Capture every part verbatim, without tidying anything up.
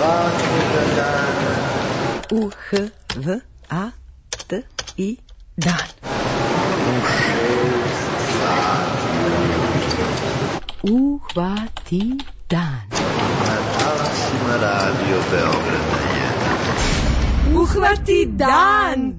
svakoga dana. U H V A T I dan. U šest sati. Uhvati dan. Na talasima Radio Beograda jedan. Uhvati dan.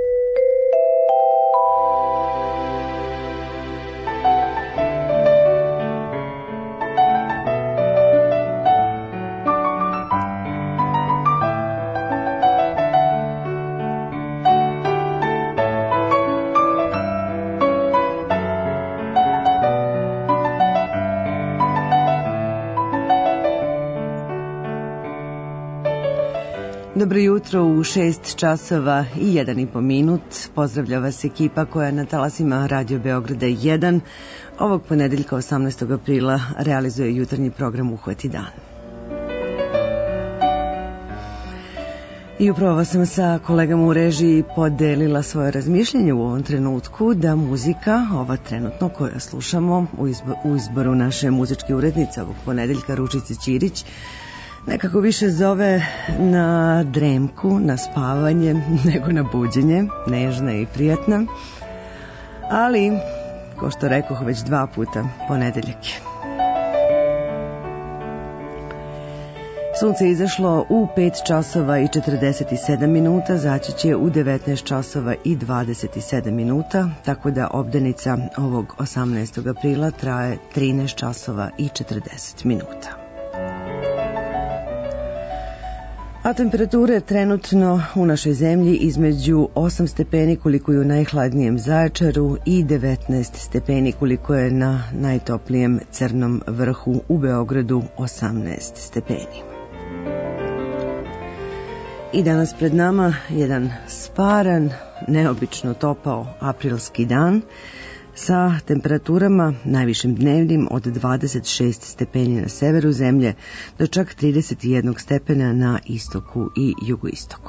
Dobro jutro, u šest časova i jedan i po minut. Pozdravlja vas ekipa koja na talasima Radio Beograda jedan ovog ponedeljka osamnaestog aprila realizuje jutarnji program Uhvati dan. I upravo sam sa kolegama u režiji podelila svoje razmišljenje u ovom trenutku da muzika, ova trenutno koja slušamo u, izbo, u izboru naše muzičke urednice ovog ponedeljka Ružice Ćirić, nekako više zove na dremku, na spavanje, nego na buđenje, nežna i prijatna. Ali, ko što rekoh već dva puta, ponedeljak je. Sunce je izašlo u pet časova i četrdeset sedam minuta, zaći će u devetnaest časova i dvadeset sedam minuta, tako da obdanica ovog osamnaestog aprila traje trinaest časova i četrdeset minuta. A temperature trenutno u našoj zemlji između osam stepeni koliko je u najhladnijem Zaječaru i devetnaest stepeni koliko je na najtoplijem Crnom vrhu, u Beogradu osamnaest stepeni. I danas pred nama jedan sparan, neobično topao aprilski dan sa temperaturama najvišim dnevnim od dvadeset šest stepeni na severu zemlje do čak trideset jedan stepena na istoku i jugoistoku.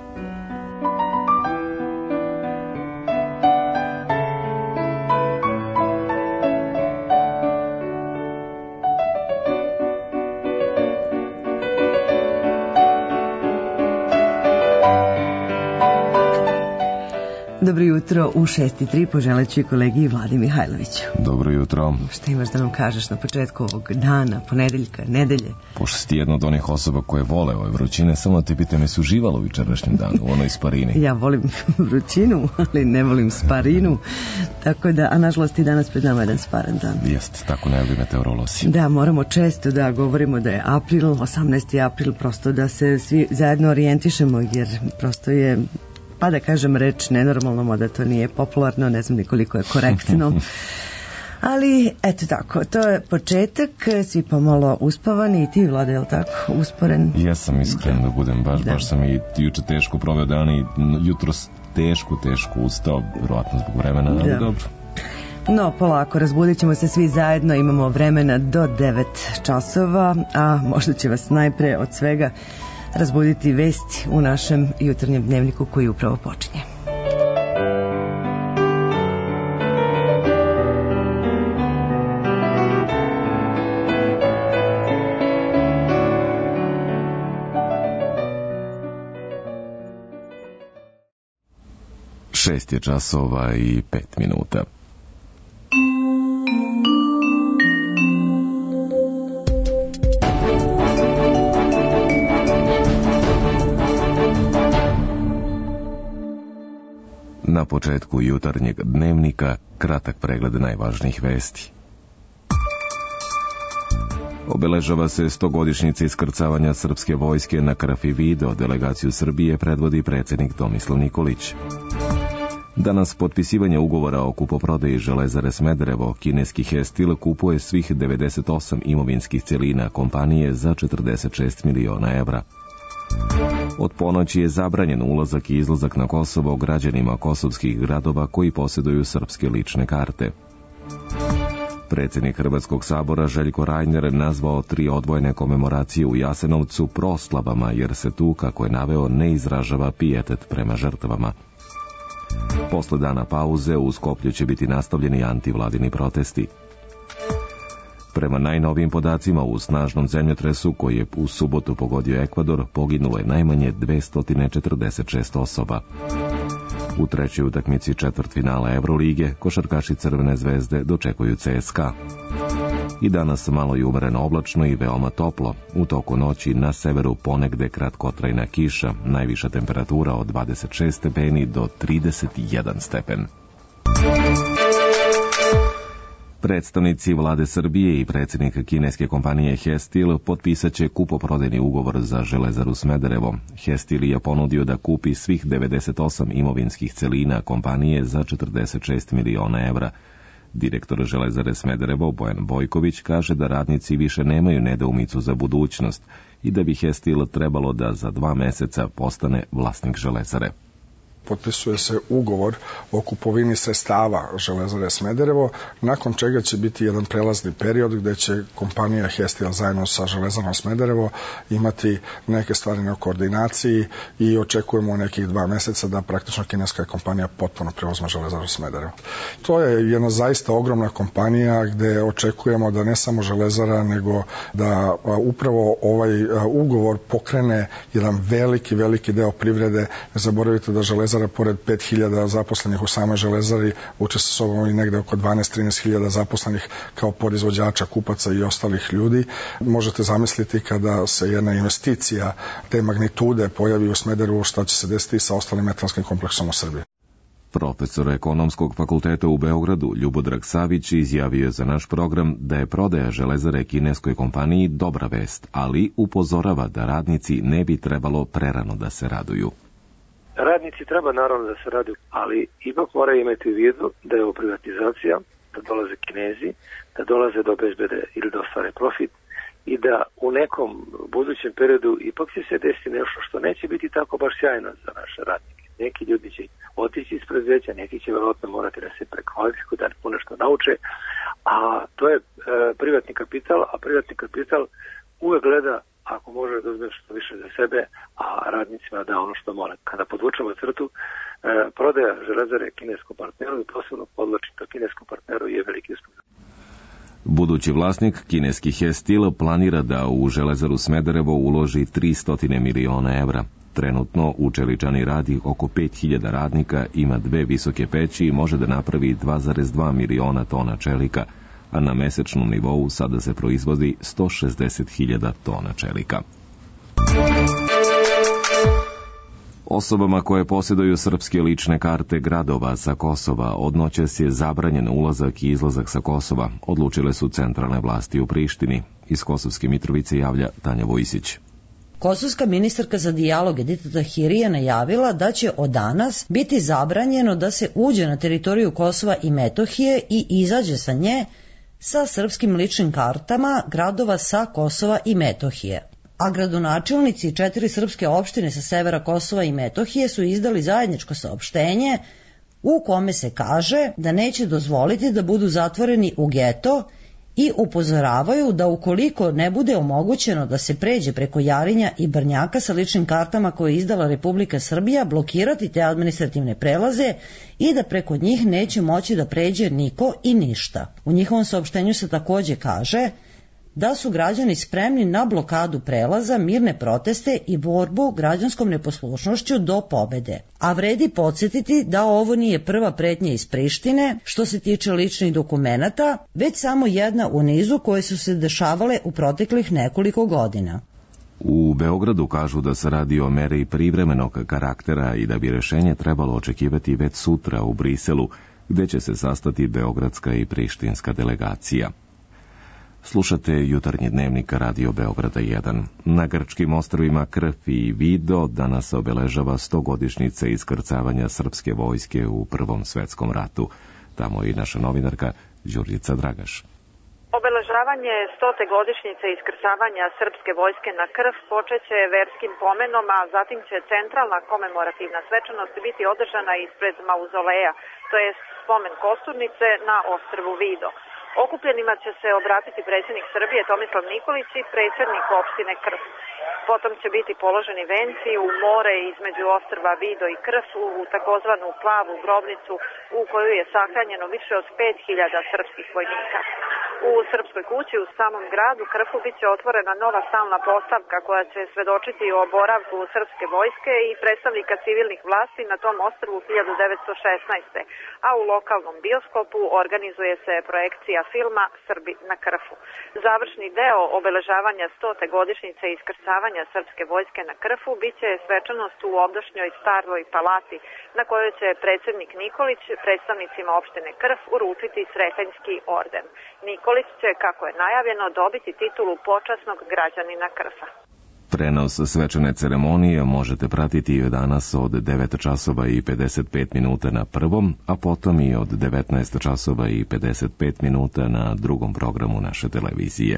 Dobro jutro, u šest i tri poželeću i kolegi Vladi Mihajloviću. Dobro jutro. Šta imaš da nam kažeš na početku ovog dana, ponedeljka, nedelje? Pošto si ti jedna od onih osoba koje vole ove vrućine, samo da te pitam, jesi uživala u večerašnjem danu, u onoj sparini? Ja volim vrućinu, ali ne volim sparinu, tako da, a nažalost i danas pred nama jedan sparan dan. Jeste, tako najavljuju meteorolozi. Da, moramo često da govorimo da je april, osamnaesti april, prosto da se svi zajedno orijentišemo, jer prosto je, pa da kažem reč nenormalno, mada to nije popularno, ne znam nikoliko je korektno. Ali, eto tako, to je početak, svi pomalo uspavani i ti, Vlada, je li tako, usporen? Jesam, iskren da budem, baš, da. baš sam i juče teško proveo dan i jutros teško, teško ustao, vjerojatno zbog vremena, ali da. Dobro. No, polako, razbudit ćemo se svi zajedno, imamo vremena do devet časova, a možda će vas najpre od svega razbuditi vesti u našem jutarnjem dnevniku koji upravo počinje. Šest je časova i pet minuta. Na početku jutarnjeg dnevnika kratak pregled najvažnijih vesti. Obeležava se stogodišnjica iskrcavanja srpske vojske na Krf i Video. Delegaciju Srbije predvodi predsjednik Tomislav Nikolić. Danas potpisivanje ugovora o kupoprodaji Železare Smederevo. Kineski Hestil kupuje svih devedeset osam imovinskih celina kompanije za četrdeset šest miliona evra. Od ponoći je zabranjen ulazak i izlazak na Kosovo građanima kosovskih gradova koji posjeduju srpske lične karte. Predsjednik Hrvatskog sabora Željko Reiner nazvao tri odvojene komemoracije u Jasenovcu proslavama, jer se tu, kako je naveo, ne izražava pijetet prema žrtvama. Posle dana pauze u Skoplju će biti nastavljeni antivladini protesti. Prema najnovijim podacima, u snažnom zemljotresu koji je u subotu pogodio Ekvador, poginulo je najmanje dvesta četrdeset šest osoba. U trećoj utakmici četvrtfinala Evrolige košarkaši Crvene zvezde dočekuju C S K A. I danas malo je umereno oblačno i veoma toplo. U toku noći na severu ponegde kratkotrajna kiša, najviša temperatura od dvadeset šest stepeni do trideset jedan stepen. Predstavnici vlade Srbije i predsjednik kineske kompanije Hestil potpisat će kupoprodajni ugovor za Železaru Smederevo. Hestil je ponudio da kupi svih devedeset osam imovinskih celina kompanije za četrdeset šest miliona evra. Direktor Železare Smederevo Bojan Bojković kaže da radnici više nemaju nedoumicu za budućnost i da bi Hestil trebalo da za dva meseca postane vlasnik Železare. Potpisuje se ugovor o kupovini sredstava Železare Smederevo, nakon čega će biti jedan prelazni period gde će kompanija Hestil zajedno sa Železarom Smederevo imati neke stvari na koordinaciji i očekujemo u nekih dva meseca da praktično kineska kompanija potpuno preuzme Železaru Smederevo. To je jedna zaista ogromna kompanija gde očekujemo da ne samo Železara, nego da upravo ovaj ugovor pokrene jedan veliki, veliki deo privrede. Ne zaboravite da Železara pored pet hiljada zaposlenih u samoj Železari uče sa sobom i negde oko dvanaest do trinaest hiljada zaposlenih kao podizvođača, kupaca i ostalih ljudi. Možete zamisliti kada se jedna investicija te magnitude pojavi u Smederevu, šta će se desiti sa ostalim metalskim kompleksom u Srbiji. Profesor ekonomskog fakulteta u Beogradu Ljubodrag Savić izjavio je za naš program da je prodaja Železare kineskoj kompaniji dobra vest, ali upozorava da radnici ne bi trebalo prerano da se raduju. Radnici treba naravno da se raduju, ali ipak moraju imati u vidu da je ovo privatizacija, da dolaze Kinezi, da dolaze da obezbede ili da ostvare profit i da u nekom budućem periodu ipak će se desiti nešto što neće biti tako baš sjajno za naše radnike. Neki ljudi će otići iz preduzeća, neki će verovatno morati da se prekvalifikuju, da ponešto nauče, a to je e, privatni kapital, a privatni kapital uvek gleda ako može da uzme što više za sebe, a radnicima da ono što mora. Kada podvučemo crtu, e, prodaja Železare kineskom partneru i posebno podlačim to kineskom partneru je veliki uspeh. Budući vlasnik, kineski Hestil, planira da u Železaru Smederevo uloži tristo miliona evra. Trenutno u čeličani radi oko pet hiljada radnika, ima dve visoke peći i može da napravi dva zarez dva miliona tona čelika, a na mesečnom nivou sada se proizvodi sto šezdeset hiljada tona čelika. Osobama koje posjeduju srpske lične karte gradova sa Kosova od noćas je zabranjen ulazak i izlazak sa Kosova, odlučile su centralne vlasti u Prištini. Iz Kosovske Mitrovice javlja Tanja Vojsić. Kosovska ministarka za dijalog Edita Tahiri je najavila da će od danas biti zabranjeno da se uđe na teritoriju Kosova i Metohije i izađe sa nje sa srpskim ličnim kartama gradova sa Kosova i Metohije. A gradonačelnici četiri srpske opštine sa severa Kosova i Metohije su izdali zajedničko saopštenje u kome se kaže da neće dozvoliti da budu zatvoreni u geto i upozoravaju da ukoliko ne bude omogućeno da se pređe preko Jarinja i Brnjaka sa ličnim kartama koje je izdala Republika Srbija, blokirati te administrativne prelaze i da preko njih neće moći da pređe niko i ništa. U njihovom saopštenju se takođe kaže da su građani spremni na blokadu prelaza, mirne proteste i borbu građanskom neposlušnošću do pobede. A vredi podsjetiti da ovo nije prva pretnja iz Prištine što se tiče ličnih dokumenata, već samo jedna u nizu koje su se dešavale u proteklih nekoliko godina. U Beogradu kažu da se radi o meri privremenog karaktera i da bi rešenje trebalo očekivati već sutra u Briselu, gde će se sastati beogradska i prištinska delegacija. Slušate jutarnji dnevnik Radio Beograda jedan. Na grčkim ostrvima Krf i Vido danas obeležava stogodišnjica iskrcavanja srpske vojske u Prvom svetskom ratu. Tamo je i naša novinarka Đurđica Dragaš. Obeležavanje stote godišnjice iskrcavanja srpske vojske na Krf počeće verskim pomenom, a zatim će centralna komemorativna svečanost biti održana ispred mauzoleja, to je spomen kosturnice na ostrvu Vido. Okupljenima će se obratiti predsjednik Srbije Tomislav Nikolić i predsjednik opštine Krf. Potom će biti položeni venci u more između ostrva Vido i Krf u takozvanu plavu grobnicu u koju je sahranjeno više od pet hiljada srpskih vojnika. U Srpskoj kući u samom gradu Krfu bit će otvorena nova stalna postavka koja će svedočiti o boravku Srpske vojske i predstavnika civilnih vlasti na tom ostrvu hiljadu devetsto šesnaeste. a u lokalnom bioskopu organizuje se projekcija filma Srbi na Krfu. Završni deo obeležavanja stote godišnjice iskrcavanja Srpske vojske na Krfu biće svečanost u ovdašnjoj Staroj palati, na kojoj će predsjednik Nikolić predstavnicima opštine Krf uručiti Sretenjski orden. Nikolić će, kako je najavljeno, dobiti titulu počasnog građanina Krfa. Prenos svečane ceremonije možete pratiti i danas od devet časova i pedeset pet minuta na prvom, a potom i od devetnaest časova i pedeset pet minuta na drugom programu naše televizije.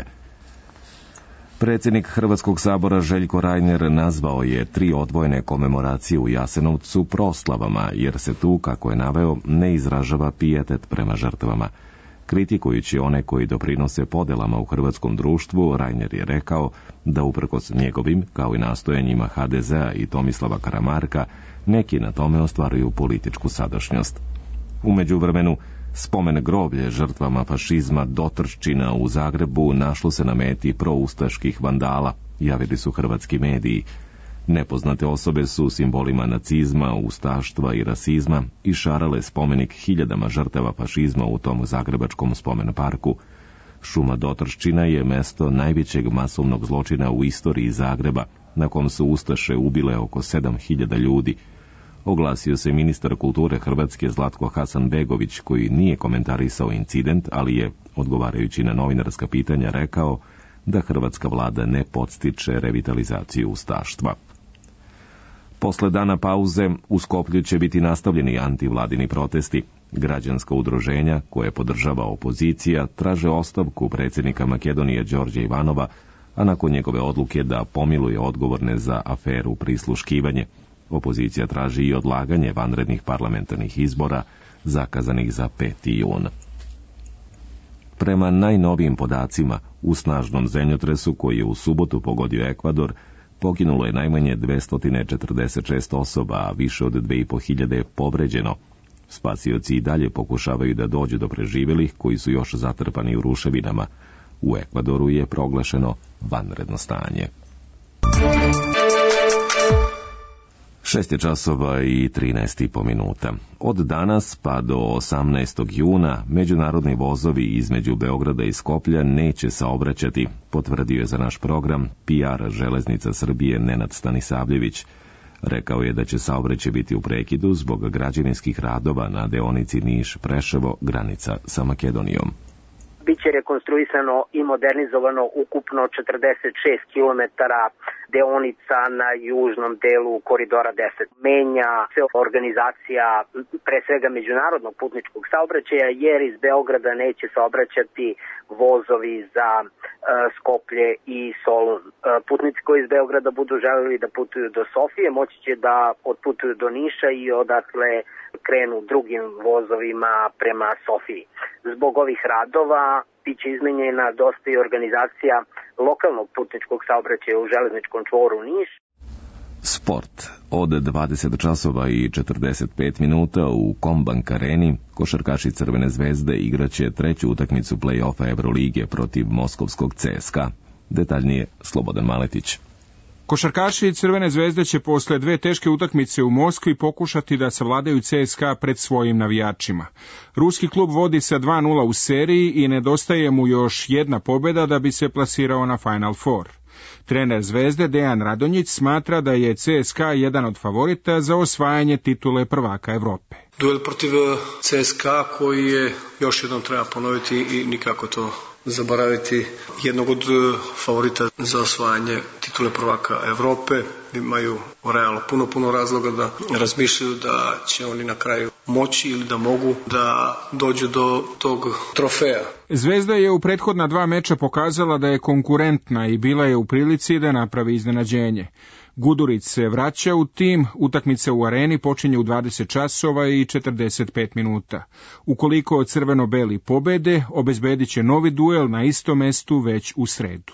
Predsjednik Hrvatskog sabora Željko Reiner nazvao je tri odvojene komemoracije u Jasenovcu proslavama, jer se tu, kako je naveo, ne izražava pijetet prema žrtvama. Kritikujući one koji doprinose podelama u hrvatskom društvu, Reiner je rekao da uprkos njegovim, kao i nastojanjima ha de zea i Tomislava Karamarka, neki na tome ostvaruju političku sadašnjost. U međuvremenu, spomen groblje žrtvama fašizma Dotrščina u Zagrebu našlo se na meti proustaških vandala, javili su hrvatski mediji. Nepoznate osobe su simbolima nacizma, ustaštva i rasizma išarale spomenik hiljadama žrtava fašizma u tom zagrebačkom spomen parku. Šuma Dotrščina je mesto najvećeg masovnog zločina u istoriji Zagreba, na kom su ustaše ubile oko sedam hiljada ljudi. Oglasio se ministar kulture Hrvatske Zlatko Hasanbegović, koji nije komentarisao incident, ali je, odgovarajući na novinarska pitanja, rekao da hrvatska vlada ne podstiče revitalizaciju ustaštva. Posle dana pauze u Skoplju će biti nastavljeni antivladini protesti. Građanska udruženja, koje podržava opozicija, traže ostavku predsjednika Makedonije Đorđa Ivanova, a nakon njegove odluke da pomiluje odgovorne za aferu prisluškivanje. Opozicija traži i odlaganje vanrednih parlamentarnih izbora, zakazanih za peti jun. Prema najnovijim podacima, u snažnom zemljotresu koji je u subotu pogodio Ekvador, poginulo je najmanje dvesta četrdeset šest osoba, a više od dve i po hiljade je povređeno. Spasioci i dalje pokušavaju da dođu do preživjelih koji su još zatrpani u ruševinama. U Ekvadoru je proglašeno vanredno stanje. Šest je časova i trinaest i po minuta. Od danas pa do osamnaestog juna međunarodni vozovi između Beograda i Skoplja neće saobraćati, potvrdio je za naš program P R Železnica Srbije Nenad Stanisavljević. Rekao je da će saobraćaj biti u prekidu zbog građevinskih radova na deonici Niš-Preševo, granica sa Makedonijom. Biće rekonstruisano i modernizovano ukupno četrdeset šest kilometara deonica na južnom delu koridora deset. Menja se organizacija pre svega međunarodnog putničkog saobraćaja, jer iz Beograda neće saobraćati vozovi za e, Skoplje i Solun. E, putnici koji iz Beograda budu želeli da putuju do Sofije, moći će da otputuju do Niša i odatle krenu drugim vozovima prema Sofiji. Zbog ovih radova biće izmenjena dosta i organizacija lokalnog putničkog saobraćaja u železničkom čvoru Niš. Sport. Od dvadeset časova i četrdeset pet minuta u Kombank areni košarkaši Crvene zvezde igraće treću utakmicu play-offa Evrolige protiv moskovskog C S K A. Detaljnije Slobodan Maletić. Košarkaši Crvene zvezde će posle dve teške utakmice u Moskvi pokušati da savladaju C S K A pred svojim navijačima. Ruski klub vodi sa dva nula u seriji i nedostaje mu još jedna pobjeda da bi se plasirao na Final Four. Trener Zvezde Dejan Radonjić smatra da je C S K A jedan od favorita za osvajanje titule prvaka Evrope. Duel protiv C S K A koji je, još jednom treba ponoviti i nikako to zaboraviti, jednog od favorita za osvajanje titule prvaka Evrope. Imaju realno puno, puno razloga da razmišljaju da će oni na kraju moći ili da mogu da dođu do tog trofeja. Zvezda je u prethodna dva meča pokazala da je konkurentna i bila je u prilici da napravi iznenađenje. Gudurić se vraća u tim, utakmica u areni počinje u dvadeset časova i četrdeset pet minuta. Ukoliko crveno-beli pobede, obezbedit će novi duel na istom mestu već u sredu.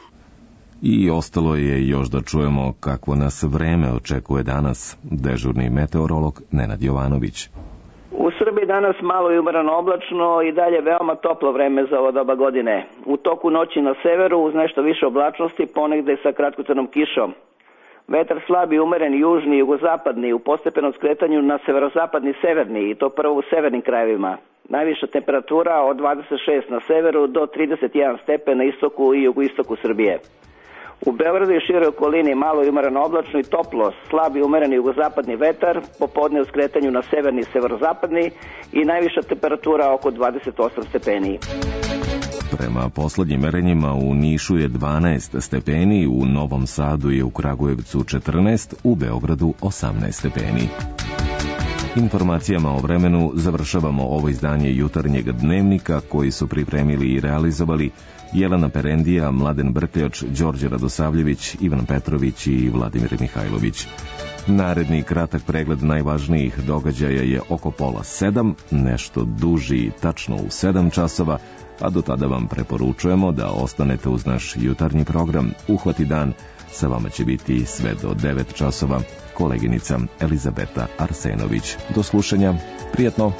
I ostalo je još da čujemo kakvo nas vreme očekuje danas, dežurni meteorolog Nenad Jovanović. U Srbiji danas malo i umereno oblačno i dalje veoma toplo vreme za ovo doba godine. U toku noći na severu uz nešto više oblačnosti, ponegde sa kratkocrnom kišom. Vetar slab i umeren južni i jugozapadni u postepenom skretanju na severozapadni severni i to prvo u severnim krajevima. Najviša temperatura od dvadeset šest na severu do trideset jedan stepen na istoku i jugoistoku Srbije. U Beogradu i široj okolini malo i umereno oblačno i toplo, slab i umeren jugozapadni vetar, popodne u skretanju na severni i severozapadni i najviša temperatura oko dvadeset osam stepeni. Prema poslednjim merenjima u Nišu je dvanaest stepeni, u Novom Sadu i u Kragujevcu četrnaest, u Beogradu osamnaest stepeni. Informacijama o vremenu završavamo ovo izdanje jutarnjeg dnevnika koji su pripremili i realizovali Jelena Perendija, Mladen Brkljač, Đorđe Radosavljević, Ivan Petrović i Vladimir Mihajlović. Naredni kratak pregled najvažnijih događaja je oko pola sedam, nešto duži tačno u sedam časova, a do tada vam preporučujemo da ostanete uz naš jutarnji program Uhvati dan. Sa vama će biti sve do devet časova koleginica Elizabeta Arsenović. Do slušanja, prijatno!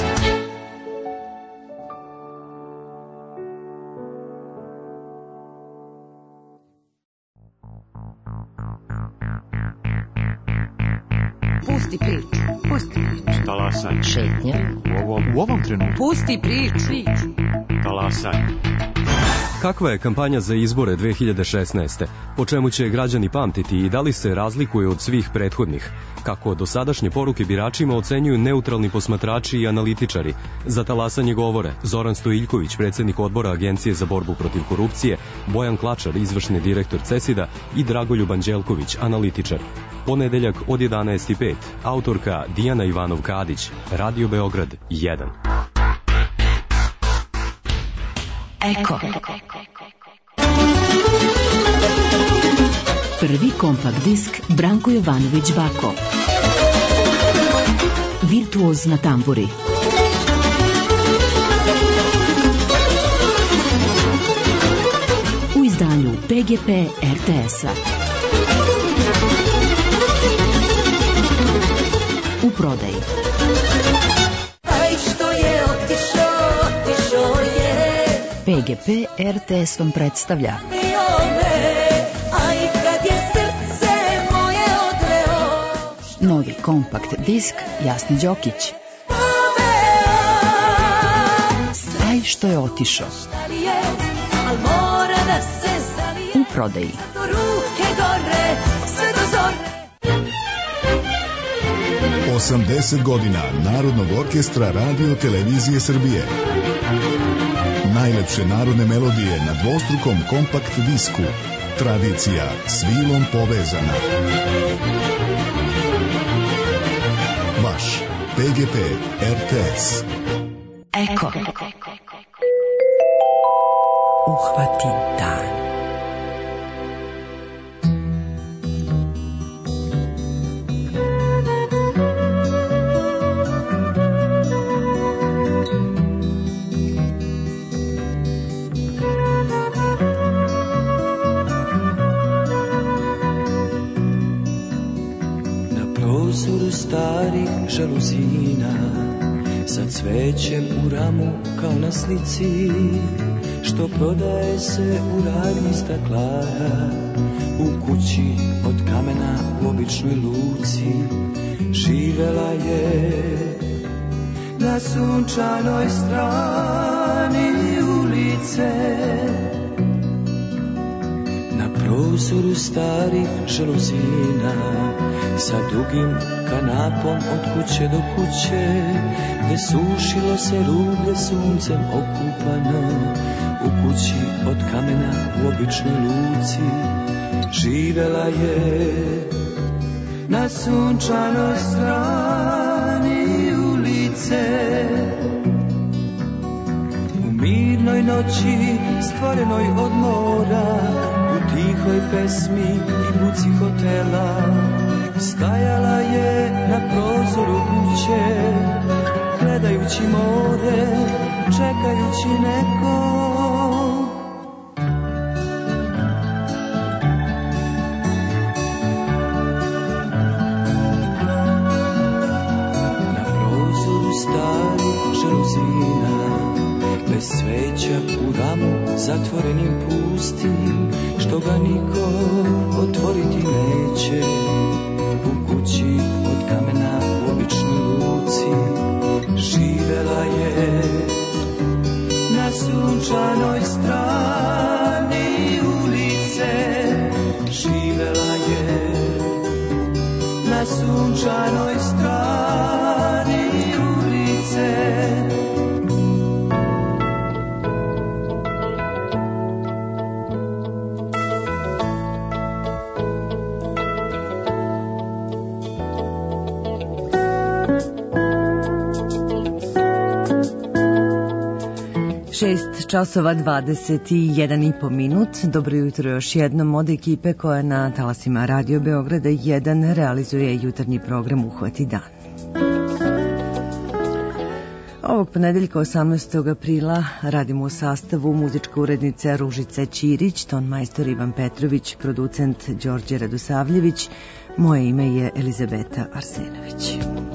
Pusti priču, pusti priču. Talasaj. Šetnja. U ovom, u ovom trenutku. Pusti priču. Talasaj. Kakva je kampanja za izbore dve hiljade šesnaeste? Po čemu će građani pamtiti i da li se razlikuje od svih prethodnih? Kako dosadašnje poruke biračima ocenjuju neutralni posmatrači i analitičari? Za talasanje govore Zoran Stojiljković, predsjednik odbora Agencije za borbu protiv korupcije, Bojan Klačar, izvršni direktor CESID-a i Dragoljub Anđelković, analitičar. Ponedeljak od jedanaest i pet, autorka Dijana Ivanov-Kadić, Radio Beograd jedan. Eko. Prvi kompakt disk Branko Jovanović Bako. Virtuoz na tamburi. U izdanju P G P R T S-a. U prodaji. P G P R T S vam predstavlja novi kompakt disk Jasni Đokić. Aj što je otišao. U prodaji. osamdeset godina Narodnog orkestra Radio Televizije Srbije. Najlepše narodne melodije na dvostrukom kompakt disku. Tradicija s vilom povezana. Vaš P G P R T S. Eko. Uhvati dan. Starih žaluzina sa cvećem u ramu kao na slici što prodaje se u radnji staklara u kući od kamena u običnoj luci živela je na sunčanoj strani ulice. Na prozoru starih žaluzina sa dugim kanapom od kuće do kuće gde sušilo se rublje suncem okupano u kući od kamena u običnoj luci živela je na sunčanoj strani ulice. U mirnoj noći stvorenoj od mora u tihoj pesmi i buci hotela stajala je na prozoru kuće, gledajući more, čekajući nekog. Na prozoru stari zatvorenim pustim, što ga niko otvoriti neće. U kući od kamena u običnoj luci živela je na sunčanoj strani ulice. Živela je na sunčanoj strani ulice. šest časova dvadeset jedan i po minut. Dobro jutro još jednom od ekipe koja na talasima Radio Beograda jedan realizuje jutarnji program Uhvati dan. Ovog ponedeljka osamnaestog aprila radimo u sastavu muzička urednica Ružica Ćirić, ton majstor Ivan Petrović, producent Đorđe Radosavljević. Moje ime je Elizabeta Arsenović.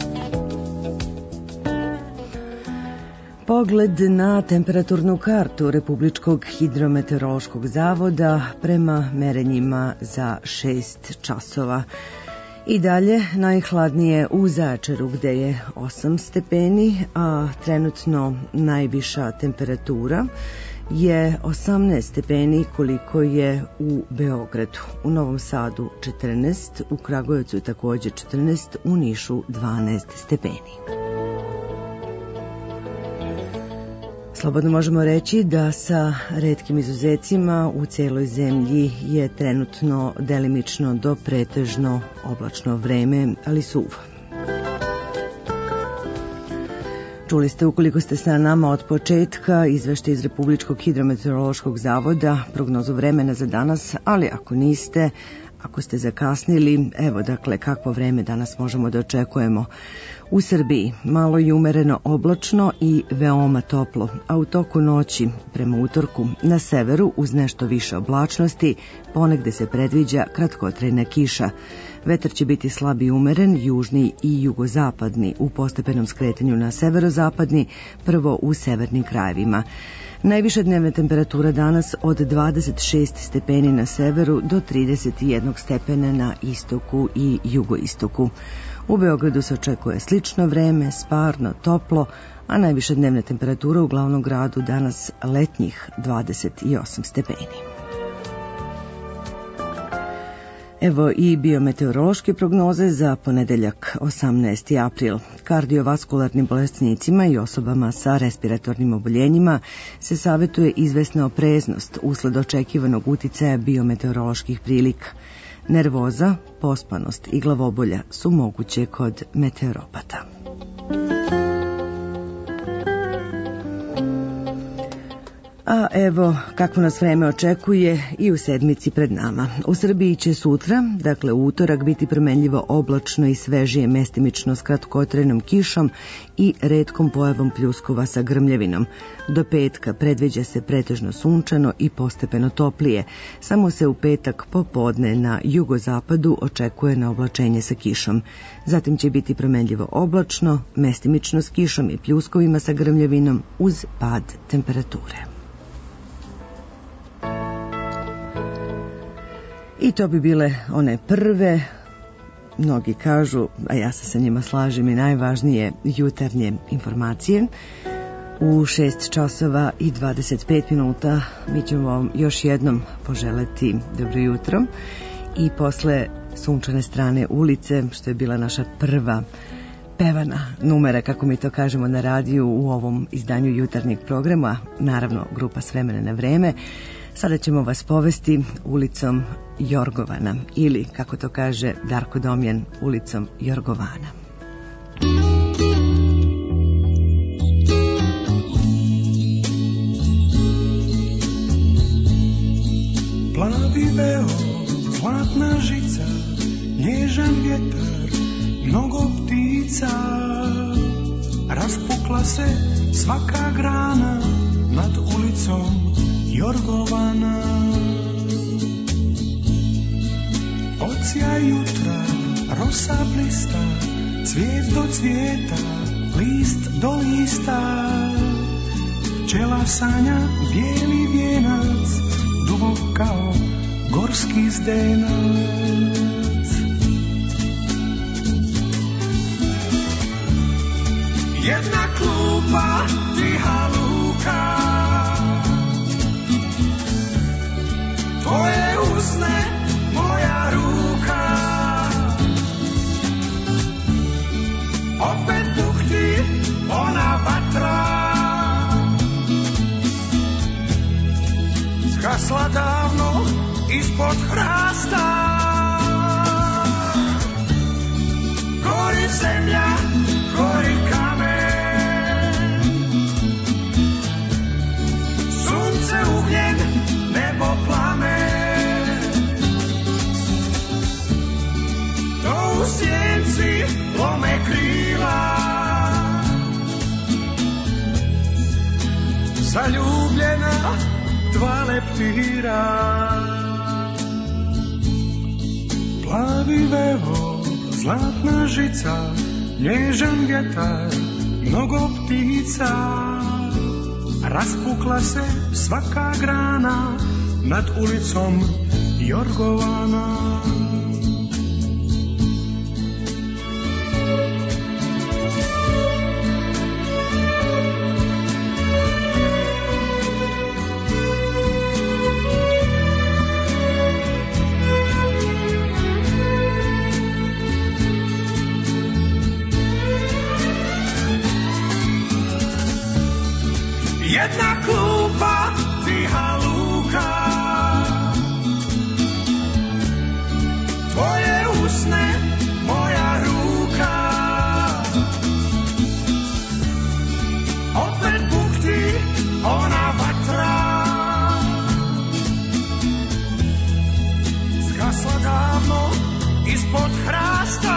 Pogled na temperaturnu kartu Republičkog hidrometeorološkog zavoda prema merenjima za šest časova. I dalje najhladnije u Zaječaru gde je osam stepeni, a trenutno najviša temperatura je osamnaest stepeni koliko je u Beogradu. U Novom Sadu četrnaest, u Kragujevcu takođe četrnaest, u Nišu dvanaest stepeni. Slobodno možemo reći da sa retkim izuzecima u celoj zemlji je trenutno delimično do pretežno oblačno vreme, ali suvo. Čuli ste, ukoliko ste sa nama od početka, izveštaj iz Republičkog hidrometeorološkog zavoda, prognozu vremena za danas, ali ako niste, ako ste zakasnili, evo dakle kakvo vreme danas možemo da očekujemo. U Srbiji malo i umereno oblačno i veoma toplo, a u toku noći prema utorku na severu uz nešto više oblačnosti ponegde se predviđa kratkotrajna kiša. Vetar će biti slab i umeren, južni i jugozapadni, u postepenom skretanju na severozapadni, prvo u severnim krajevima. Najviša dnevna temperatura danas od dvadeset šest stepeni na severu do trideset jedan stepena na istoku i jugoistoku. U Beogradu se očekuje slično vreme, sparno, toplo, a najviša dnevna temperatura u glavnom gradu danas letnjih dvadeset osam stepeni. Evo i biometeorološke prognoze za ponedeljak osamnaesti april. Kardiovaskularnim bolesnicima i osobama sa respiratornim oboljenjima se savetuje izvesna opreznost usled očekivanog uticaja biometeoroloških prilika. Nervoza, pospanost i glavobolja su moguće kod meteoropata. A evo kako nas vreme očekuje i u sedmici pred nama. U Srbiji će sutra, dakle u utorak, biti promenljivo oblačno i svežije mestimično s kratkotrajnom kišom i retkom pojavom pljuskova sa grmljavinom. Do petka predviđa se pretežno sunčano i postepeno toplije. Samo se u petak popodne na jugozapadu očekuje na oblačenje sa kišom. Zatim će biti promenljivo oblačno, mestimično s kišom i pljuskovima sa grmljavinom uz pad temperature. I to bi bile one prve, mnogi kažu, a ja se sa njima slažem, i najvažnije jutarnje informacije. U šest časova i dvadeset pet minuta mi ćemo vam još jednom poželeti dobro jutro i posle sunčane strane ulice, što je bila naša prva pevana numera, kako mi to kažemo na radiju u ovom izdanju jutarnjeg programa, naravno grupa S vremena na vreme. Sada ćemo vas povesti ulicom Jorgovana ili, kako to kaže Darko Domjan, ulicom Jorgovana. Plavi veo, zlatna žica, nježan vjetar, mnogo ptica, raspukla se svaka grana nad ulicom Jorgovana. Od sjaj jutra rosa blista, cvijet do cvijeta, list do lista, Pčela sanja bijeli vijenac, dubok kao gorski zdenac. Jedna klupa, tiha luka, tvoje usne, moja ruka. Opet bukti ona vatra, zgasla davno ispod hrasta. Gori zemlja, gori kamen, sunce, ugljen, nebo, plamen. To u sjenci lome krila, zaljubljena dva leptira. Plavi vevo, zlatna žica, nježan vjetar, mnogo ptica. Raspukla se svaka grana nad ulicom Jorgovana. Jedna klupa, tiha luka, tvoje usne, moja ruka. Opet bukti ona vatra, zgasla davno ispod hrasta.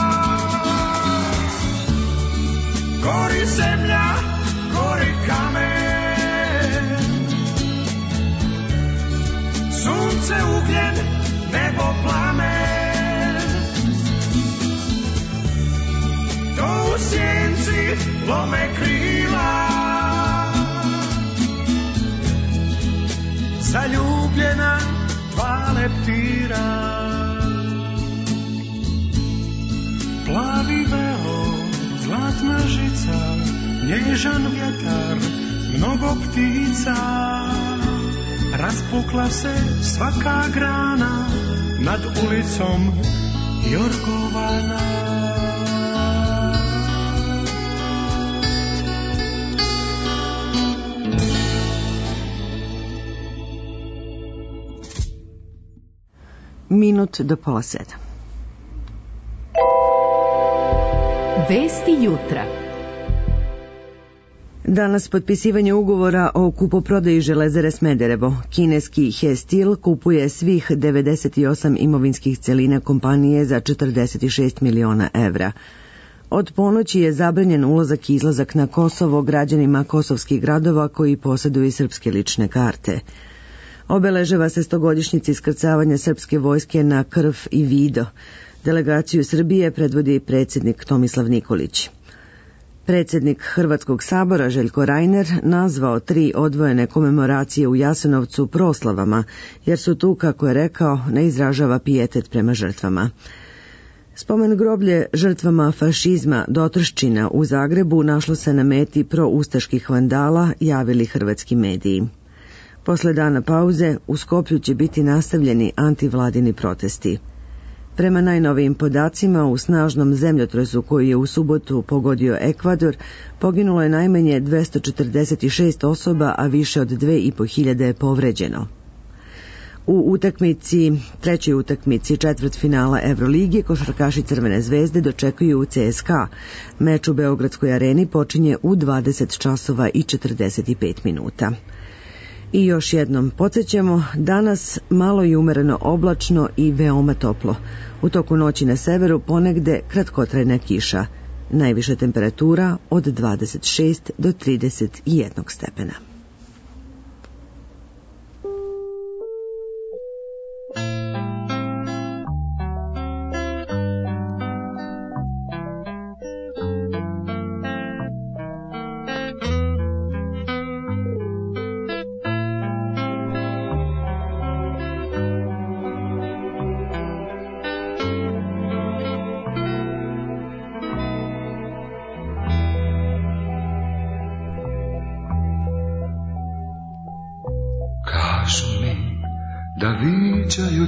Gori zemlja, gori kamen, sunce, ugljen, nebo, plamen. To u sjenci lome krila, zaljubljena dva leptira. Plavi veo, zlatna žica, nježan vjetar, mnogo ptica. Raspukla se svaka grana nad ulicom Jorgovana. Minut do pola sedam. Vesti jutra. Danas potpisivanje ugovora o kupoprodaji Železare Smederevo. Kineski He Steel kupuje svih devedeset osam imovinskih celina kompanije za četrdeset šest miliona evra. Od ponoći je zabranjen ulazak i izlazak na Kosovo građanima kosovskih gradova koji posjeduju srpske lične karte. Obeležava se stogodišnjica iskrcavanja srpske vojske na Krf i Vido. Delegaciju Srbije predvodi predsjednik Tomislav Nikolić. Predsjednik Hrvatskog sabora Željko Reiner nazvao tri odvojene komemoracije u Jasenovcu proslavama, jer su tu, kako je rekao, ne izražava pijetet prema žrtvama. Spomen groblje žrtvama fašizma Dotrščina u Zagrebu našlo se na meti proustaških vandala, javili hrvatski mediji. Posle dana pauze u Skoplju će biti nastavljeni antivladini protesti. Prema najnovijim podacima, u snažnom zemljotresu koji je u subotu pogodio Ekvador, poginulo je najmanje dvesta četrdeset šest osoba, a više od dve i po hiljade je povređeno. U utakmici, trećoj utakmici četvrtfinala Euroligi, košarkaši Crvene zvezde dočekuju C S K A. Meč u Beogradskoj areni počinje u dvadeset časova i četrdeset pet minuta. I još jednom podsjećamo, danas malo i umereno oblačno i veoma toplo. U toku noći na severu ponegde kratkotrajna kiša. Najviša temperatura od dvadeset šest do trideset jedan stepena.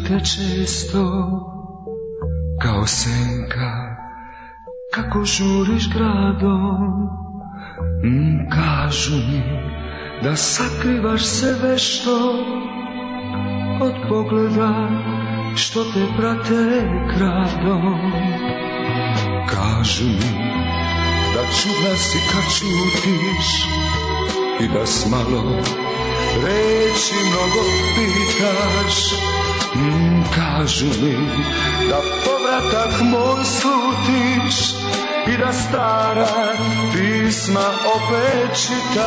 te često kao senka, kako žuriš gradom. Mm, kažu mi da sakrivaš se vešto od pogleda što te prate kradom. Kažu mi da čudna si kad čutiš i da s malo reći mnogo pitaš. Mm, kažu mi da povratak moj slutiš i da stara pisma opet čitaš.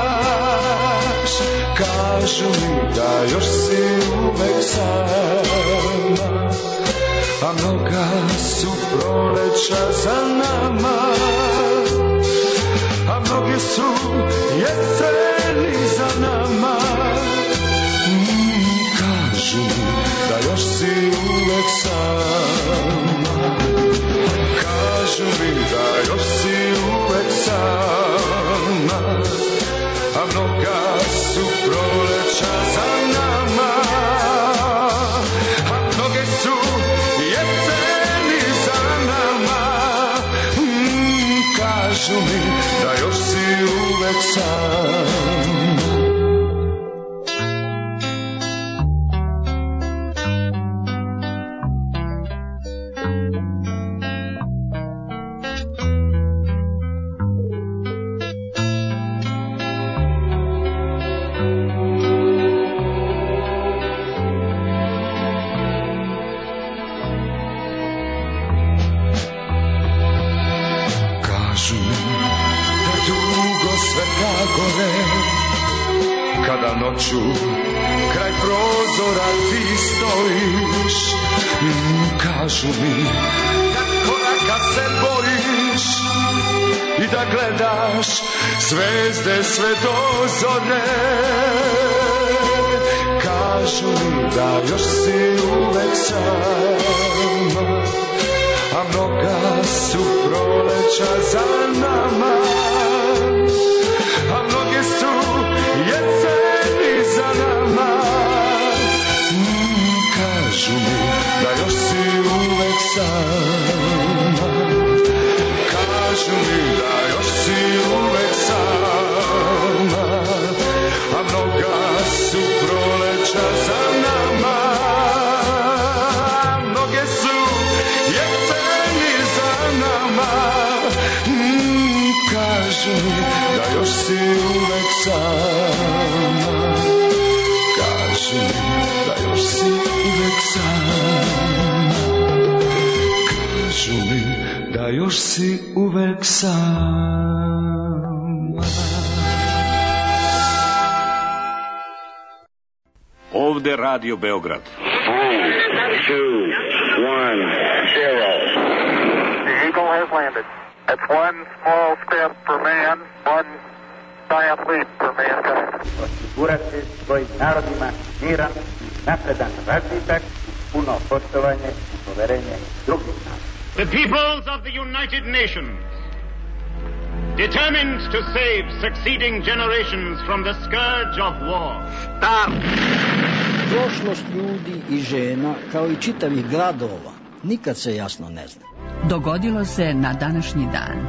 Kažu mi da još si uvek sama, a mnoga su proleća za nama, a mnogi su jeseni za nama. Mm, kažu mi da još si uvek sama, kažu mi da još si uvek sama, a mnoga su proleća za nama, a mnoge su jeseni za nama. Mm, kažu mi da još si uvek sama. Kraj prozora ti stojiš. Mm, kažu mi da koraka se bojiš i da gledaš zvezde sve do zore. Kažu mi da još si uvek sama, a mnoga su proleća za nama, a mnoge su jeseni za nama. Mm, kažu mi da još si uvek sama, kažu mi da još si uvek sama, a mnoga su proleća za nama, a mnoge su jeseni za nama. Mm, kažu mi da još si uvek sama, kažu mi da još si uvek sama, kažu mi da još si uvek sama. Ovde Radio Beograd. Three, two, one, zero. The Eagle has landed. That's one small step for man, one giant leap for mankind. Osigurati svojim narodima miran, napredan razvitak, puno poštovanje i poverenje drugih naroda. The peoples of the United Nations, determined to save succeeding generations from the scourge of war. Start! Prošlost ljudi i žena, kao i čitavih gradova, nikad se jasno ne zna. Dogodilo se na današnji dan.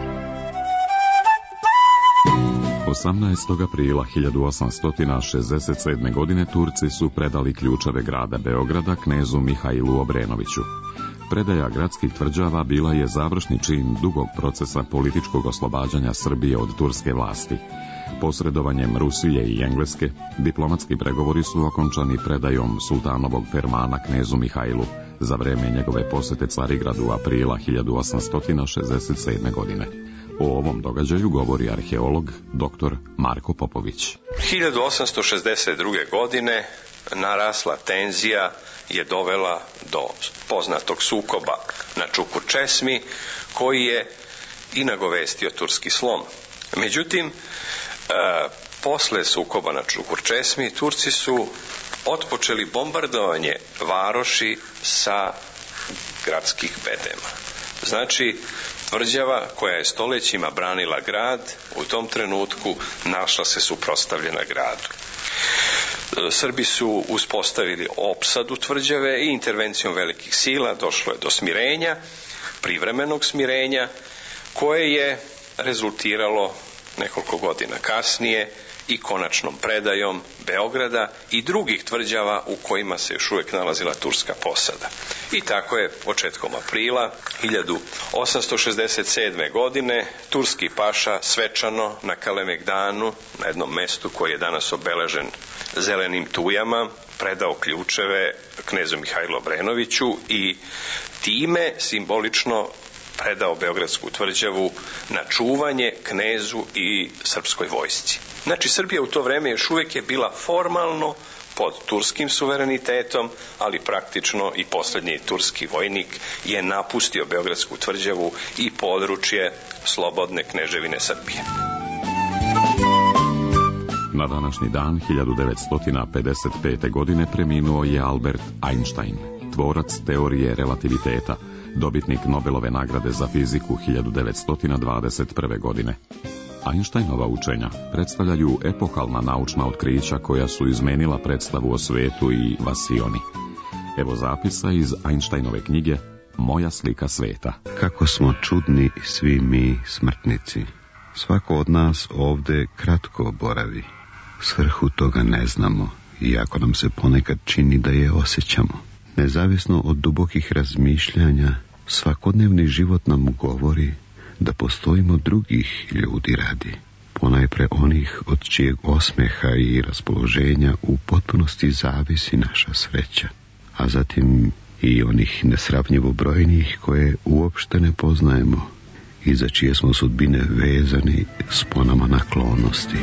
osamnaestog aprila hiljadu osamsto šezdeset sedme. godine Turci su predali ključeve grada Beograda knezu Mihajlu Obrenoviću. Predaja gradskih tvrđava bila je završni čin dugog procesa političkog oslobađanja Srbije od turske vlasti. Posredovanjem Rusije i Engleske, diplomatski pregovori su okončani predajom sultanovog fermana knezu Mihajlu za vreme njegove posete Carigradu aprila hiljadu osamsto šezdeset sedme. godine. O ovom događaju govori arheolog doktor Marko Popović. hiljadu osamsto šezdeset druge. godine narasla tenzija je dovela do poznatog sukoba na Čukur Česmi, koji je i nagovestio turski slom. Međutim, e, posle sukoba na Čukur Česmi, Turci su otpočeli bombardovanje varoši sa gradskih bedema. Znači, tvrđava koja je stolećima branila grad, u tom trenutku našla se suprotstavljena gradu. Srbi su uspostavili opsadu tvrđave i intervencijom velikih sila došlo je do smirenja, privremenog smirenja, koje je rezultiralo nekoliko godina kasnije i konačnom predajom Beograda i drugih tvrđava u kojima se još uvijek nalazila turska posada. I tako je početkom aprila hiljadu osamsto šezdeset sedme. godine turski paša svečano na Kalemegdanu, na jednom mestu koji je danas obeležen zelenim tujama, predao ključeve knezu Mihajlu Obrenoviću i time simbolično predao Beogradsku tvrđavu na čuvanje knezu i srpskoj vojsci. Znači, Srbija u to vreme još uvijek je bila formalno pod turskim suverenitetom, ali praktično i posljednji turski vojnik je napustio Beogradsku tvrđavu i područje slobodne kneževine Srbije. Na današnji dan hiljadu devetsto pedeset pete. godine preminuo je Albert Einstein, tvorac teorije relativiteta, dobitnik Nobelove nagrade za fiziku hiljadu devetsto dvadeset prve. godine. Einsteinova učenja predstavljaju epohalna naučna otkrića koja su izmenila predstavu o svetu i vasioni. Evo zapisa iz Einsteinove knjige Moja slika sveta. Kako smo čudni svi mi smrtnici. Svako od nas ovde kratko boravi. Svrhu toga ne znamo, iako nam se ponekad čini da je osjećamo. Nezavisno od dubokih razmišljanja, svakodnevni život nam govori da postojimo drugih ljudi radi, ponajpre onih od čijeg osmeha i raspoloženja u potpunosti zavisi naša sreća, a zatim i onih nesravnjivo brojnih koje uopšte ne poznajemo i za čije smo sudbine vezani sponama naklonosti.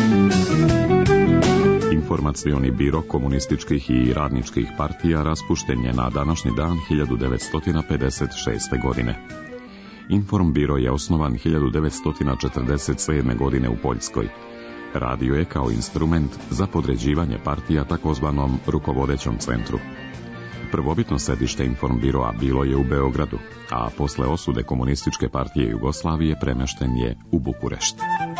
Informacioni biro komunističkih i radničkih partija raspušten je na današnji dan hiljadu devetsto pedeset šeste. godine. Informbiro je osnovan hiljadu devetsto četrdeset sedme. godine u Poljskoj. Radio je kao instrument za podređivanje partija takozvanom rukovodećom centru. Prvobitno sedište Informbiroa bilo je u Beogradu, a posle osude Komunističke partije Jugoslavije premešten je u Bukurešt.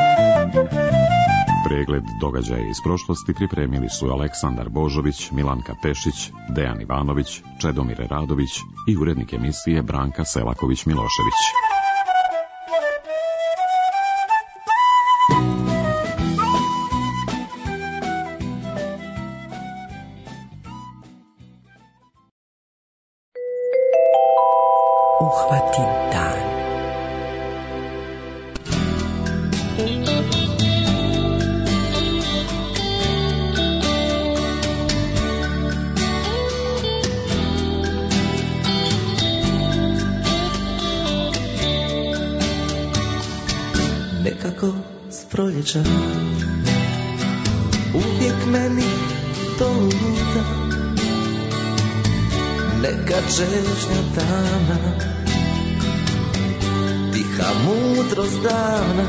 Pregled događaja iz prošlosti pripremili su Aleksandar Božović, Milanka Pešić, Dejan Ivanović, Čedomir Radović i urednik emisije Branka Selaković-Milošević. Uhvatim dan. Nekako s proljeća uvijek meni doluta neka čežnja dana, tiha mudrost davna.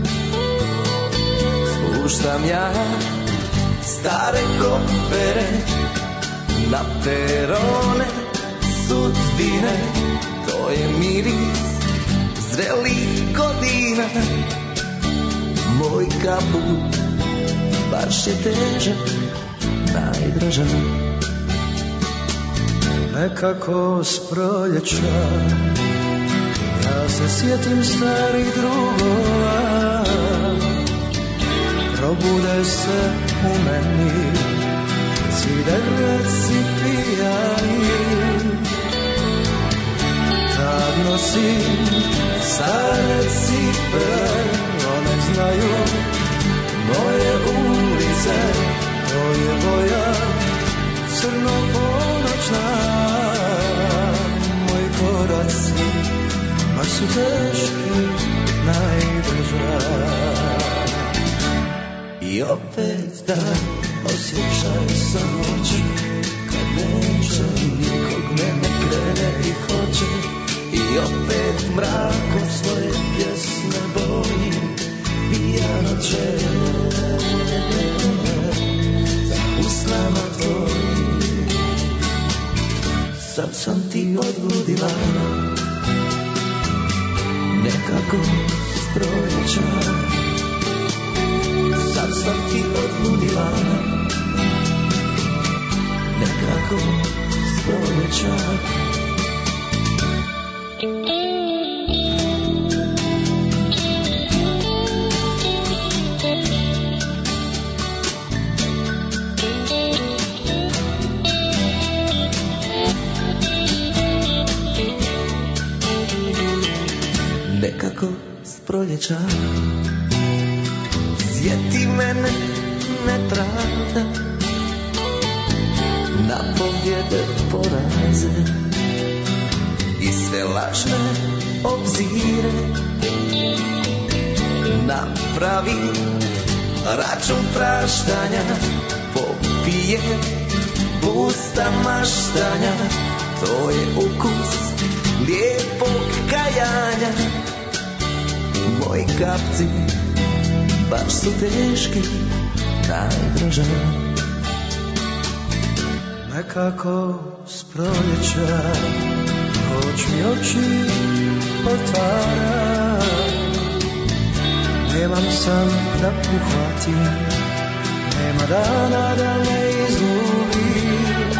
Slušam ja stare kopere na perone sudbine, to je miris zrelih godina. Moj kaput baš je težak, najdraža. Nekako s proljeća ja se sjetim starih drugova, probude se u meni cigareci pijani. Tad nosim stare cipele, one znaju moje ulice, to je boja crno-ponoćna. Moji koraci baš su teški, najdraža. I opet dan, osjećaj sa noći, kad neće nikog mene krene i hoće. I opet mrakom svoje pjesme bojim, pijanoće za usnama tvojim. Sad sam ti odludila, nekako s proljeća. Sad sam ti odludila, nekako s proljeća. Nekako s proljeća sjeti mene nepravda na pobjede poraze i sve lažne obzire. Napravi račun praštanja, popije pusta maštanja. To je ukus lijepog kajanja. Moji kapci baš su teški, najdraža. Nekako s proljeća noć mi oči otvara. Nemam san da uhvatim, nema dana da me izgubim.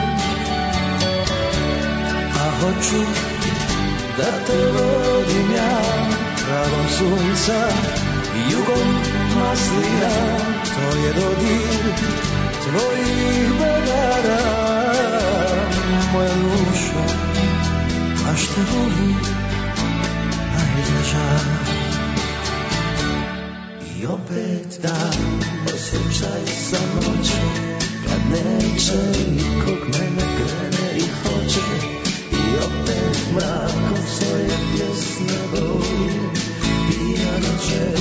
A hoću da te vodim ja travom sunca, jugom maslina. To je dodir tvojih bedara, moja duša, baš te volim, najdraža. I opet dan, osjećaj sa noći, kad neće nikog mene krene i hoće. I opet mrakom svoje pjesme volim, pijano će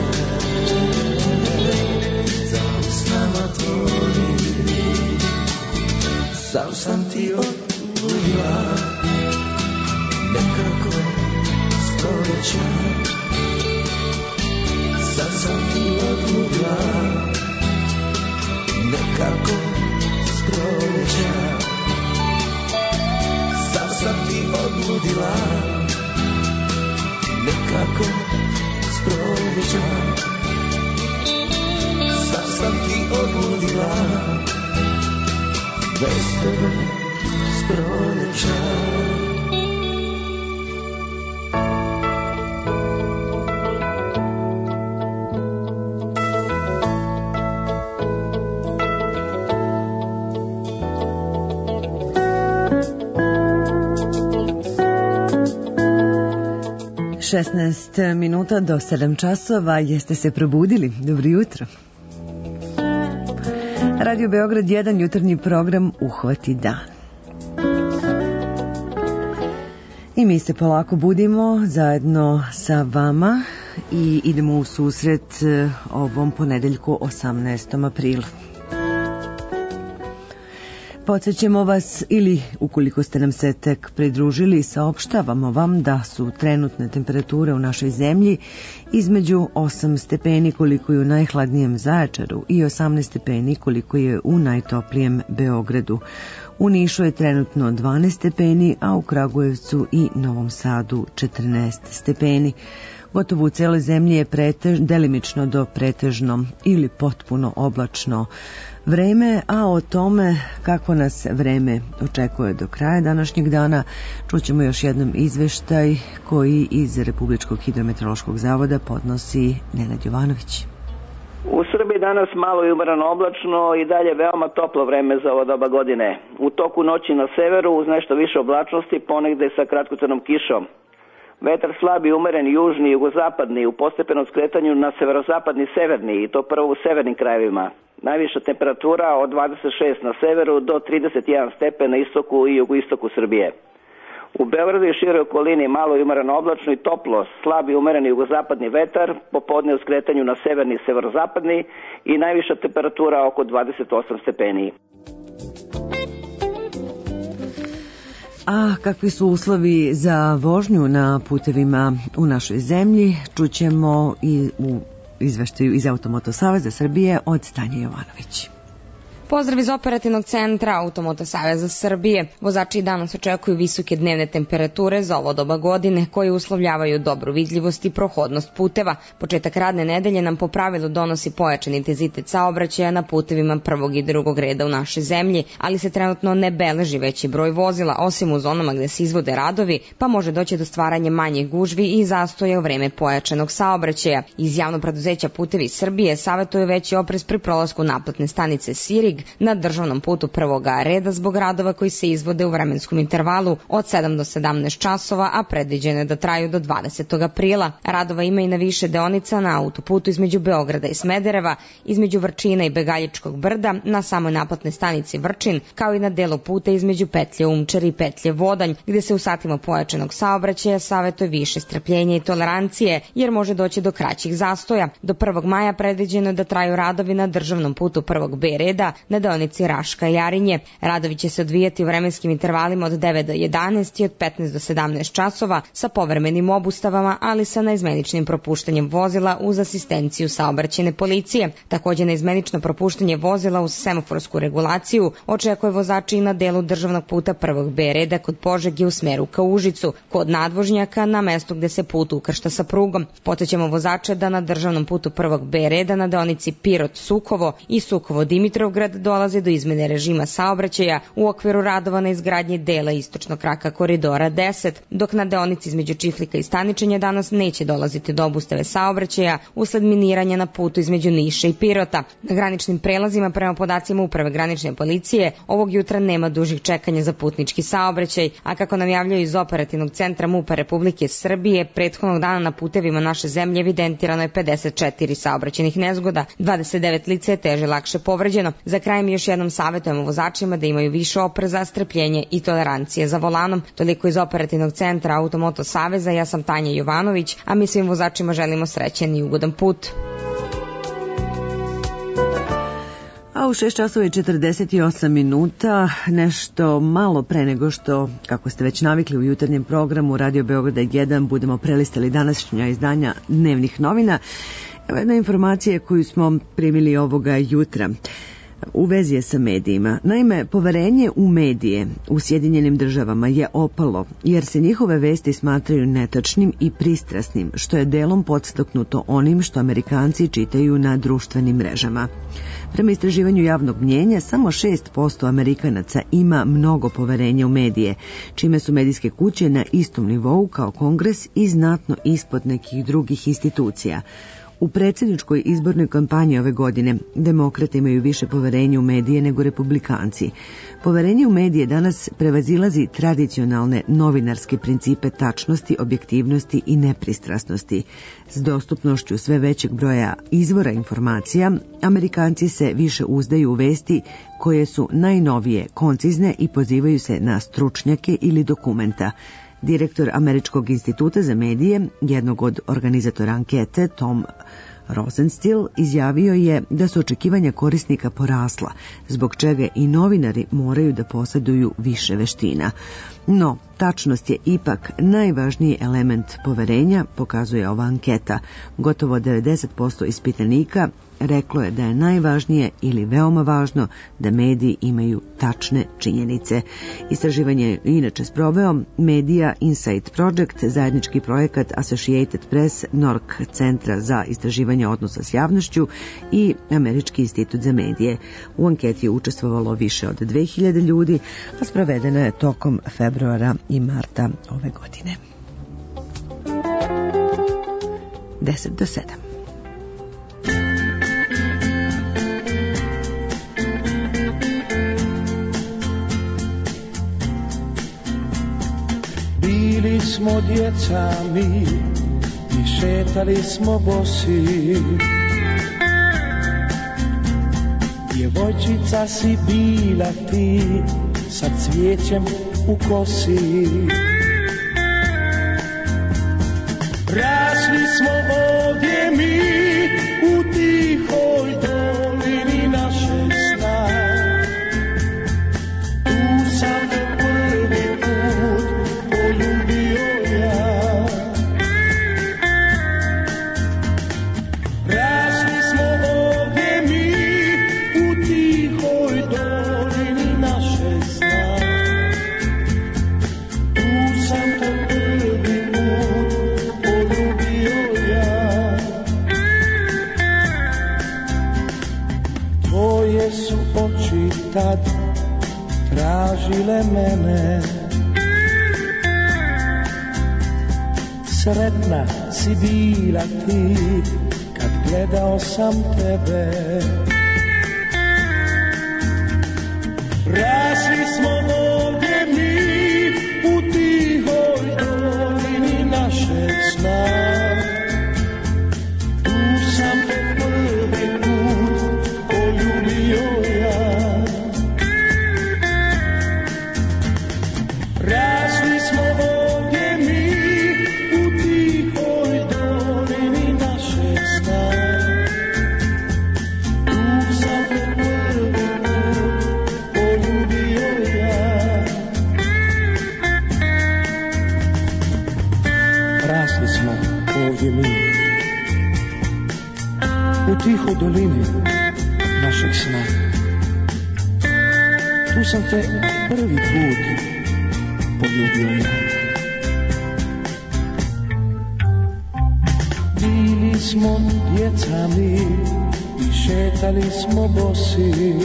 za usnama tvojim. Sam sam ti odludila, nekako s proljeća. Sam sam ti odludila, nekako s proljeća. Sam sam ti odludila, nekako s proljeća. Sam sam ti odludila, bez tebe s proljeća. šesnaest minuta do sedam časova. Jeste se probudili? Dobro jutro. Radio Beograd jedan, jutarnji program Uhvati dan. I mi se polako budimo zajedno sa vama i idemo u susret ovom ponedeljku osamnaestom aprilu. Podsjećamo vas, ili ukoliko ste nam se tek pridružili, saopštavamo vam da su trenutne temperature u našoj zemlji između osam stepeni koliko je u najhladnijem Zaječaru i osamnaest stepeni koliko je u najtoplijem Beogradu. U Nišu je trenutno dvanaest stepeni, a u Kragujevcu i Novom Sadu četrnaest stepeni. Gotovo u celoj zemlji je pretež, delimično do pretežno ili potpuno oblačno vreme, a o tome kako nas vreme očekuje do kraja današnjeg dana čućemo još jednom izveštaj koji iz Republičkog hidrometeorološkog zavoda podnosi Nenad Jovanović. U Srbiji danas malo i umereno oblačno i dalje veoma toplo vreme za ovo doba godine. U toku noći na severu uz nešto više oblačnosti, ponegde sa kratkocrnom kišom. Vetar slab i umeren južni i jugozapadni u postepenom skretanju na severozapadni severni i to prvo u severnim krajevima. Najviša temperatura od dvadeset šest na severu do trideset jedan stepen na istoku i jugoistoku Srbije. U Beogradu i široj okolini malo i umereno oblačno i toplo, slab i umeren jugozapadni vetar, popodne u skretanju na severni i severozapadni i najviša temperatura oko dvadeset osam stepeni. A kakvi su uslovi za vožnju na putevima u našoj zemlji, čućemo i u izveštaju iz Automoto Saveza Srbije od Tanje Jovanović. Pozdrav iz operativnog centra Automoto Saveza Srbije. Vozači danas očekuju visoke dnevne temperature za ovo doba godine koje uslovljavaju dobru vidljivost i prohodnost puteva. Početak radne nedelje nam po pravilu donosi pojačan intenzitet saobraćaja na putevima prvog i drugog reda u našoj zemlji, ali se trenutno ne beleži veći broj vozila, osim u zonama gde se izvode radovi, pa može doći do stvaranja manjih gužvi i zastoja u vreme pojačanog saobraćaja. Iz javnog preduzeća Putevi Srbije savetuju veći oprez pri prolasku naplatne stanice Sirig na državnom putu prvoga reda zbog radova koji se izvode u vremenskom intervalu od sedam do sedamnaest časova, a predviđeno je da traju do dvadesetog aprila. Radova ima i na više deonica na autoputu između Beograda i Smedereva, između Vrčina i Begaljičkog brda, na samoj naplatnoj stanici Vrčin, kao i na delu puta između petlje Umčar i petlje Vodanj, gde se u satima pojačanog saobraćaja savetuje više strpljenja i tolerancije, jer može doći do kraćih zastoja. Do prvog maja predviđeno je da traju radovi na državnom putu prvog B reda, na deonici Raška i Jarinje. Radovi će se odvijati u vremenskim intervalima od devet do jedanaest i od petnaest do sedamnaest časova sa povremenim obustavama, ali sa naizmeničnim propuštanjem vozila uz asistenciju saobraćajne policije. Takođe naizmenično propuštanje vozila uz semaforsku regulaciju očekuje vozači i na delu državnog puta prvog B reda kod Požege u smeru ka Užicu, kod nadvožnjaka na mestu gde se put ukršta sa prugom. Podsećamo vozače da na državnom putu prvog B reda na deonici Pirot-Sukovo i Sukovo-Dimitrovgrad dolaze do izmene režima saobraćaja u okviru radova na izgradnji dela istočnog kraka koridora deset, dok na deonici između Čiflika i Staničenja danas neće dolaziti do obustave saobraćaja usled miniranja na putu između Niša i Pirota. Na graničnim prelazima, prema podacima Uprave granične policije, ovog jutra nema dužih čekanja za putnički saobraćaj, a kako nam javljaju iz operativnog centra MUP-a Republike Srbije, prethodnog dana na putevima naše zemlje evidentirano je pedeset četiri saobraćajnih nezgoda, dvadeset devet lica je teže lakše povređeno. Za kraj mi još jednom savjetujemo vozačima da imaju više opreza, strpljenje i tolerancije za volanom. Toliko iz operativnog centra Automoto Saveza, ja sam Tanja Jovanović, a mi svim vozačima želimo srećan i ugodan put. A u šest časova i četrdeset osam minuta, nešto malo pre nego što, kako ste već navikli u jutarnjem programu Radio Beograda jedan, budemo prelistali današnja izdanja dnevnih novina. Evo jedna informacija koju smo primili ovoga jutra. U vezi je sa medijima. Naime, poverenje u medije u Sjedinjenim državama je opalo, jer se njihove vesti smatraju netačnim i pristrasnim, što je delom podstaknuto onim što Amerikanci čitaju na društvenim mrežama. Prema istraživanju javnog mnjenja, samo šest posto Amerikanaca ima mnogo poverenja u medije, čime su medijske kuće na istom nivou kao Kongres i znatno ispod nekih drugih institucija. U predsjedničkoj izbornoj kampanji ove godine demokrate imaju više poverenja u medije nego republikanci. Poverenje u medije danas prevazilazi tradicionalne novinarske principe tačnosti, objektivnosti i nepristrasnosti. S dostupnošću sve većeg broja izvora informacija, Amerikanci se više uzdaju u vesti koje su najnovije, koncizne i pozivaju se na stručnjake ili dokumenta. Direktor Američkog instituta za medije, jednog od organizatora ankete, Tom Rosenstiel, izjavio je da su očekivanja korisnika porasla, zbog čega i novinari moraju da posjeduju više veština. No, tačnost je ipak najvažniji element poverenja, pokazuje ova anketa. Gotovo devedeset posto ispitanika reklo je da je najvažnije ili veoma važno da mediji imaju tačne činjenice. Istraživanje je inače sproveo Media Insight Project, zajednički projekat Associated Press, Nork centra za istraživanje odnosa s javnošću i Američki institut za medije. U anketi je učestvovalo više od dve hiljade ljudi, a sprovedena je tokom februara i marta ove godine. deset do sedam. Bili smo djeca mi i šetali smo bosi. Djevojčica si bila ti sa cvijećem u kosi. Rasli smo ovdje mi u tihoj dolini naše sna. Tu sam te prvi put poljubio ja. Rasli smo ovdje mi u tihoj tad tražile mene. Sretna si bila ti kad gledao sam tebe. Rasli smo ovdje mi u tihoj dolini našeg sna. Tu sam te prvi put poljubio ja. Rasli smo ovdje mi u tihoj dolini našeg sna. Tu sam te prvi put poljubio ja. Rasli smo ovdje mi u tihoj dolini našeg sna. Tu sam te prvi put poljubio ja. Bili smo djeca mi i šetali smo bosi.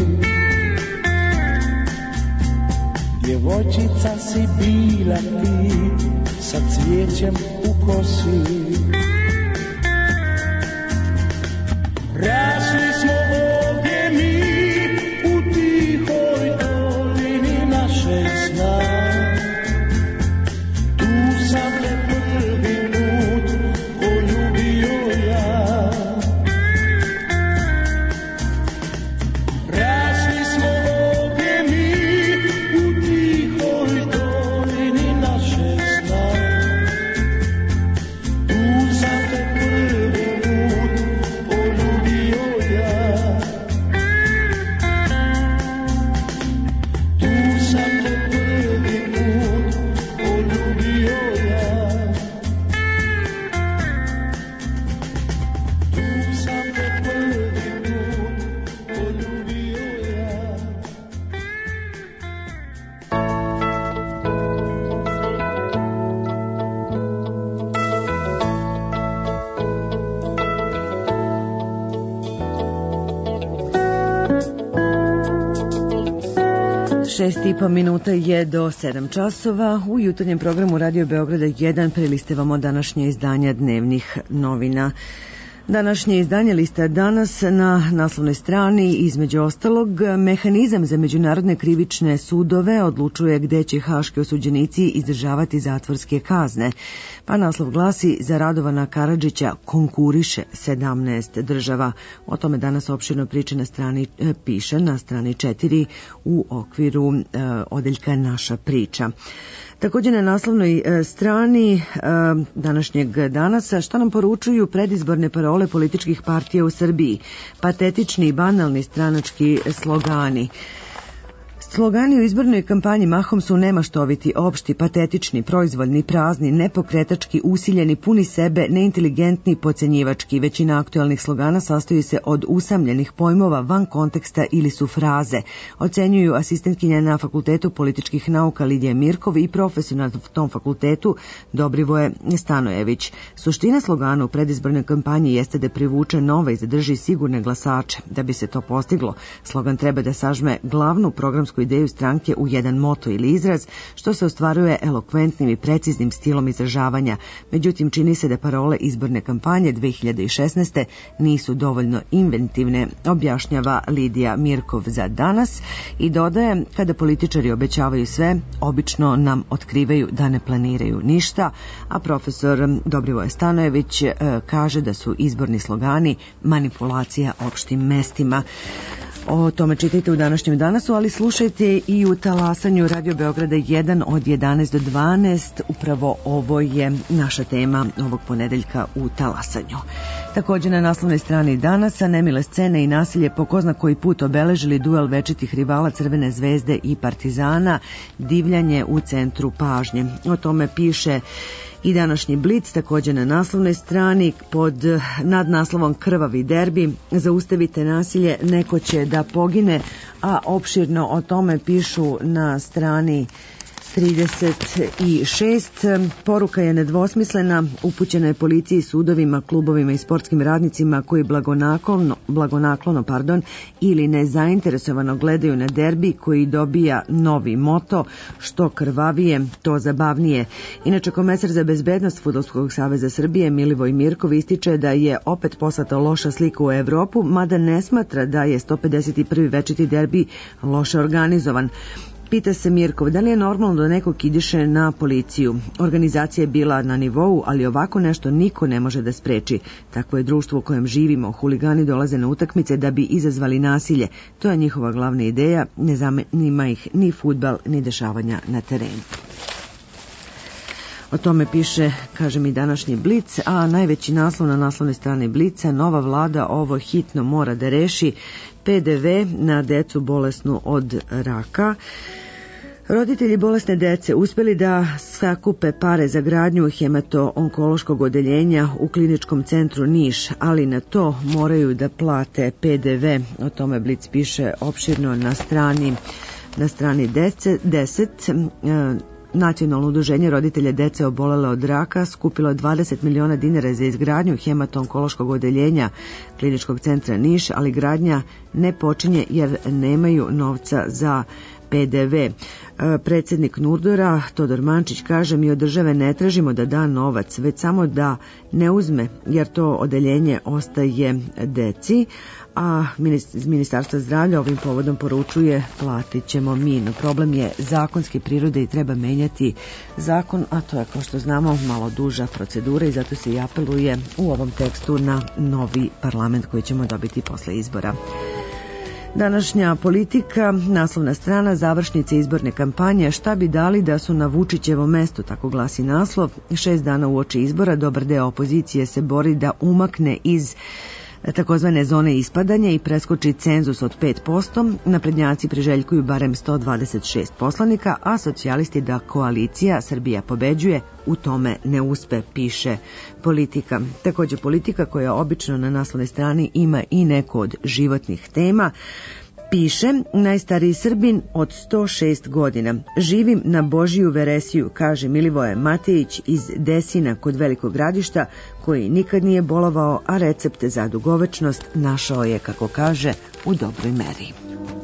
Djevojčica si bila ti sa cvijećem u kosi. Rasli smo ovdje mi u tihoj dolini našeg sna. Tu sam te prvi put poljubio ja. Rasli smo ovdje mi u tihoj dolini našeg sna. Tu sam te prvi put poljubio ja. Tu sam te prvi put poljubio ja. Tu sam te prvi put poljubio ja. Šest i po minuta je do sedam časova. U jutarnjem programu Radio Beograda jedan prelistevamo današnje izdanja dnevnih novina. Današnje izdanje lista danas na naslovnoj strani, između ostalog, mehanizam za međunarodne krivične sudove odlučuje gde će haški osuđenici izdržavati zatvorske kazne. Pa naslov glasi: za Radovana Karadžića konkuriše sedamnaest država. O tome danas opširno priče na strani, piše na strani četiri u okviru e, odeljka Naša priča. Također na naslovnoj strani e, današnjeg danasa, što nam poručuju predizborne parole političkih partija u Srbiji? Patetični i banalni stranački slogani. Slogani u izbornoj kampanji mahom su nemaštoviti, opšti, patetični, proizvoljni, prazni, nepokretački, usiljeni, puni sebe, neinteligentni, pocenjivački. Većina aktualnih slogana sastoji se od usamljenih pojmova van konteksta ili su fraze. Ocenjuju asistentkinja na Fakultetu političkih nauka Lidija Mirkov i profesor na tom fakultetu Dobrivoje Stanojević. Suština slogana u predizbornoj kampanji jeste da privuče nove i zadrži sigurne glasače. Da bi se to postiglo, slogan treba da sažme glavnu programsku ideju stranke u jedan moto ili izraz, što se ostvaruje elokventnim i preciznim stilom izražavanja. Međutim, čini se da parole izborne kampanje dve hiljade šesnaeste. nisu dovoljno inventivne, objašnjava Lidija Mirkov za danas i dodaje: kada političari obećavaju sve, obično nam otkrivaju da ne planiraju ništa, a profesor Dobrivoje Stanojević kaže da su izborni slogani manipulacija opštim mestima. O tome čitajte u današnjem danasu, ali slušajte i u talasanju Radio Beograda jedan od jedanaest do dvanaest. Upravo ovo je naša tema ovog ponedeljka u talasanju. Također na naslovnoj strani danasa nemile scene i nasilje po ko zna koji put obeležili duel večitih rivala Crvene zvezde i Partizana, divljanje u centru pažnje. O tome piše i današnji Blic, također na naslovnoj strani pod nadnaslovom Krvavi derbi, zaustavite nasilje, neko će da pogine, a opširno o tome pišu na strani trideset šest. Poruka je nedvosmislena, upućena je policiji, sudovima, klubovima i sportskim radnicima koji blagonaklono, blagonaklono pardon, ili nezainteresovano gledaju na derbi koji dobija novi moto, što krvavije, to zabavnije. Inače, komesar za bezbednost Fudbalskog saveza Srbije Milivoj Mirkov ističe da je opet poslata loša slika u Evropu, mada ne smatra da je sto pedeset prvi večiti derbi loše organizovan. Pita se Mirkov, da li je normalno da neko kidiše na policiju? Organizacija je bila na nivou, ali ovako nešto niko ne može da spreči. Takvo je društvo u kojem živimo. Huligani dolaze na utakmice da bi izazvali nasilje. To je njihova glavna ideja. Ne zanima ih ni fudbal, ni dešavanja na terenu. O tome piše, kažem, i današnji Blic, a najveći naslov na naslovnoj strani Blica: nova vlada ovo hitno mora da reši, P D V na decu bolesnu od raka. Roditelji bolesne dece uspeli da sakupe pare za gradnju hemato-onkološkog odeljenja u kliničkom centru Niš, ali na to moraju da plate P D V. O tome Blic piše opširno na strani, na strani deset. Nacionalno udruženje roditelja dece obolele od raka skupilo dvadeset miliona dinara za izgradnju hemato-onkološkog odeljenja kliničkog centra Niš, ali gradnja ne počinje jer nemaju novca za P D V. Predsjednik Nurdora Todor Mančić kaže: mi od države ne tražimo da da novac, već samo da ne uzme, jer to odeljenje ostaje deci. A iz Ministarstva zdravlja ovim povodom poručuje: platit ćemo mi. No, problem je zakonske prirode i treba menjati zakon, a to je, kao što znamo, malo duža procedura i zato se i apeluje u ovom tekstu na novi parlament koji ćemo dobiti posle izbora. Današnja Politika, naslovna strana, završnice izborne kampanje: šta bi dali da su na Vučićevom mestu, tako glasi naslov. Šest dana uoči izbora dobar deo opozicije se bori da umakne iz takozvane zone ispadanja i preskoči cenzus od pet posto. Naprednjaci priželjkuju barem sto dvadeset šest poslanika, a socijalisti da koalicija Srbija pobeđuje u tome ne uspe, piše Politika. Takođe Politika, koja obično na naslovnoj strani ima i neko od životnih tema, piše: najstariji Srbin od sto šest godina. Živim na Božiju veresiju, kaže Milivoje Matejić iz Desina kod Velikog Gradišta, koji nikad nije bolovao, a recepte za dugovečnost našao je, kako kaže, u dobroj meri.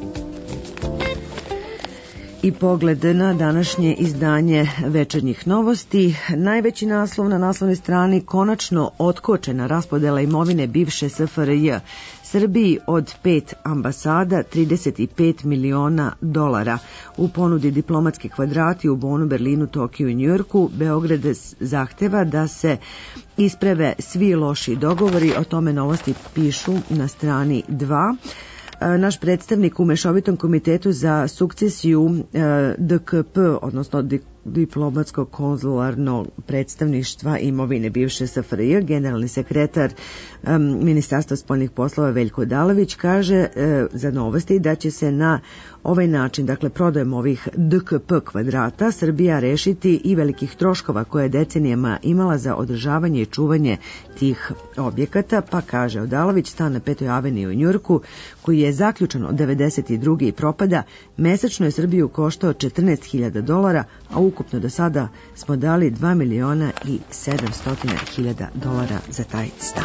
I pogled na današnje izdanje Večernjih novosti. Najveći naslov na naslovnoj strani: konačno otkočena raspodela imovine bivše S F R J. Srbiji od pet ambasada trideset pet miliona dolara. U ponudi diplomatski kvadrati u Bonu, Berlinu, Tokiju i Njujorku. Beograd zahteva da se isprave svi loši dogovori. O tome novosti pišu na strani dva. Naš predstavnik u Mešovitom komitetu za sukcesiju D K P, odnosno diplomatskog konzularnog predstavništva imovine bivše S F R J, generalni sekretar um, Ministarstva spoljnih poslova Veljko Odalović, kaže uh, za novosti da će se na ovaj način, dakle prodajem ovih D K P kvadrata, Srbija rešiti i velikih troškova koje je decenijama imala za održavanje i čuvanje tih objekata, pa kaže Odalović: stan na Petoj aveniji u Njujorku, koji je zaključan od devedeset druge i propada, mesečno je Srbiju koštao četrnaest hiljada dolara, a ukupno do sada smo dali dva miliona i sedamsto hiljada dolara za taj stan.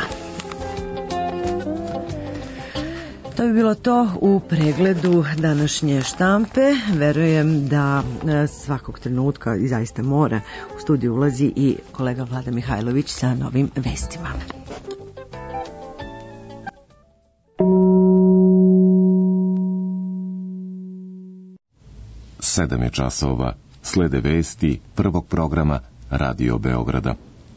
To bi bilo to u pregledu današnje štampe. Verujem da svakog trenutka i zaista mora u studiju ulazi i kolega Vlada Mihajlović sa novim vestima. Sedam je časova. Slede vesti prvog programa Radio Beograda.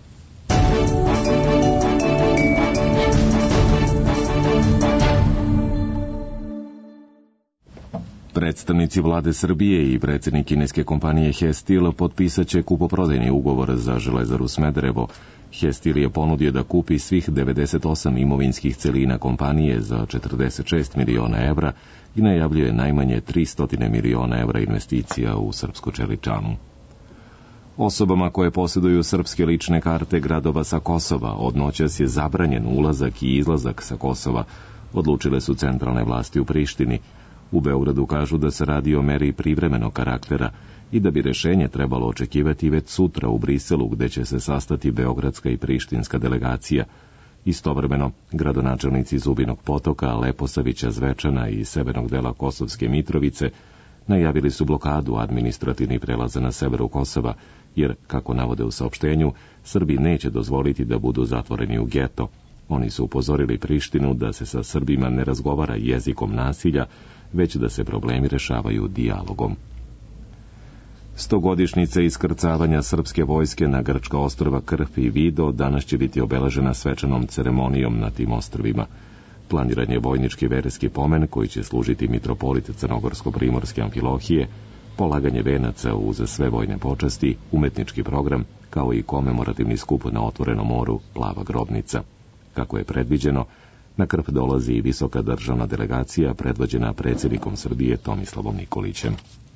Predstavnici vlade Srbije i predsjednik kineske kompanije Hestil potpisat će kupoprodajni ugovor za Železaru Smederevo. Hestil je ponudio da kupi svih devedeset osam imovinskih celina kompanije za četrdeset šest miliona evra i najavljuje najmanje tristo miliona evra investicija u srpsku čeličanu. Osobama koje posjeduju srpske lične karte gradova sa Kosova od noćas je zabranjen ulazak i izlazak sa Kosova, odlučile su centralne vlasti u Prištini. U Beogradu kažu da se radi o meri privremenog karaktera i da bi rešenje trebalo očekivati već sutra u Briselu, gde će se sastati beogradska i prištinska delegacija. Istovremeno, gradonačelnici Zubinog Potoka, Leposavića, Zvečana i severnog dela Kosovske Mitrovice najavili su blokadu administrativnih prelaza na severu Kosova, jer, kako navode u saopštenju, Srbi neće dozvoliti da budu zatvoreni u geto. Oni su upozorili Prištinu da se sa Srbima ne razgovara jezikom nasilja, već da se problemi rešavaju dijalogom. Stogodišnjica iskrcavanja srpske vojske na grčka ostrva Krf i Vido danas će biti obeležena svečanom ceremonijom na tim ostrvima. Planiran je vojnički verski pomen koji će služiti mitropolit Crnogorsko-Primorske Amfilohije, polaganje venaca uz sve vojne počasti, umetnički program, kao i komemorativni skup na otvorenom moru Plava grobnica. Kako je predviđeno, na Krf dolazi i visoka državna delegacija predvođena predsjednikom Srbije Tomislavom Nikolićem.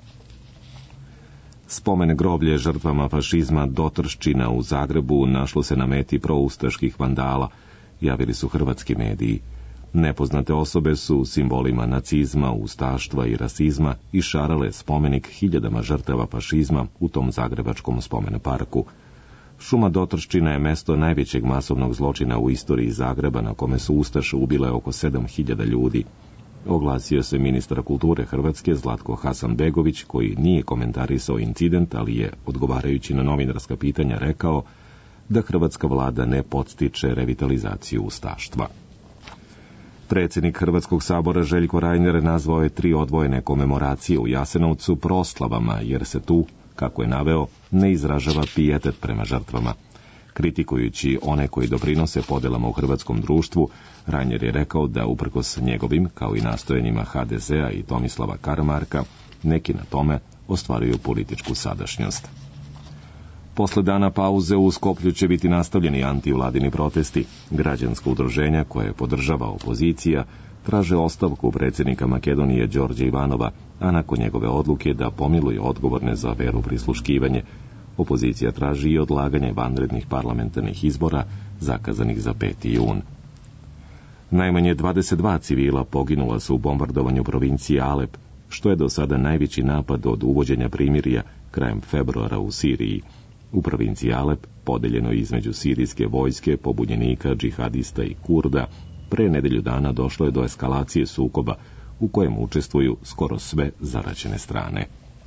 Spomen groblje žrtvama fašizma Dotrščina u Zagrebu našlo se na meti proustaških vandala, javili su hrvatski mediji. Nepoznate osobe su simbolima nacizma, ustaštva i rasizma išarale spomenik hiljadama žrtava fašizma u tom zagrebačkom spomen parku. Šuma Dotrščina je mesto najvećeg masovnog zločina u istoriji Zagreba, na kome su ustaše ubile oko sedam hiljada ljudi. Oglasio se ministar kulture Hrvatske Zlatko Hasanbegović, koji nije komentarisao incident, ali je, odgovarajući na novinarska pitanja, rekao da hrvatska vlada ne podstiče revitalizaciju ustaštva. Predsjednik Hrvatskog sabora Željko Reiner nazvao je tri odvojene komemoracije u Jasenovcu proslavama, jer se tu, kako je naveo, ne izražava pijetet prema žrtvama. Kritikujući one koji doprinose podelama u hrvatskom društvu, Reiner je rekao da uprkos njegovim, kao i nastojanjima ha de zea i Tomislava Karamarka, neki na tome ostvaruju političku sadašnjost. Posle dana pauze u Skoplju će biti nastavljeni antivladini protesti. Građansko udruženja koje podržava opozicija traže ostavku predsjednika Makedonije Đorđa Ivanova, a nakon njegove odluke da pomiluje odgovorne za veru prisluškivanje, opozicija traži i odlaganje vanrednih parlamentarnih izbora zakazanih za peti jun. Najmanje dvadeset dva civila poginula su u bombardovanju provincije Alep, što je do sada najveći napad od uvođenja primirja krajem februara u Siriji. U provinciji Alep, podeljeno između sirijske vojske, pobunjenika, džihadista i Kurda, pre nedelju dana došlo je do eskalacije sukoba u kojem učestvuju skoro sve zaraćene strane.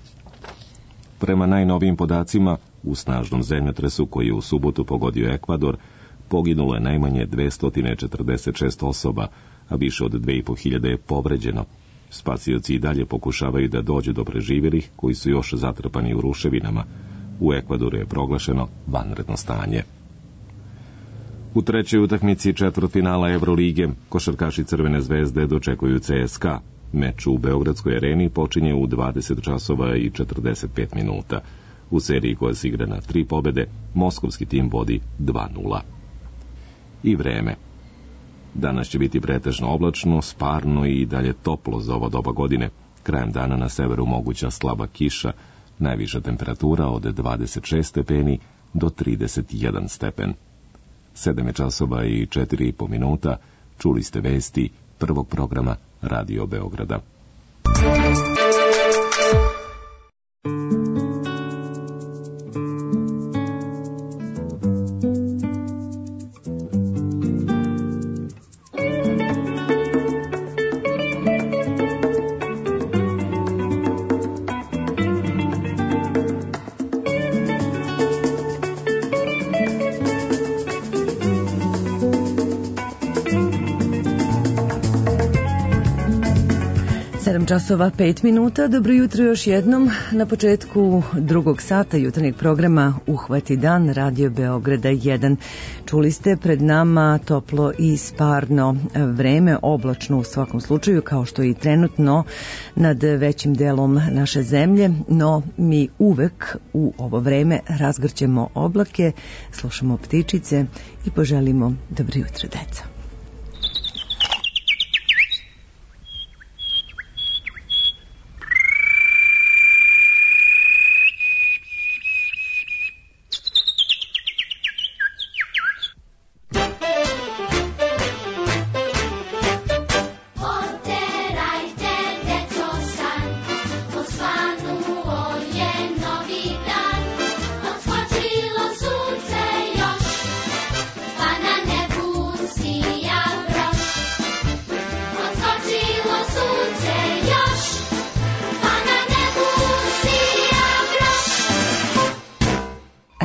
Prema najnovijim podacima, u snažnom zemljotresu koji je u subotu pogodio Ekvador, poginulo je najmanje dvesta četrdeset šest osoba, a više od dve i po hiljade je povređeno. Spasioci i dalje pokušavaju da dođu do preživjelih koji su još zatrpani u ruševinama. U Ekvadoru je proglašeno vanredno stanje. U trećoj utakmici četvrtfinala Evrolige košarkaši Crvene zvezde dočekuju ce es ka. Meč u Beogradskoj areni počinje u dvadeset časova i četrdeset pet minuta. U seriji koja se igra na tri pobede, moskovski tim vodi dva nula. I vreme. Danas će biti pretežno oblačno, sparno i dalje toplo za ovo doba godine. Krajem dana na severu moguća slaba kiša, najviša temperatura od dvadeset šest stepeni do trideset jedan stepen. Sedam je časova i četiri i po minuta. Čuli ste vesti prvog programa Radio Beograda. sedam časova pet minuta. Dobro jutro još jednom. Na početku drugog sata jutarnjeg programa Uhvati dan Radio Beograda jedan. Čuli ste pred nama toplo i sparno vreme, oblačno u svakom slučaju, kao što je i trenutno nad većim delom naše zemlje, no mi uvek u ovo vreme razgrćemo oblake, slušamo ptičice i poželimo dobro jutro, deca. Poterajte decu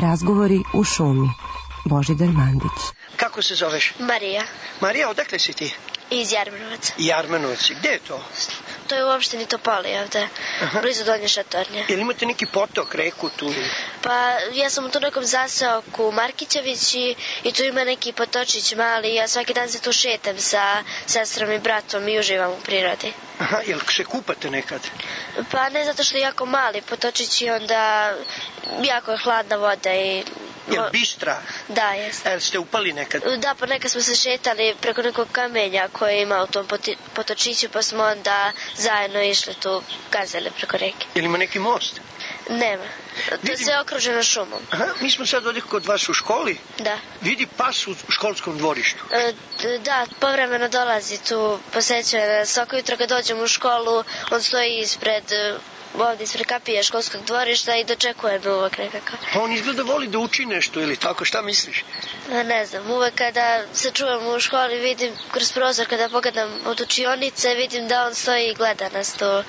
Razgovori u šumi. Božidar Mandić. Kako se zoveš? Marija. Marija, odakle si ti? Iz Jarmenovaca. Jarmenovci, gde je to? To je u opštini Topoli ovde, Aha. blizu Donje Šatornje. Jel imate neki potok, reku tu? Pa ja sam u tu nekom zaseoku Markićević i, i tu ima neki potočić mali. Ja svaki dan se tu šetam sa sestrom i bratom i uživam u prirodi. Aha, jel se kupate nekad? Pa ne, zato što je jako mali potočić i onda jako je hladna voda i... Jel bistra? Da, jeste. Jel ste upali nekad? Da, pa nekad smo se šetali preko nekog kamenja koje ima u tom potočiću, pa smo onda zajedno išli tu, gazeli preko reke. Jel ima neki most? Nema. To je sve okruženo šumom. Aha, mi smo sad ovdje kod vas u školi. Da. Vidi pas u školskom dvorištu. E, da, povremeno dolazi tu, posećuje nas. Svako jutro kad dođemo u školu, on stoji ispred... ovdje ispred kapije školskog dvorišta i dočekuje me uvek nekako. Pa on izgleda voli da uči nešto ili tako, šta misliš? Ne znam, uvek kada se čuvam u školi vidim kroz prozor, kada pogledam od učionice, vidim da on stoji i gleda nas tu.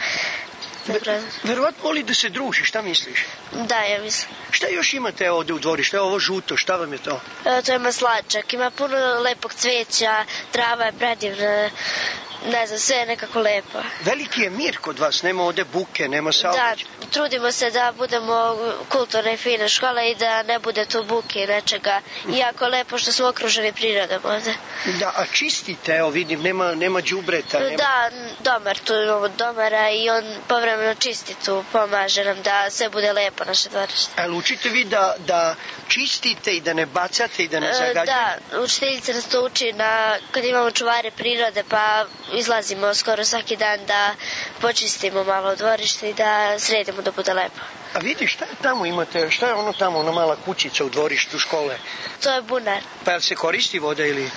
Ver, verovatno voli da se druži, šta misliš? Da, ja mislim. Šta još imate ovdje u dvorištu? Evo ovo žuto, šta vam je to? E, to je maslačak, ima puno lepog cveća, trava je predivna. Ne znam, sve je nekako lepo. Veliki je mir kod vas, nema ovde buke, nema saobraćaja. Da, trudimo se da budemo kulturne i fine škole i da ne bude tu buke i nečega. Iako lepo što smo okruženi prirodom ovde. Da, a čistite, evo vidim, nema, nema đubreta. Nema... Da, domar, tu imamo domara i on povremeno čisti tu, pomaže nam da sve bude lepo naše dvorište. Ali učite vi da, da čistite i da ne bacate i da ne zagađate? Da, učiteljica nas to uči na, kad imamo čuvare prirode, pa izlazimo skoro svaki dan da počistimo malo dvorište i da sredimo da bude lepo. A vidi šta je tamo imate, šta je ono tamo, ona mala kućica u dvorištu škole? To je bunar. Pa jel se koristi voda ili...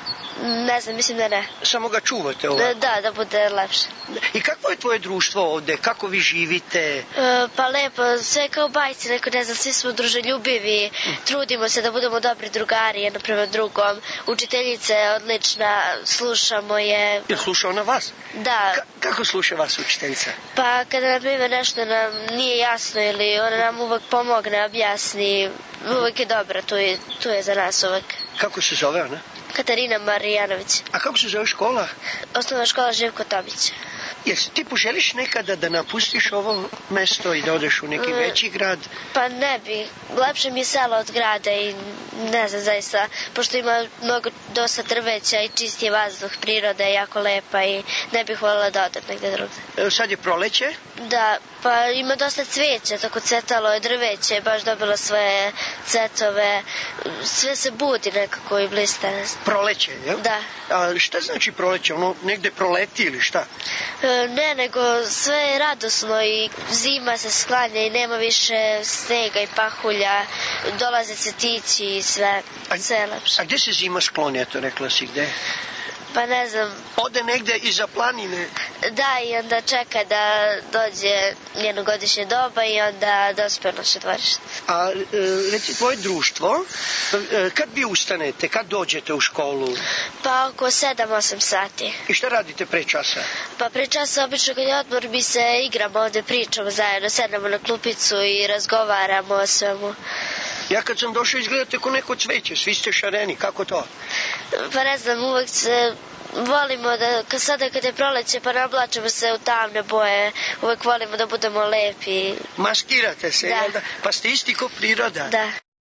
Ne znam, mislim da ne. Samo ga čuvate ovako? Da, da bude lepše. I kakvo je tvoje društvo ovde? Kako vi živite? E, pa lepo, sve kao bajci, neko ne znam, svi smo druželjubivi, trudimo se da budemo dobri drugari jedno prema drugom. Učiteljica je odlična, slušamo je. Jel sluša ona vas? Da. Ka kako sluša vas učiteljica? Pa kada nam ima nešto nam nije jasno ili ona nam uvek pomogne, objasni, uvek je dobra, tu je, tu je za nas uvek. Kako se zove ona? Katarina Marijanović. A kako se zove škola? Osnovna škola Živko Tomić. Jesi ti poželiš nekada da napustiš ovo mesto i da odeš u neki veći grad? Pa ne bi. Lepše mi je selo od grada i ne znam zaista, pošto ima mnogo dosta drveća i čist je vazduh, priroda je jako lepa i ne bih voljela da odem negde drugde. Evo sad je proleće? Da, pa ima dosta cveća, tako cvetalo je drveće, baš dobilo svoje cvetove, sve se budi nekako i bliste. Proleće, jel? Da. A šta znači proleće? Ono negde proleti ili šta? E, ne, nego sve je radosno i zima se sklanja i nema više snega i pahulja, dolaze cvetići i sve, a, sve je lepše. A gde se zima skloni, eto rekla si, gde? Pa ne znam. Ode negde iza planine? Da, i onda čeka da dođe njeno godišnje doba i onda dospe naše dvorište. A e, reci, tvoje društvo, e, kad vi ustanete, kad dođete u školu? Pa oko sedam osam sati. I šta radite pre časa? Pa pre časa obično kad je odmor mi se igramo ovde, pričamo zajedno, sednemo na klupicu i razgovaramo o svemu. Ja kad sam došao izgledate ko neko cveće, svi ste šareni, kako to? Pa ne znam, uvek se volimo da, kad sada kad je proleće pa nablačimo se u tamne boje, uvek volimo da budemo lepi. Maskirate se, da. Jel da? Pa ste isti ko priroda. Da.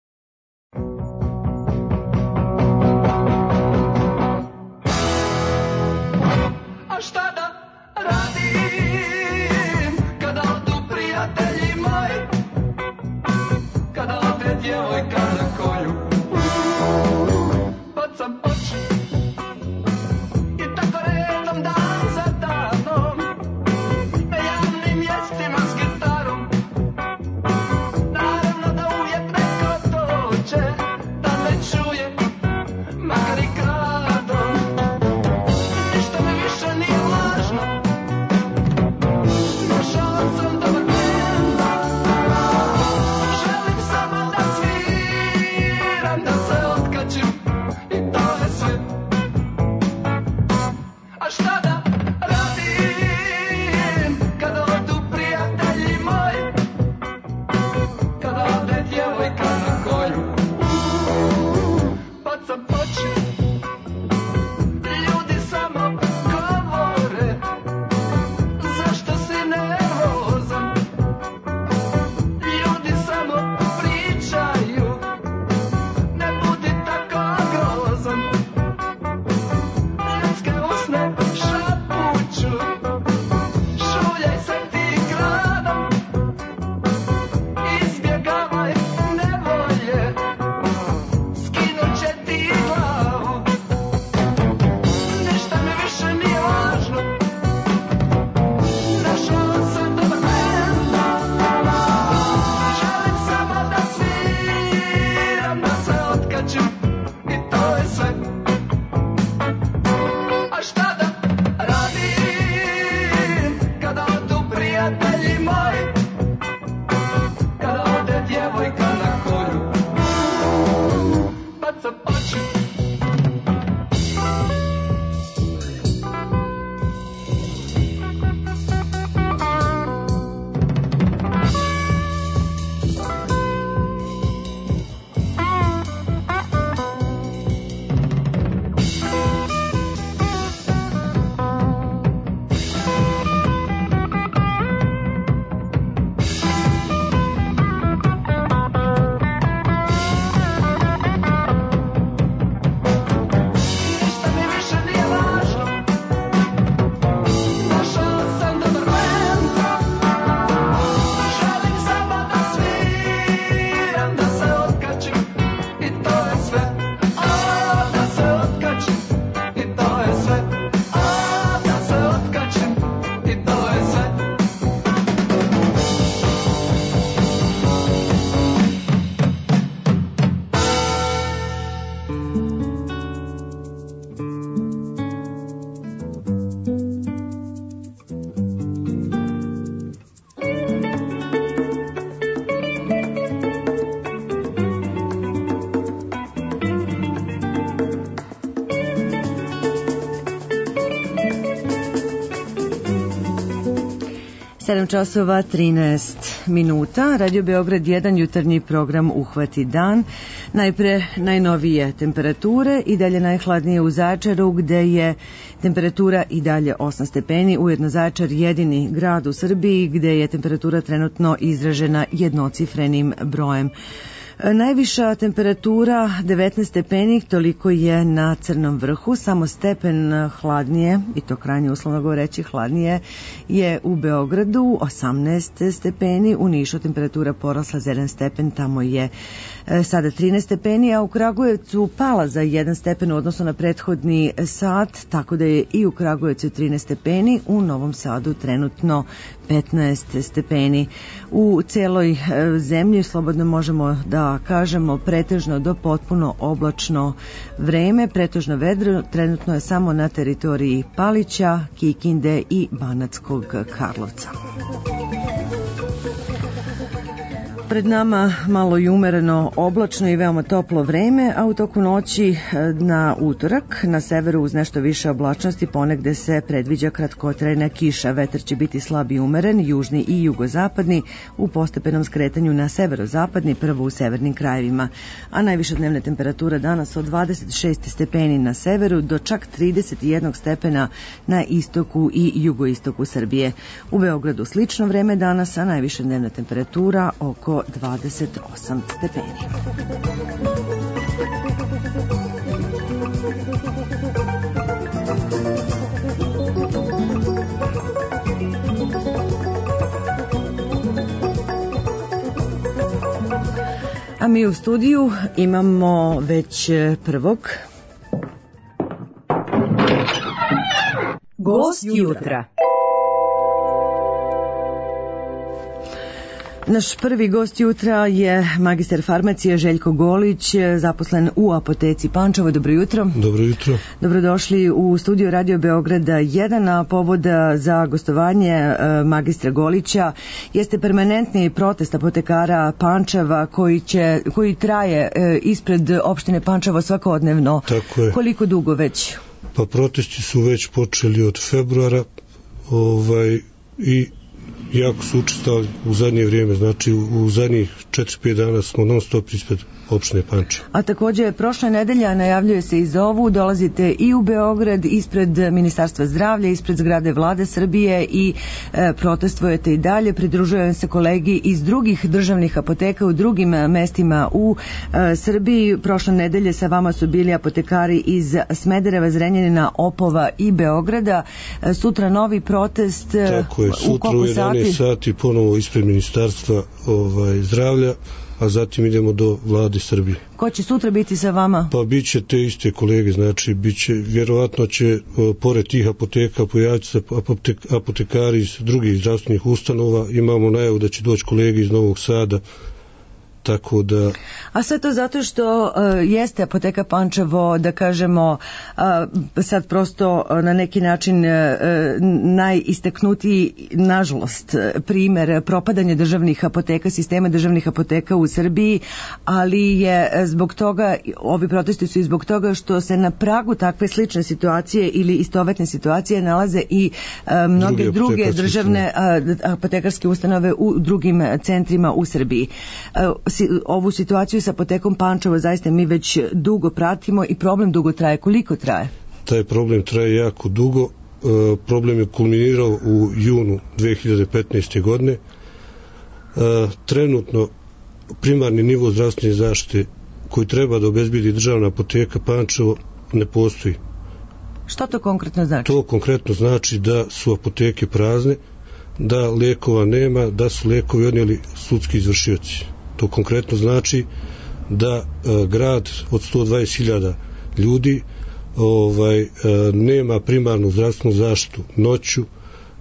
A šta da radim kada odu prijatelji moji, kada ode djevojka na koju bacam oči i tako redom dan za danom na javnim mjestima s gitarom. Naravno da uvijek neko dođe da me čuje, makar i kradom. Ništa mi više nije važno, našao sam dobar bend, želim samo da sviram, da se otkačim i to je sve. A šta da radim kada odu prijatelji moji, kada ode djevojka na koju započi. sedam časova trinaest minuta, Radio Beograd jedan, jutarnji program Uhvati dan. Najpre najnovije temperature, i dalje najhladnije u Zaječaru gde je temperatura i dalje osam stepeni, ujedno Zaječar jedini grad u Srbiji gde je temperatura trenutno izražena jednocifrenim brojem. Najviša temperatura devetnaest stepeni, toliko je na Crnom vrhu, samo stepen hladnije, i to krajnje uslovno govoreći hladnije, je u Beogradu osamnaest stepeni, u Nišu temperatura porasla za jedan stepen, tamo je sada trinaest stepeni, a u Kragujevcu pala za jedan stepen u odnosu na prethodni sat, tako da je i u Kragujevcu trinaest stepeni, u Novom Sadu trenutno petnaest stepeni. U celoj zemlji slobodno možemo da kažemo pretežno do potpuno oblačno vreme, pretežno vedro, trenutno je samo na teritoriji Palića, Kikinde i Banatskog Karlovca. Pred nama malo i umereno oblačno i veoma toplo vreme, a u toku noći na utorak na severu uz nešto više oblačnosti ponegde se predviđa kratkotrajna kiša. Vetar će biti slab i umeren, južni i jugozapadni, u postepenom skretanju na severozapadni, prvo u severnim krajevima. A najviša dnevna temperatura danas od dvadeset šest stepeni na severu do čak trideset jedan stepena na istoku i jugoistoku Srbije. U Beogradu slično vreme danas, a najviša dnevna temperatura oko dvadeset osam stepeni. A mi u studiju imamo već prvog gost jutra. Naš prvi gost jutra je magistar farmacije Željko Golić, zaposlen u apoteci Pančevo. Dobro jutro. Dobro jutro. Dobrodošli u studio Radio Beograda jedan, a povod za gostovanje magistra Golića jeste permanentni protest apotekara Pančeva koji, će, koji traje ispred opštine Pančevo svakodnevno. Tako je. Koliko dugo već? Pa protesti su već počeli od februara ovaj, i jako su učestvovali u zadnje vrijeme, znači u zadnjih četiri pet dana smo non stop ispred opštine Pančevo. A takođe, prošle nedelja najavljuje se i za ovu, dolazite i u Beograd, ispred Ministarstva zdravlja, ispred zgrade Vlade Srbije i e, protestvujete i dalje. Pridružujem se kolegi iz drugih državnih apoteka u drugim mestima u e, Srbiji. Prošle nedelje sa vama su bili apotekari iz Smedereva, Zrenjanina, Opova i Beograda. E, sutra novi protest. Tako je, sutra u jedanaest sati ponovo ispred Ministarstva ovaj, zdravlja, a zatim idemo do Vlade Srbije. Ko će sutra biti sa vama? Pa bit će te iste kolege, znači bit će, vjerovatno će o, pored tih apoteka pojaviti se apotek, apotekari iz drugih zdravstvenih ustanova. Imamo najavu da će doći kolege iz Novog Sada tako da... A sve to zato što uh, jeste apoteka Pančevo, da kažemo, uh, sad prosto uh, na neki način uh, najistaknutiji, nažalost, primer propadanja državnih apoteka, sistema državnih apoteka u Srbiji, ali je zbog toga, ovi protesti su i zbog toga što se na pragu takve slične situacije ili istovetne situacije nalaze i uh, mnoge druge, druge državne uh, apotekarske ustanove u drugim centrima u Srbiji. Uh, ovu situaciju sa apotekom Pančevo zaista mi već dugo pratimo i problem dugo traje. Koliko traje? Taj problem traje jako dugo. E, problem je kulminirao u junu dve hiljade petnaeste. godine. E, trenutno primarni nivo zdravstvene zaštite koji treba da obezbedi državna apoteka Pančevo ne postoji. Što to konkretno znači? To konkretno znači da su apoteke prazne, da lekova nema, da su lekovi odnijeli sudski izvršioci. To konkretno znači da e, grad od sto dvadeset hiljada ljudi ovaj, e, nema primarnu zdravstvenu zaštitu noću e,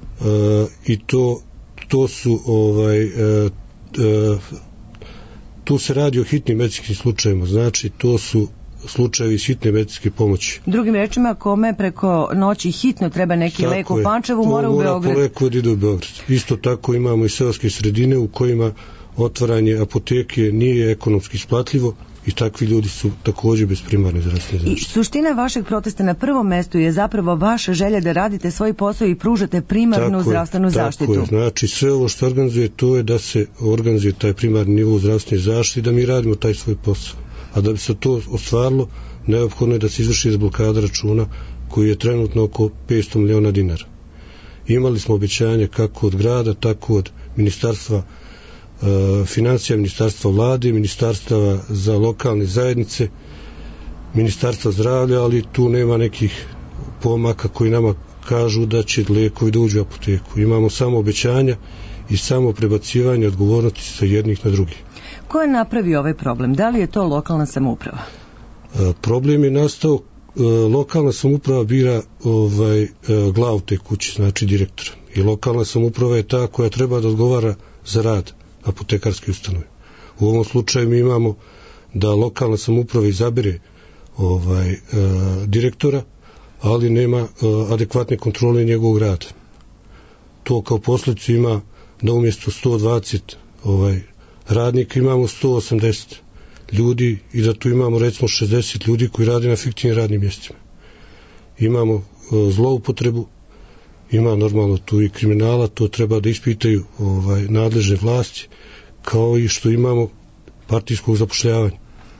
i to, to su ovaj, e, e, tu se radi o hitnim medicinskim slučajima, znači to su slučajevi hitne medicinske pomoći. Drugim rečima, kome preko noći hitno treba neki lek u Pančevu, mora u Beograd. To mora po leku da ide u Beograd. Isto tako imamo i seoske sredine u kojima otvaranje apoteke nije ekonomski isplatljivo i takvi ljudi su također bez primarne zdravstvene zaštite. I suština vašeg protesta na prvom mestu je zapravo vaša želja da radite svoj posao i pružate primarnu tako zdravstvenu je, zaštitu. Tako je, znači sve ovo što organizuje to je da se organizuje taj primarni nivo zdravstvene zaštite i da mi radimo taj svoj posao. A da bi se to ostvarilo, neophodno je da se izvrši blokada računa koji je trenutno oko petsto miliona dinara. Imali smo obećanje kako od grada, tako od ministarstva financija, ministarstva vlade, ministarstva za lokalne zajednice, ministarstva zdravlja, ali tu nema nekih pomaka koji nama kažu da će lekovi da uđu u apoteku. Imamo samo obećanja i samo prebacivanje odgovornosti sa jednih na drugih. Ko je napravio ovaj problem? Da li je to lokalna samouprava? A, problem je nastao, a, lokalna samouprava bira ovaj, a, glavu te kuće, znači direktora. I lokalna samouprava je ta koja treba da odgovara za rad apotekarske ustanove. U ovom slučaju mi imamo da lokalna samouprava izabere ovaj, e, direktora, ali nema e, adekvatne kontrole njegovog rada. To kao posljedicu ima da umjesto sto dvadeset ovaj, radnika imamo sto osamdeset ljudi i da tu imamo recimo šezdeset ljudi koji rade na fiktivnim radnim mjestima. Imamo e, zloupotrebu, ima normalno tu i kriminala, to treba da ispitaju ovaj, nadležne vlasti, kao i što imamo partijskog zapošljavanja.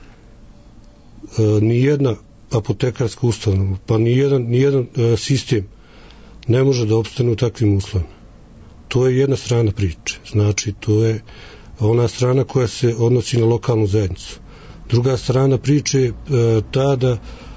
E, nijedna apotekarska ustanova, pa nijedan, nijedan e, sistem ne može da opstane u takvim uslovima. To je jedna strana priče. Znači, to je ona strana koja se odnosi na lokalnu zajednicu. Druga strana priče je e, ta da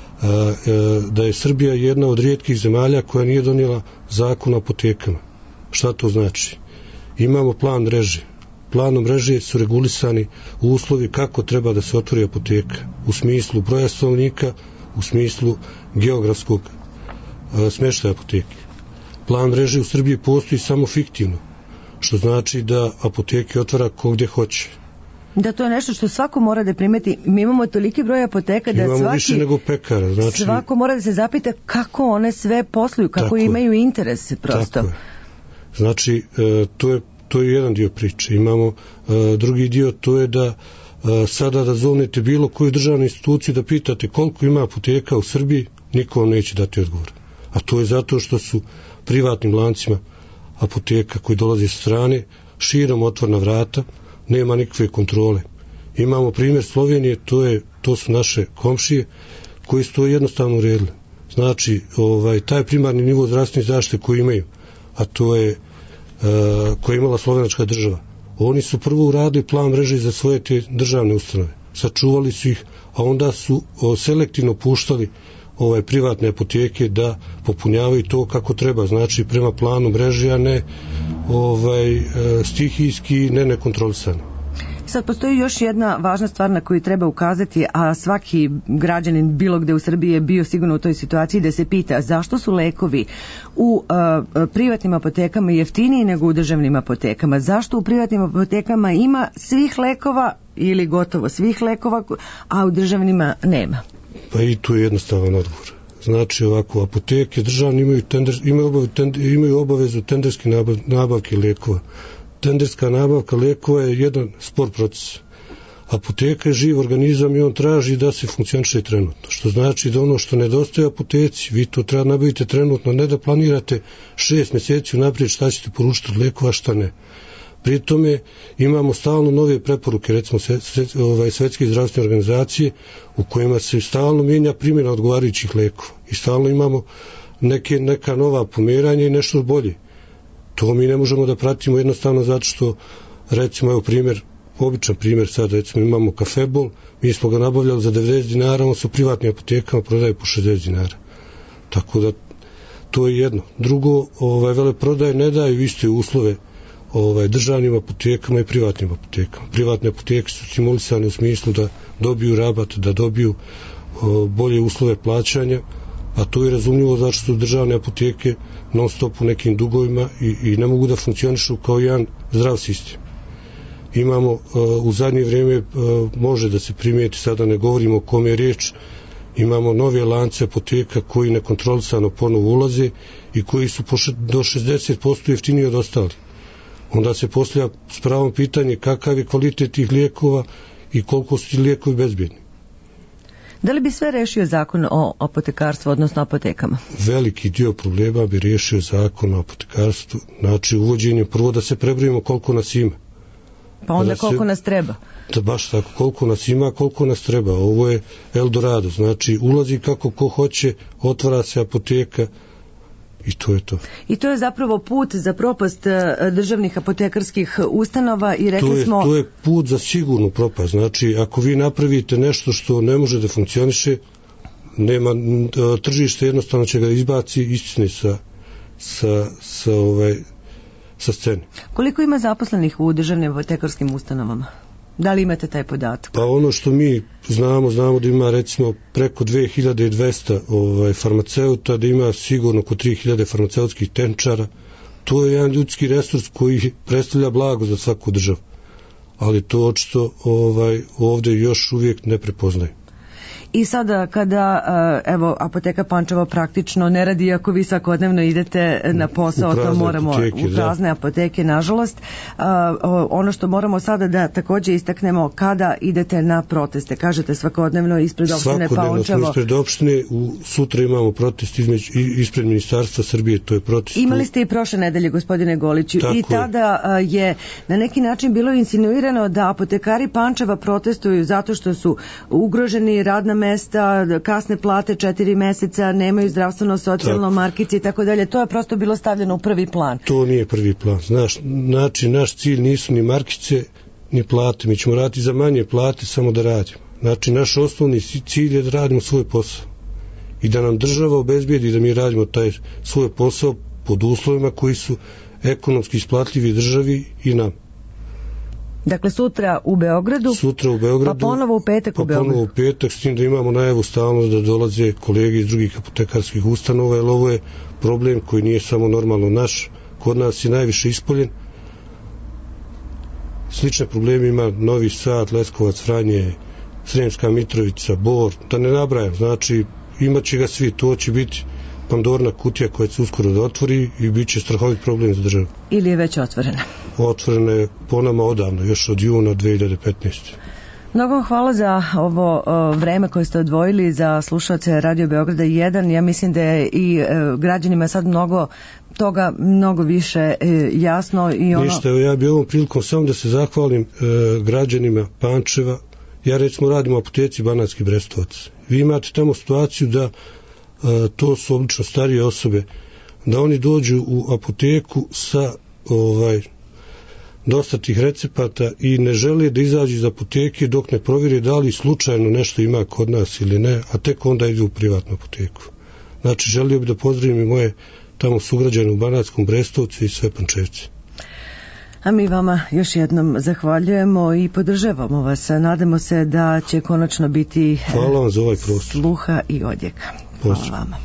da je Srbija jedna od rijetkih zemalja koja nije donijela zakon o apotekama. Šta to znači? Imamo plan mreže. Planom mreže su regulisani uslovi kako treba da se otvori apoteka u smislu broja stanovnika, u smislu geografskog smještaja apoteke. Plan mreže u Srbiji postoji samo fiktivno, što znači da apoteke otvara ko gdje hoće. Da, to je nešto što svako mora da primeti. Mi imamo toliki broj apoteka da imamo svaki, više nego pekara. Znači, svako mora da se zapita kako one sve posluju, kako imaju je. interes prosto. Tako je. Znači, e, to, je, to je jedan dio priče. Imamo e, drugi dio, to je da e, sada da zovnete bilo koju državnu instituciju da pitate koliko ima apoteka u Srbiji, niko vam neće dati odgovor. A to je zato što su privatnim lancima apoteka koji dolaze sa strane širom otvorna vrata, nema nikakve kontrole. Imamo primjer Slovenije, to, je, to su naše komšije koji su to jednostavno uredili. Znači, ovaj, taj primarni nivo zdravstvene zaštite koji imaju, a to je uh, koja je imala slovenačka država, oni su prvo uradili plan mreže za svoje te državne ustanove. Sačuvali su ih, a onda su o, selektivno puštali ovaj, privatne apoteke da popunjavaju to kako treba, znači prema planu mreže, a ne ovaj, stihijski, ne nekontrolisano. Sad postoji još jedna važna stvar na koju treba ukazati, a svaki građanin bilo gde u Srbiji je bio sigurno u toj situaciji da se pita zašto su lekovi u uh, privatnim apotekama jeftiniji nego u državnim apotekama. Zašto u privatnim apotekama ima svih lekova ili gotovo svih lekova, a u državnima nema? Pa i tu je jednostavan odgovor. Znači ovako, apoteke državne imaju, tender, imaju, obavezu, tender, imaju obavezu tenderske nabav, nabavke lekova. Tenderska nabavka lekova je jedan spor proces. Apoteka je živ organizam i on traži da se funkcioniše trenutno. Što znači da ono što nedostaje apoteci, vi to treba nabaviti trenutno, ne da planirate šest mjeseci unaprijed šta ćete poručiti od lekova, šta ne. Pri tome imamo stalno nove preporuke, recimo ovaj, Svetske zdravstvene organizacije, u kojima se stalno mijenja primjena odgovarajućih lekova. I stalno imamo neke, neka nova pomeranja i nešto bolje. To mi ne možemo da pratimo jednostavno zato što, recimo, evo primjer, običan primjer sad, recimo imamo Kafebol, mi smo ga nabavljali za devedeset dinara, on se u privatnim apotekama prodaje po šezdeset dinara. Tako da, to je jedno. Drugo, ovaj, veleprodaje ne daju iste uslove ovaj, državnim apotekama i privatnim apotekama. Privatne apoteke su stimulisane u smislu da dobiju rabat, da dobiju o, bolje uslove plaćanja, a to je razumljivo zato što su državne apoteke non stop u nekim dugovima i, i ne mogu da funkcionišu kao jedan zdrav sistem. Imamo uh, u zadnje vrijeme uh, može da se primijeti, sada ne govorimo o kome je riječ, imamo nove lance apoteka koji nekontrolisano ponovo ulaze i koji su po do šezdeset posto jeftiniji od ostalih. Onda se postavlja s pravom pitanje kakav je kvalitet tih lijekova i koliko su ti lijekovi bezbjedni. Da li bi sve rešio zakon o apotekarstvu, odnosno apotekama? Veliki dio problema bi riješio zakon o apotekarstvu, znači uvođenje prvo da se prebrojimo koliko nas ima. Pa onda da koliko se, nas treba? Da baš tako, koliko nas ima, koliko nas treba. Ovo je Eldorado, znači ulazi kako ko hoće, otvara se apoteka i to je to. I to je zapravo put za propast državnih apotekarskih ustanova i rekli to je, smo... To je put za sigurnu propast. Znači, ako vi napravite nešto što ne može da funkcioniše, nema, tržište jednostavno će ga izbaci istisne sa, sa, sa, ovaj, sa scene. Koliko ima zaposlenih u državnim apotekarskim ustanovama? Da li imate taj podatak? Pa ono što mi znamo, znamo da ima recimo preko dve hiljade dvesta ovaj, farmaceuta, da ima sigurno oko tri hiljade farmaceutskih tenčara. To je jedan ljudski resurs koji predstavlja blago za svaku državu. Ali to očito ovaj, ovdje još uvijek ne prepoznaje. I sada kada, evo, apoteka Pančevo praktično ne radi ako vi svakodnevno idete na posao, to moramo apoteke, u prazne da. apoteke, nažalost. Ono što moramo sada da također istaknemo, kada idete na proteste, kažete svakodnevno ispred opštine Pančevo. Svakodnevno smo ispred opštine, u, sutra imamo protest između, ispred Ministarstva Srbije, to je protest. Imali ste i prošle nedelje, gospodine Goliću, i tada je. je na neki način bilo insinuirano da apotekari Pančeva protestuju zato što su ugroženi radna mesta, kasne plate četiri meseca, nemaju zdravstveno, socijalno, markice i tako dalje. To je prosto bilo stavljeno u prvi plan. To nije prvi plan. Znaš, znači, naš cilj nisu ni markice, ni plate. Mi ćemo raditi za manje plate, samo da radimo. Znači, naš osnovni cilj je da radimo svoj posao. I da nam država obezbijedi da mi radimo taj svoj posao pod uslovima koji su ekonomski isplatljivi državi i nam. Dakle, sutra u Beogradu, sutra u Beogradu, pa ponovo u petak pa u Beogradu. Ponovo u petak, s tim da imamo najavu stalno da dolaze kolege iz drugih apotekarskih ustanova, jer ovo je problem koji nije samo normalno naš, kod nas je najviše ispoljen. Slične probleme ima Novi Sad, Leskovac, Franje, Sremska Mitrovica, Bor, da ne nabrajam, znači imat će ga svi, to će biti Pandorna kutija koja će uskoro da otvori i bit će strahovit problem za državu. Ili je već otvorena? Otvorena je po nama odavno, još od juna dve hiljade petnaeste. Mnogo vam hvala za ovo o, vreme koje ste odvojili za slušalce Radio Beograda jedan. Ja mislim da je i e, građanima sad mnogo toga, mnogo više e, jasno. I ono... Ništa, evo ja bi ovom prilikom samo da se zahvalim e, građanima Pančeva. Ja recimo radim u apoteci Banatski Brestovac. Vi imate tamo situaciju da e, to su obično starije osobe, da oni dođu u apoteku sa ovaj dosta tih recepata i ne žele da izađu iz apoteke dok ne provjere da li slučajno nešto ima kod nas ili ne, a tek onda idu u privatnu apoteku. Znači, želio bih da pozdravim i moje tamo sugrađane u Banatskom Brestovcu i sve Pančevce. A mi vama još jednom zahvaljujemo i podržavamo vas. Nadamo se da će konačno biti Hvala vam za ovaj prostor. Sluha i odjeka. Hvala vama.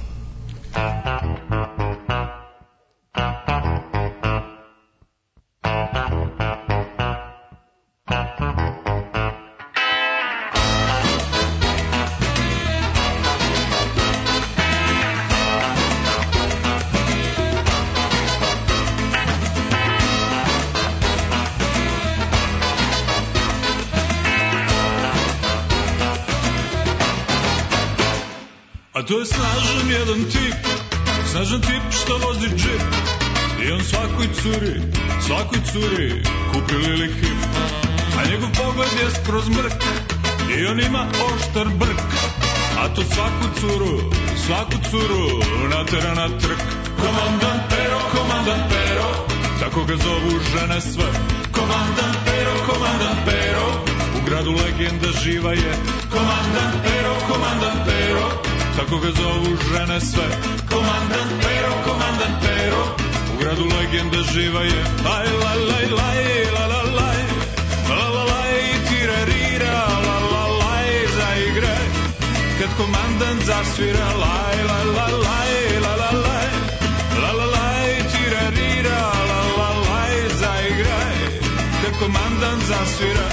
A to je snažan jedan tip, snažan tip što vozi džip. I on svakoj curi, svakoj curi kupi Lili Hip. A njegov pogled je skroz mrk i on ima oštar brk. A to svaku curu, svaku curu natera na trk. Komandant Pero, komandant Pero, tako ga zovu žene sve. Komandant Pero, komandant Pero, u gradu legenda živa je. Komandant Pero, komandant Pero, tako ga zovu žene sve. Komandant Pero, komandant Pero, u gradu legenda živa je. Laj, laj, laj, laj, la, la, laj, la, la, laj, tirarira, la, la, laj, zaigraj. Kad komandant zasvira, laj, laj, laj, laj, la, la, laj, la, la, laj, tirarira, la, la, laj, zaigraj. Kad komandant zasvira.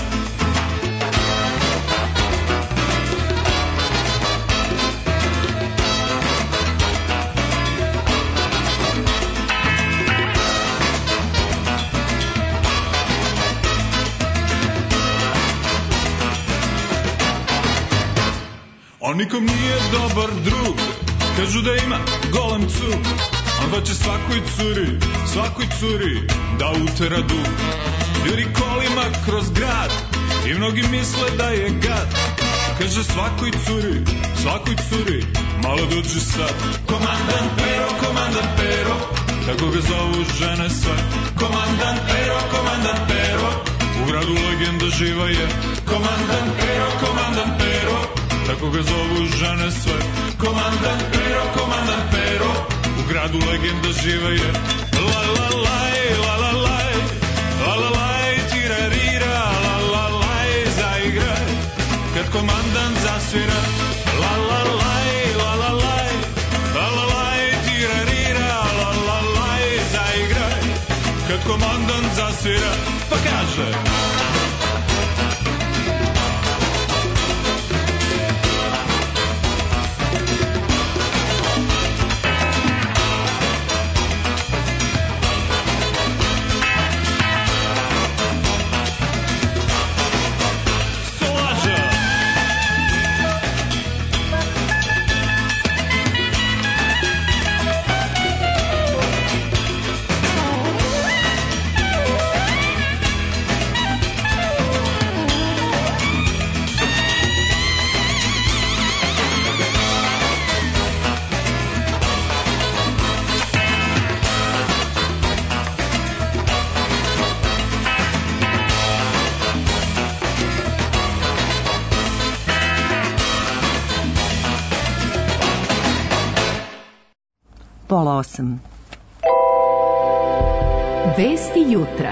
On nikom nije dobar drug, kažu da ima golem cug. On hoće svakoj curi, svakoj curi da utera dug. Juri kolima kroz grad i mnogi misle da je gad. Kaže svakoj curi, svakoj curi, malo dođi sad. Komandant Pero, komandant Pero, tako ga zovu žene sve. Komandant Pero, komandant Pero, u gradu legenda živa je. Komandant Pero, komandant Pero, tako ga zovu žene sve. Komandant Pero, komandant Pero, u gradu legenda živa je. La la laj, la la laj, la la laj, tirarira, la la laj, zaigraj. Kad komandant zasvira, la la laj, la la laj, la la laj, tirarira, la la laj, zaigraj. Kad komandant zasvira, pa kaže. Pola osam. Vesti jutra.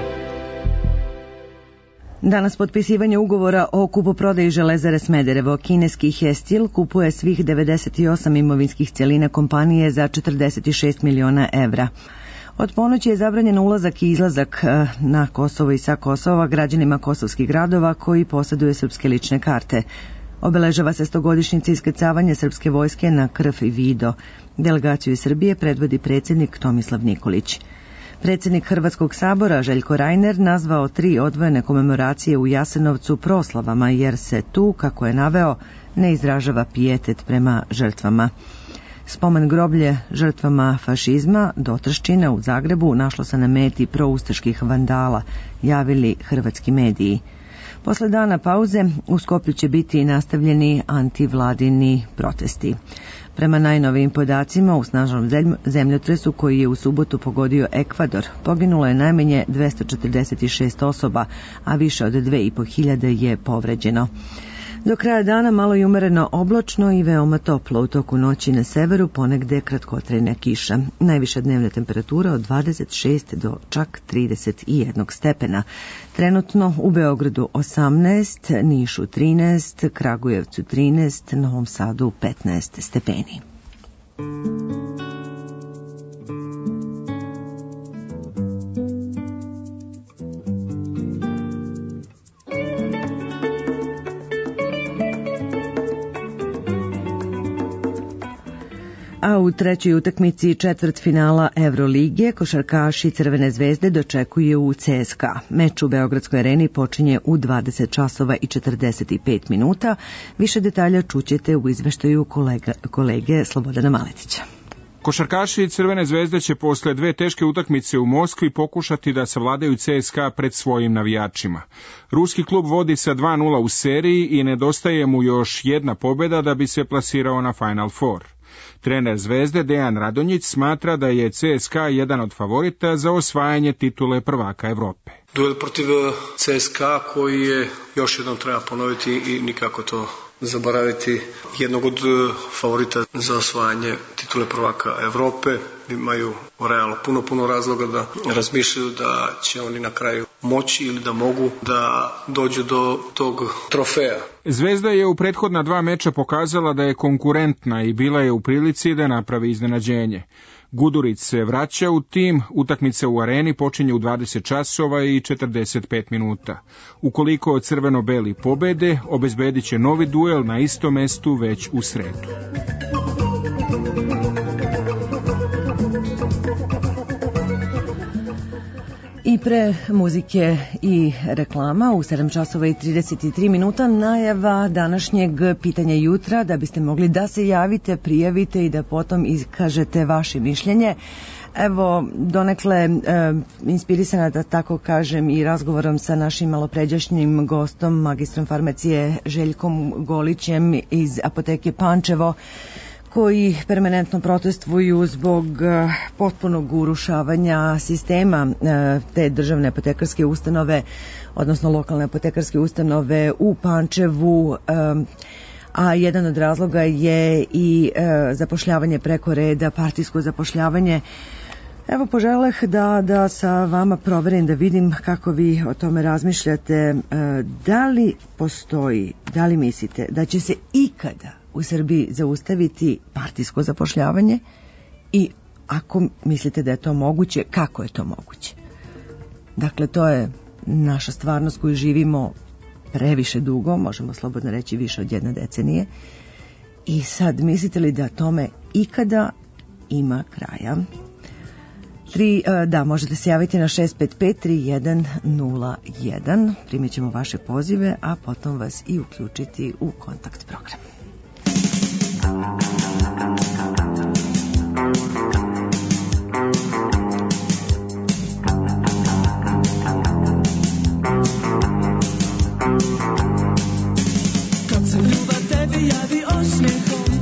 Danas potpisivanje ugovora o kupoprodaji Železare Smederevo. Kineski Hestil kupuje svih devedeset osam imovinskih celina kompanije za četrdeset šest miliona evra. Od ponoći je zabranjen ulazak i izlazak na Kosovo i sa Kosova građanima kosovskih gradova koji poseduju srpske lične karte. Obeležava se stogodišnjica iskrcavanja srpske vojske na Krf i Vido. Delegaciju iz Srbije predvodi predsjednik Tomislav Nikolić. Predsjednik Hrvatskog sabora Željko Reiner nazvao tri odvojene komemoracije u Jasenovcu proslavama jer se tu, kako je naveo, ne izražava pijetet prema žrtvama. Spomen groblje žrtvama fašizma do Trščina u Zagrebu našlo se na meti proustaških vandala, javili hrvatski mediji. Posle dana pauze u Skoplju će biti nastavljeni antivladini protesti. Prema najnovijim podacima, u snažnom zemljotresu koji je u subotu pogodio Ekvador, poginulo je najmanje dvesta četrdeset šest osoba, a više od dve i po hiljade je povređeno. Do kraja dana malo i umereno oblačno i veoma toplo. U toku noći na severu ponegde kratkotrajna kiša. Najviša dnevna temperatura od dvadeset šest do čak trideset jedan stepena. Trenutno u Beogradu osamnaest, Nišu trinaest, Kragujevcu trinaest, Novom Sadu petnaest stepeni. A u trećoj utakmici četvrtfinala Evrolige košarkaši Crvene zvezde dočekuju u C S K A. Meč u Beogradskoj areni počinje u dvadeset časova i četrdeset pet minuta. Više detalja čućete u izveštaju kolega, kolege Slobodana Maletića. Košarkaši Crvene zvezde će posle dve teške utakmice u Moskvi pokušati da savladaju C S K A pred svojim navijačima. Ruski klub vodi sa dva nula u seriji i nedostaje mu još jedna pobjeda da bi se plasirao na Final Four. Trener Zvezde Dejan Radonjić smatra da je C S K A jedan od favorita za osvajanje titule prvaka Evrope. Duel protiv C S K A koji je, još jednom treba ponoviti i nikako to zaboraviti, jednog od favorita za osvajanje titule prvaka Evrope. Imaju realno puno, puno razloga da razmišljaju da će oni na kraju moći ili da mogu da dođu do tog trofeja. Zvezda je u prethodna dva meča pokazala da je konkurentna i bila je u prilici da napravi iznenađenje. Gudurić se vraća u tim, utakmica u areni počinje u dvadeset časova i četrdeset pet minuta. Ukoliko crveno-beli pobede, obezbedit će novi duel na istom mestu već u sredu. I pre muzike i reklama u sedam časova i trideset tri minuta najava današnjeg pitanja jutra da biste mogli da se javite, prijavite i da potom iskažete vaše mišljenje. Evo, donekle e, inspirisana, da tako kažem, i razgovorom sa našim malopređašnjim gostom, magistrom farmacije Željkom Golićem iz apoteke Pančevo, koji permanentno protestvuju zbog potpunog urušavanja sistema te državne apotekarske ustanove, odnosno lokalne apotekarske ustanove u Pančevu, a jedan od razloga je i zapošljavanje preko reda, partijsko zapošljavanje. Evo, poželeh da, da sa vama proverim, da vidim kako vi o tome razmišljate. Da li postoji, da li mislite da će se ikada u Srbiji zaustaviti partijsko zapošljavanje i ako mislite da je to moguće, kako je to moguće? Dakle, to je naša stvarnost koju živimo previše dugo, možemo slobodno reći više od jedne decenije. I sad, mislite li da tome ikada ima kraja? Tri, da, možete se javiti na šest pet pet tri jedan nula jedan. Primit ćemo vaše pozive, a potom vas i uključiti u kontakt program. Kad se ljubav tebi javi osmijehom,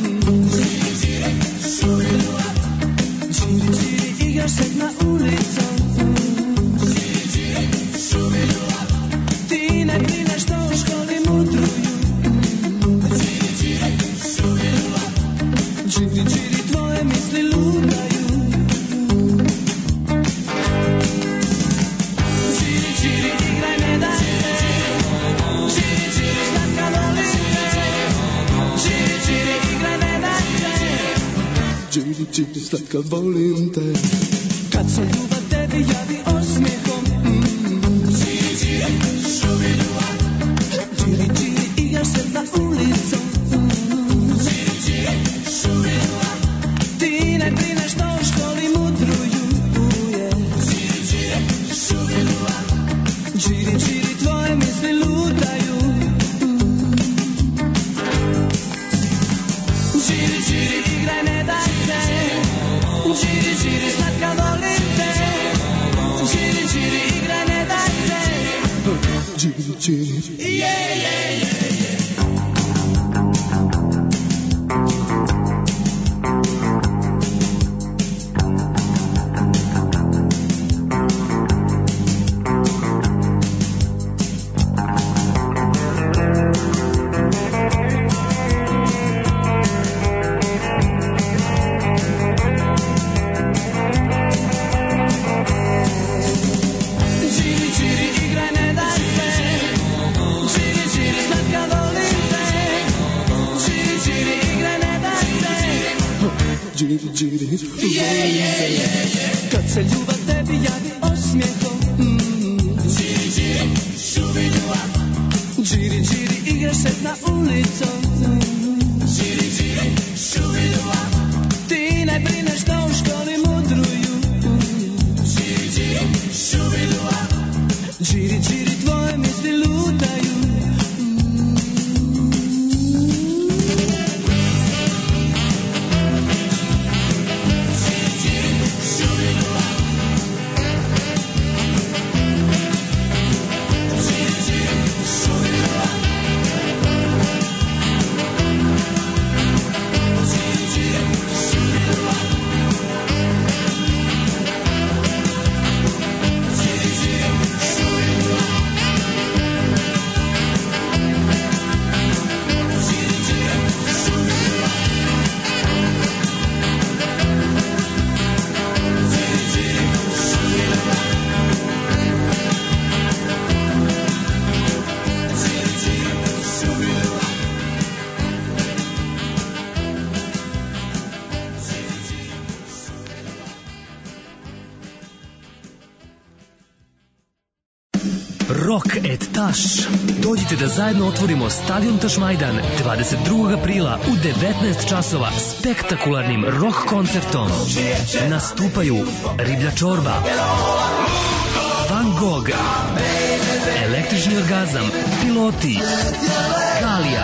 čiri, čiri, igraš se na ulicom, ti ne brineš što u školi mudruju. Čiri, čiri, tvoje misli lutaju. Čiri, čiri, igraj, ne daj se. Čiri, čiri, slatka volim te. Čiri, čiri, igraj, ne daj se. Čiri, čiri, slatka volim te. Kad se ljubav tebi javi osmijehom, čiri, čiri, šubiljuva. Čiri, čiri, igraš se na ulicom. Ti ne brineš što u školi mudruju. Čiri, čiri, tvoje misli lutaju. Čiri, čiri, igraj, ne daj se. Čiri, čiri, slatka volim te. Čiri, čiri, igraj, ne daj se. Čiri, čiri, je, je, je. Džiri, džiri, yeah, yeah, yeah. Kad se ljubav tebi javi osmijehom, mm. Džiri, džiri, šubiduva. Džiri, džiri, igraš se na ulicom, mm. Džiri, džiri, šubiduva. Ti ne brineš da u školi mudruju, mm. Džiri, džiri, šubiduva. Džiri, džiri, tvoje misli lutaju. Rock et Taš. Dođite da zajedno otvorimo stadion Tašmajdan dvadeset drugog aprila u devetnaest časova spektakularnim rock koncertom. Nastupaju Riblja čorba, Van Gogh, Električni orgazam, Piloti, Galija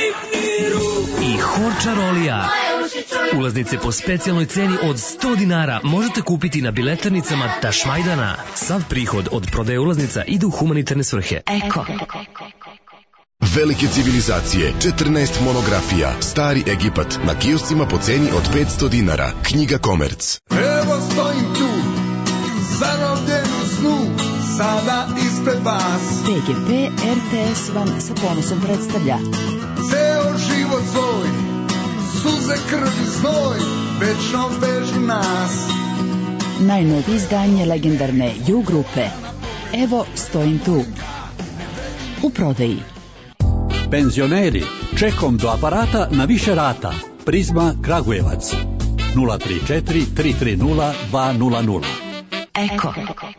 i Horčarolija. Ulaznice po specijalnoj ceni od sto dinara možete kupiti na biletarnicama Tašmajdana. Sav prihod od prodaje ulaznica ide u humanitarne svrhe. Eko. Velike civilizacije, četrnaest monografija, Stari Egipat, na kioscima po ceni od petsto dinara. Knjiga Komerc. Evo stojim tu, zarobljen u snu, sada ispred vas. P G P R T S vam sa ponosom predstavlja Ceo život svoj, suze, krv i znoj, večno vežu nas. najnovije izdanje legendarne U grupe. Evo stojim tu. U prodaji. Penzioneri, čekom do aparata na više rata. Prizma Kragujevac. nula tri četiri tri tri nula dva nula nula. Eko.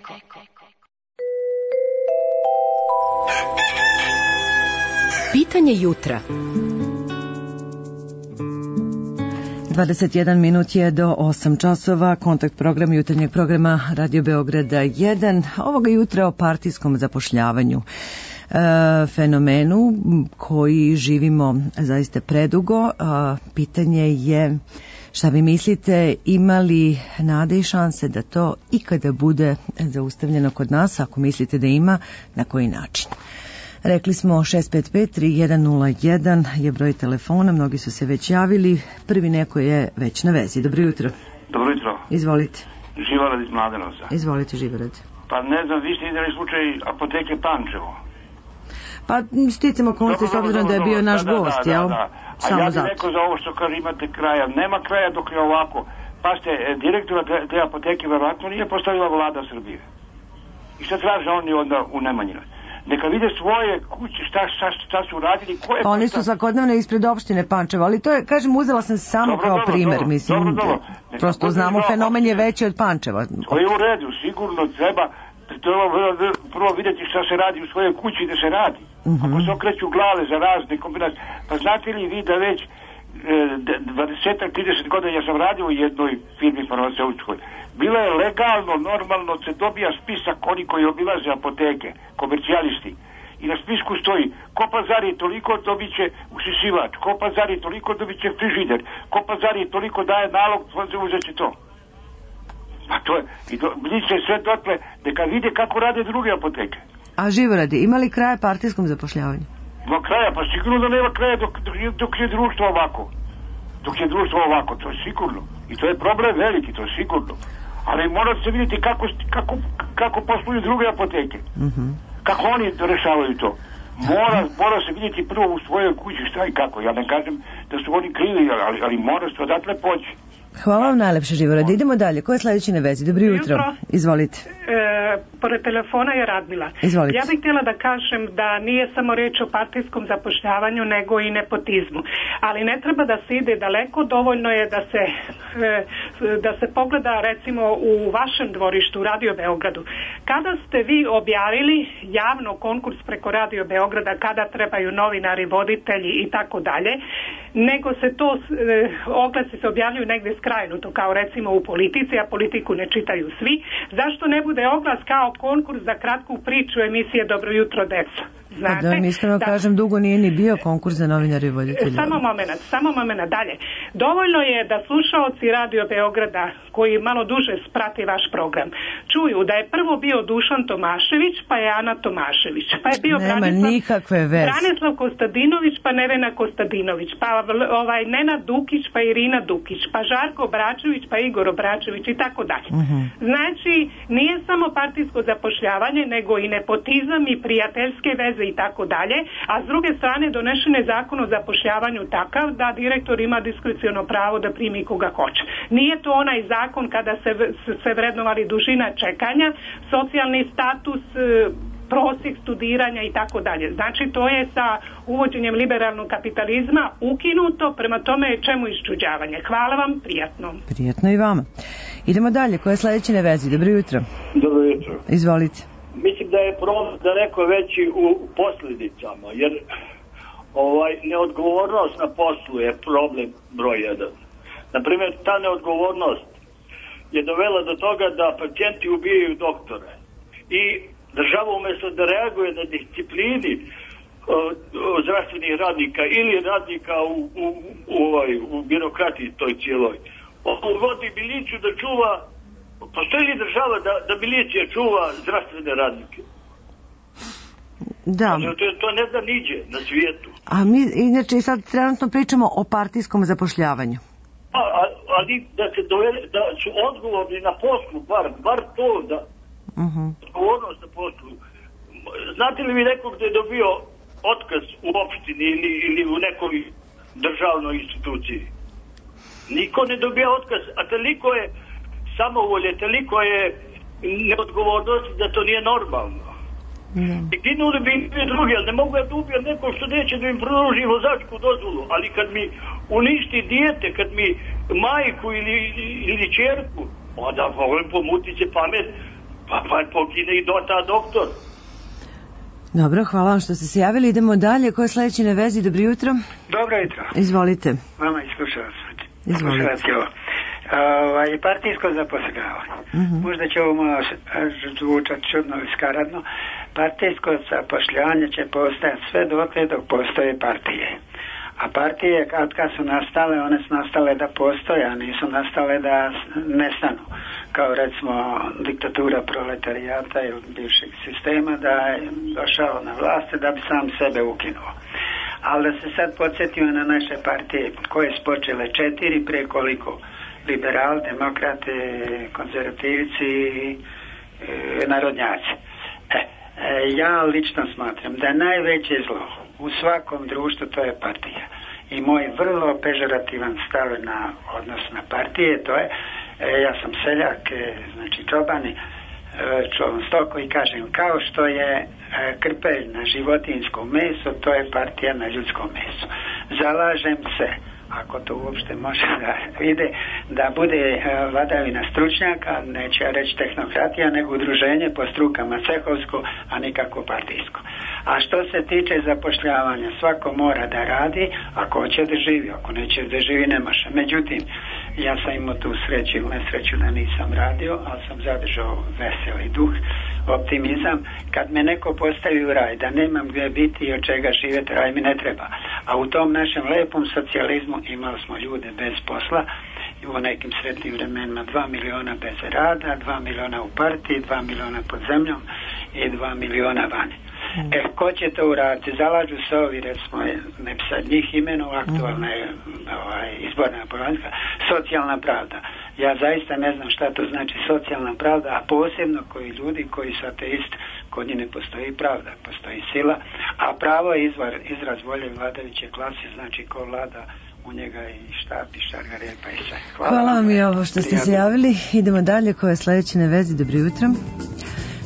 Pitanje jutra. dvadeset jedan minut je do osam časova, kontakt program jutarnjeg programa Radio Beograda jedan, ovoga jutra o partijskom zapošljavanju. E, fenomenu koji živimo zaista predugo. E, pitanje je šta vi mislite, ima li nade i šanse da to ikada bude zaustavljeno kod nas? Ako mislite da ima, na koji način? Rekli smo šest pet pet tri jedan nula jedan je broj telefona, mnogi su se već javili, prvi neko je već na vezi. Dobro jutro. Dobro jutro. Izvolite. Živarad iz Mladenovca. Izvolite, Živarad. Pa ne znam, vi ste izdali slučaj apoteke Pančevo. Pa sticamo okolnosti s obzirom da je bio naš da, da, gost, da, jel? Da, da. A Samo ja bih zato. rekao za ovo što kaže imate kraja. Nema kraja dok je ovako. Pa ste, direktora te, te apoteke verovatno nije postavila vlada Srbije. I šta traže oni onda u Nemanjinoj? Neka vide svoje kuće, šta, šta, šta su radili, ko je... Pa oni su svakodnevno ispred opštine Pančevo, ali to je, kažem, uzela sam samo dobro, kao dobro, primer, dobro, mislim, dobro, dobro. prosto znamo, fenomen je veći od Pančeva. To je u redu, sigurno treba, treba prvo vidjeti šta se radi u svojoj kući da se radi. Uh-huh. Ako se okreću glave za razne kombinacije, pa znate li vi da već dvadeset do trideset godina ja sam radio u jednoj firmi farmaceutskoj. Bilo je legalno, normalno se dobija spisak oni koji obilaze apoteke, komercijalisti. I na spisku stoji, ko pazari toliko dobit će usisivač, ko pazari toliko dobit će frižider, ko pazari toliko daje nalog, uzet će to. A to je, i do, bliče sve dotle, neka vide kako rade druge apoteke. A Živoradi, ima li kraja partijskom zapošljavanju? Ma kraja, pa sigurno da nema kraja dok, dok, dok je društvo ovako. Dok je društvo ovako, to je sigurno. I to je problem veliki, to je sigurno. Ali mora se vidjeti kako, kako, kako posluju druge apoteke. Uh-huh. Kako oni rešavaju to. Mora, mora se vidjeti prvo u svojoj kući šta i kako. Ja ne kažem da su oni krivi, ali, ali mora se odatle poći. Hvala vam najlepše, Živorad. Idemo dalje. Ko je sledeći na vezi? Dobro jutro. jutro. Izvolite. E, pored telefona je Radmila. Izvolite. Ja bih htjela da kažem da nije samo reč o partijskom zapošljavanju nego i nepotizmu. Ali ne treba da se ide daleko, dovoljno je da se, da se pogleda recimo u vašem dvorištu u Radio Beogradu. Kada ste vi objavili javno konkurs preko Radio Beograda kada trebaju novinari, voditelji i tako dalje, nego se to oglasi se objavljuju negdje skrajnuto kao recimo u politici, a politiku ne čitaju svi. Zašto ne bude oglas kao konkurs za kratku priču emisije Dobro jutro deco? Znate, da vam iskreno kažem, dugo nije ni bio konkurs za novinari i voditelji. Samo moment, samo moment dalje. Dovoljno je da slušaoci Radio Beograda koji malo duže sprati vaš program čuju da je prvo bio Dušan Tomašević, pa je Ana Tomašević, pa je bio Nema Branislav, nikakve veze. Branislav Kostadinović, pa Nevena Kostadinović, pa ovaj Nenad Dukić, pa Irina Dukić, pa Žarko Obračević, pa Igor Obračević i tako dalje. Znači, nije samo partijsko zapošljavanje, nego i nepotizam i prijateljske veze i tako dalje, a s druge strane donešen je zakon o zapošljavanju takav da direktor ima diskreciono pravo da primi koga hoće. Nije to onaj zakon kada se, se vrednovali dužina čekanja, socijalni status, prosjek studiranja i tako dalje. Znači to je sa uvođenjem liberalnog kapitalizma ukinuto, prema tome čemu iščuđavanje. Hvala vam, prijatno. Prijatno i vama. Idemo dalje, ko je sledeći na vezi? Dobro jutro. Dobro jutro. Izvolite. Mislim da je problem daleko veći u posljedicama, jer ovaj, neodgovornost na poslu je problem broj jedan. Naprimjer, ta neodgovornost je dovela do toga da pacijenti ubijaju doktore i država umjesto da reaguje na disciplini uh, zdravstvenih radnika ili radnika u, u, u, ovaj, u birokratiji toj cijeloj, vodi miliciju da čuva. Postoji li država da, da milicija čuva zdravstvene radnike? Da. To, to ne zna niđe na svijetu. A mi inače sad trenutno pričamo o partijskom zapošljavanju. A, a, ali da se dovede, da su odgovorni na poslu, bar, bar to da uh-huh. odgovornost na poslu. Znate li vi nekog da je dobio otkaz u opštini ili, ili u nekoj državnoj instituciji? Niko ne dobija otkaz, a toliko je samovolje, toliko je neodgovornosti da to nije normalno. Mm. I ginuli bi i drugi, ali ne mogu ja da ubijem nekog što neće da im pruži vozačku dozvolu, ali kad mi uništi dijete, kad mi majku ili, ili čerku, onda volim pomuti se pamet, pa, pa pokine i do ta doktor. Dobro, hvala vam što ste se javili. Idemo dalje. Ko je sledeći na vezi? Dobro jutro. Dobro jutro. Izvolite. Vama iskušavac. Izvolite. Ovaj, partijsko zapošljavanje. Uh-huh. Možda će ovo malo zvučati čudno i skaradno. Partijsko zapošljavanje će postojati sve dotle dok postoje partije. A partije kad, kad su nastale, one su nastale da postoje, a nisu nastale da nestanu. Kao recimo diktatura proletarijata ili bivšeg sistema da je došao na vlast da bi sam sebe ukinuo. Ali da se sad podsjetimo na naše partije koje su počele četiri, prije koliko? Liberali, demokrate, konzervativci i e, narodnjaci. E, e, ja lično smatram da najveće zlo u svakom društvu to je partija. I moj vrlo pežorativan stav na odnos na partije, to je, e, ja sam seljak, e, znači čobani, e, čuvam stoko i kažem, kao što je e, krpelj na životinjsko meso, to je partija na ljudskom mesu. Zalažem se, ako to uopšte može da vide, da bude uh, vladavina stručnjaka, neće ja reći tehnokratija, nego udruženje po strukama cehovsko, a nikako partijsko. A što se tiče zapošljavanja, svako mora da radi, ako hoće da živi, ako neće da živi ne može. Međutim, ja sam imao tu sreću ili nesreću da nisam radio, ali sam zadržao veseli duh, optimizam. Kad me neko postavi u raj, da nemam gdje biti i od čega živjeti, raj mi ne treba. A u tom našem lepom socijalizmu imali smo ljude bez posla, u nekim sretnim vremenima dva miliona bez rada, dva miliona u partiji, dva miliona pod zemljom i dva miliona vani. Mm. E, ko će to uraditi? Zalažu se ovi, recimo, ne bi sad njih imenu, aktualna je ovaj, izborna politika, socijalna pravda. Ja zaista ne znam šta to znači socijalna pravda, a posebno koji ljudi koji su ateisti, kod njih ne postoji pravda, postoji sila, a pravo je izvar, izraz volje vladajuće klase, znači ko vlada u njega i štab i šargarija pa i sve. Hvala, Hvala vam i ovo što ste se javili. Idemo dalje, ko je sledeći na vezi? Dobro jutro.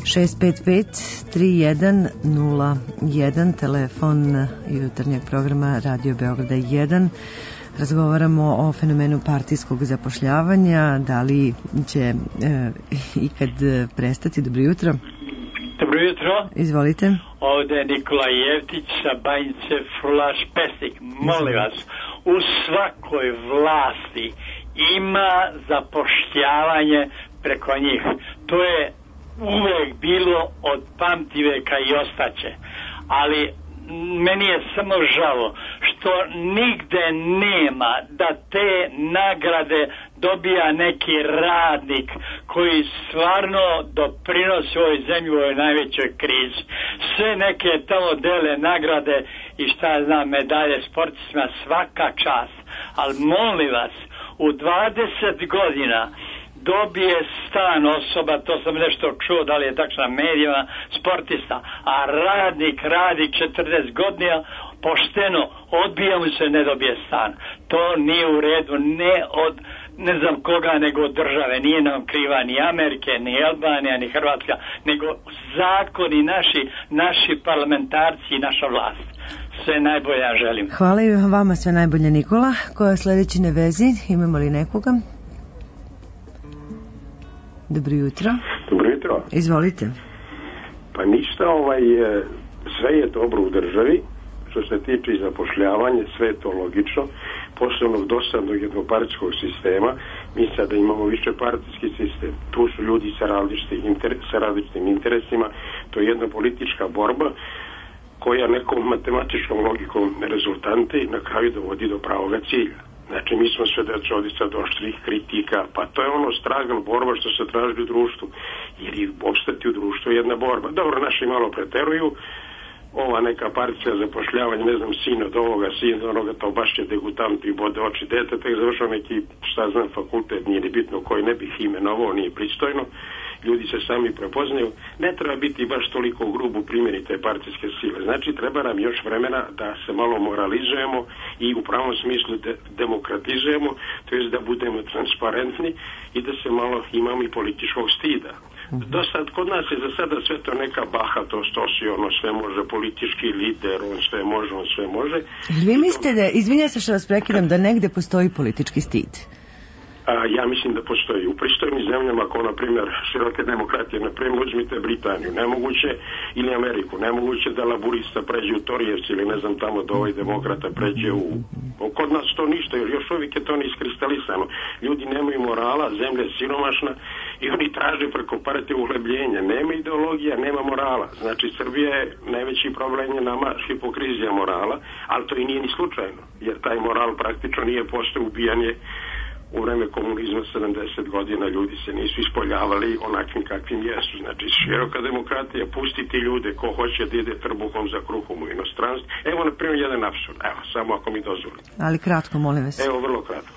šest pet pet tri jedan nula jedan, telefon jutarnjeg programa Radio Beograda jedan. Razgovaramo o fenomenu partijskog zapošljavanja, da li će e, ikad prestati. Dobro jutro. Dobro jutro. Izvolite. Ovde je Nikola Jevtić sa Banjice, Flaš Pesnik. Molim vas, u svakoj vlasti ima zapošljavanje preko njih. To je uvek bilo od pamtiveka i ostaće. Ali meni je samo žalo što nigde nema da te nagrade dobija neki radnik koji stvarno doprinosi ovoj zemlji u ovoj najvećoj krizi. Sve neke tamo dele nagrade i šta ja znam, medalje sportistima, svaka čast. Ali molim vas, u dvadeset godina dobije stan osoba, to sam nešto čuo, da li je tako na medijima, sportista, a radnik radi četrdeset godina, pošteno, odbija mu se, ne dobije stan. To nije u redu, ne od ne znam koga, nego od države. Nije nam kriva ni Amerike, ni Albanija, ni Hrvatska, nego zakoni naši, naši parlamentarci i naša vlast. Sve najbolje ja želim. Hvala i vama sve najbolje, Nikola. Ko je sledeći na vezi? Imamo li nekoga? Dobro jutro. Dobro jutro. Izvolite. Pa ništa, ovaj, sve je dobro u državi, što se tiče zapošljavanja, sve je to logično, posle onog dosadnog jednopartijskog sistema, mi sada imamo više partijski sistem, tu su ljudi sa različitim, inter, sa različitim interesima, to je jedna politička borba koja nekom matematičkom logikom rezultante na kraju dovodi do pravoga cilja. Znači, mi smo sve deca ovdje sad oštrih kritika, pa to je ono stragna borba što se traži u društvu, jer i opstati u društvu je jedna borba. Dobro, naši malo preteruju, ova neka partija zapošljavanja, ne znam, sin od ovoga, sin od onoga, to baš je degutant i bode oči dete, tek završao neki, šta znam, fakultet, nije ni bitno koji ne bih imenovao, nije pristojno, ljudi se sami prepoznaju, ne treba biti baš toliko grubu primjeni te partijske sile. Znači, treba nam još vremena da se malo moralizujemo i u pravom smislu de- demokratizujemo, to jest da budemo transparentni i da se malo imamo i političkog stida. Do sad, kod nas je za sada sve to neka bahatost, osi ono sve može, politički lider, on sve može, on sve može. Vi mislite da, izvinjam se što vas prekidam, da negde postoji politički stid? A, ja mislim da postoji. U pristojnim zemljama, kao na primjer široke demokratije, na primjer uzmite Britaniju, nemoguće, ili Ameriku, nemoguće da laburista pređe u Torijevci ili ne znam tamo da ovaj demokrata pređe u... Kod nas to ništa, jer još uvijek je to neiskristalisano. Ljudi nemaju morala, zemlja je siromašna i oni traže preko partije uhlebljenja. Nema ideologija, nema morala. Znači, Srbija je najveći problem je nama hipokrizija morala, ali to i nije ni slučajno, jer taj moral praktično nije postao ubijanje. U vreme komunizma sedamdeset godina ljudi se nisu ispoljavali onakvim kakvim jesu. Znači, široka demokratija, pustiti ljude ko hoće da ide trbuhom za kruhom u inostranstvu. Evo, na primjer, jedan apsurd. Evo, samo ako mi dozvolite. Ali kratko, molim vas. Evo, vrlo kratko.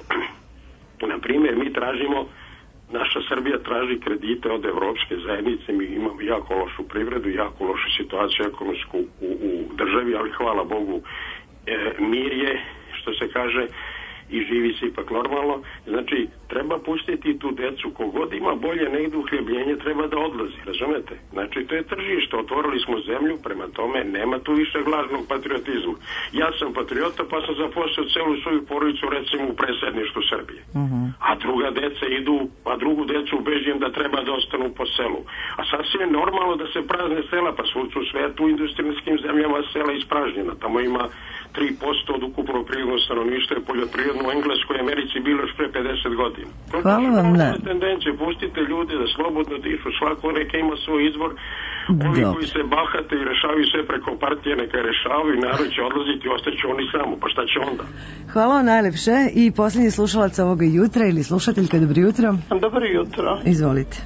Na primjer, mi tražimo, naša Srbija traži kredite od Evropske zajednice, mi imamo jako lošu privredu, jako lošu situaciju ekonomsku u, u državi, ali hvala Bogu, e, mir je, što se kaže, i živi se ipak normalno. Znači, treba pustiti tu decu, kogod ima bolje negdje uhljebljenje, treba da odlazi, razumete? Znači, to je tržište, otvorili smo zemlju, prema tome nema tu više lažnog patriotizma. Ja sam patriota, pa sam zaposlio celu svoju porodicu, recimo, u predsjedništvu Srbije. Uh-huh. A druga deca idu, a drugu decu ubeđujem da treba da ostanu po selu. A sasvim je normalno da se prazne sela, pa su u svetu u industrijskim zemljama sela ispražnjena. Tamo ima tri posto od ukupnog prirodnog stanovništva je poljoprivredno u Engleskoj i Americi bilo još pre pedeset godina. Hvala vam na... tendencije, pustite ljude da slobodno dišu, svako neka ima svoj izbor. Ovi Dobre. Koji se bahate i rešavaju sve preko partije, neka rešavaju i narod će odlaziti i ostaće oni samo, pa šta će onda? Hvala vam najlepše i posljednji slušalac ovoga jutra ili slušateljka, dobro jutro. Dobro jutro. Izvolite.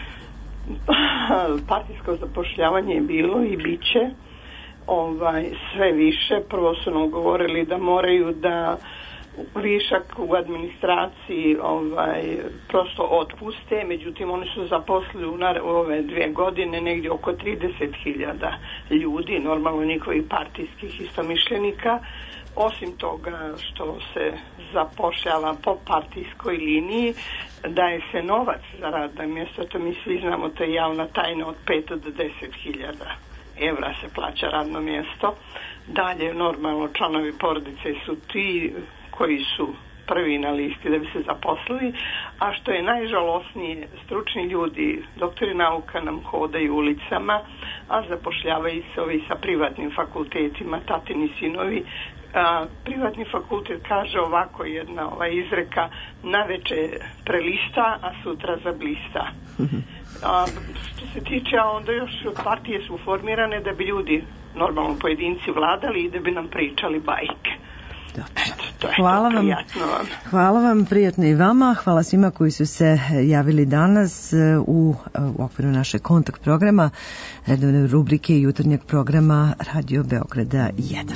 Partijsko zapošljavanje je bilo i bit će ovaj, sve više. Prvo su nam govorili da moraju da višak u administraciji ovaj, prosto otpuste, međutim oni su zaposlili u, u ove dvije godine negdje oko trideset hiljada ljudi, normalno njihovih partijskih istomišljenika, osim toga što se zapošljava po partijskoj liniji, daje se novac za radna mjesta, to mi svi znamo, to je javna tajna, od pet do deset hiljada evra se plaća radno mjesto. Dalje, normalno, članovi porodice su ti koji su prvi na listi da bi se zaposlili, a što je najžalosnije, stručni ljudi, doktori nauka nam hodaju ulicama, a zapošljavaju se ovi sa privatnim fakultetima, tatini sinovi. A, privatni fakultet kaže ovako, jedna ova izreka, naveče prelista, a sutra zablista. A, što se tiče, a onda još partije su formirane da bi ljudi, normalno pojedinci, vladali i da bi nam pričali bajke. Eto, hvala vam, hvala vam, prijatno i vama, hvala svima koji su se javili danas u, u okviru naše kontakt programa, redovne rubrike jutarnjeg programa Radio Beograda jedan.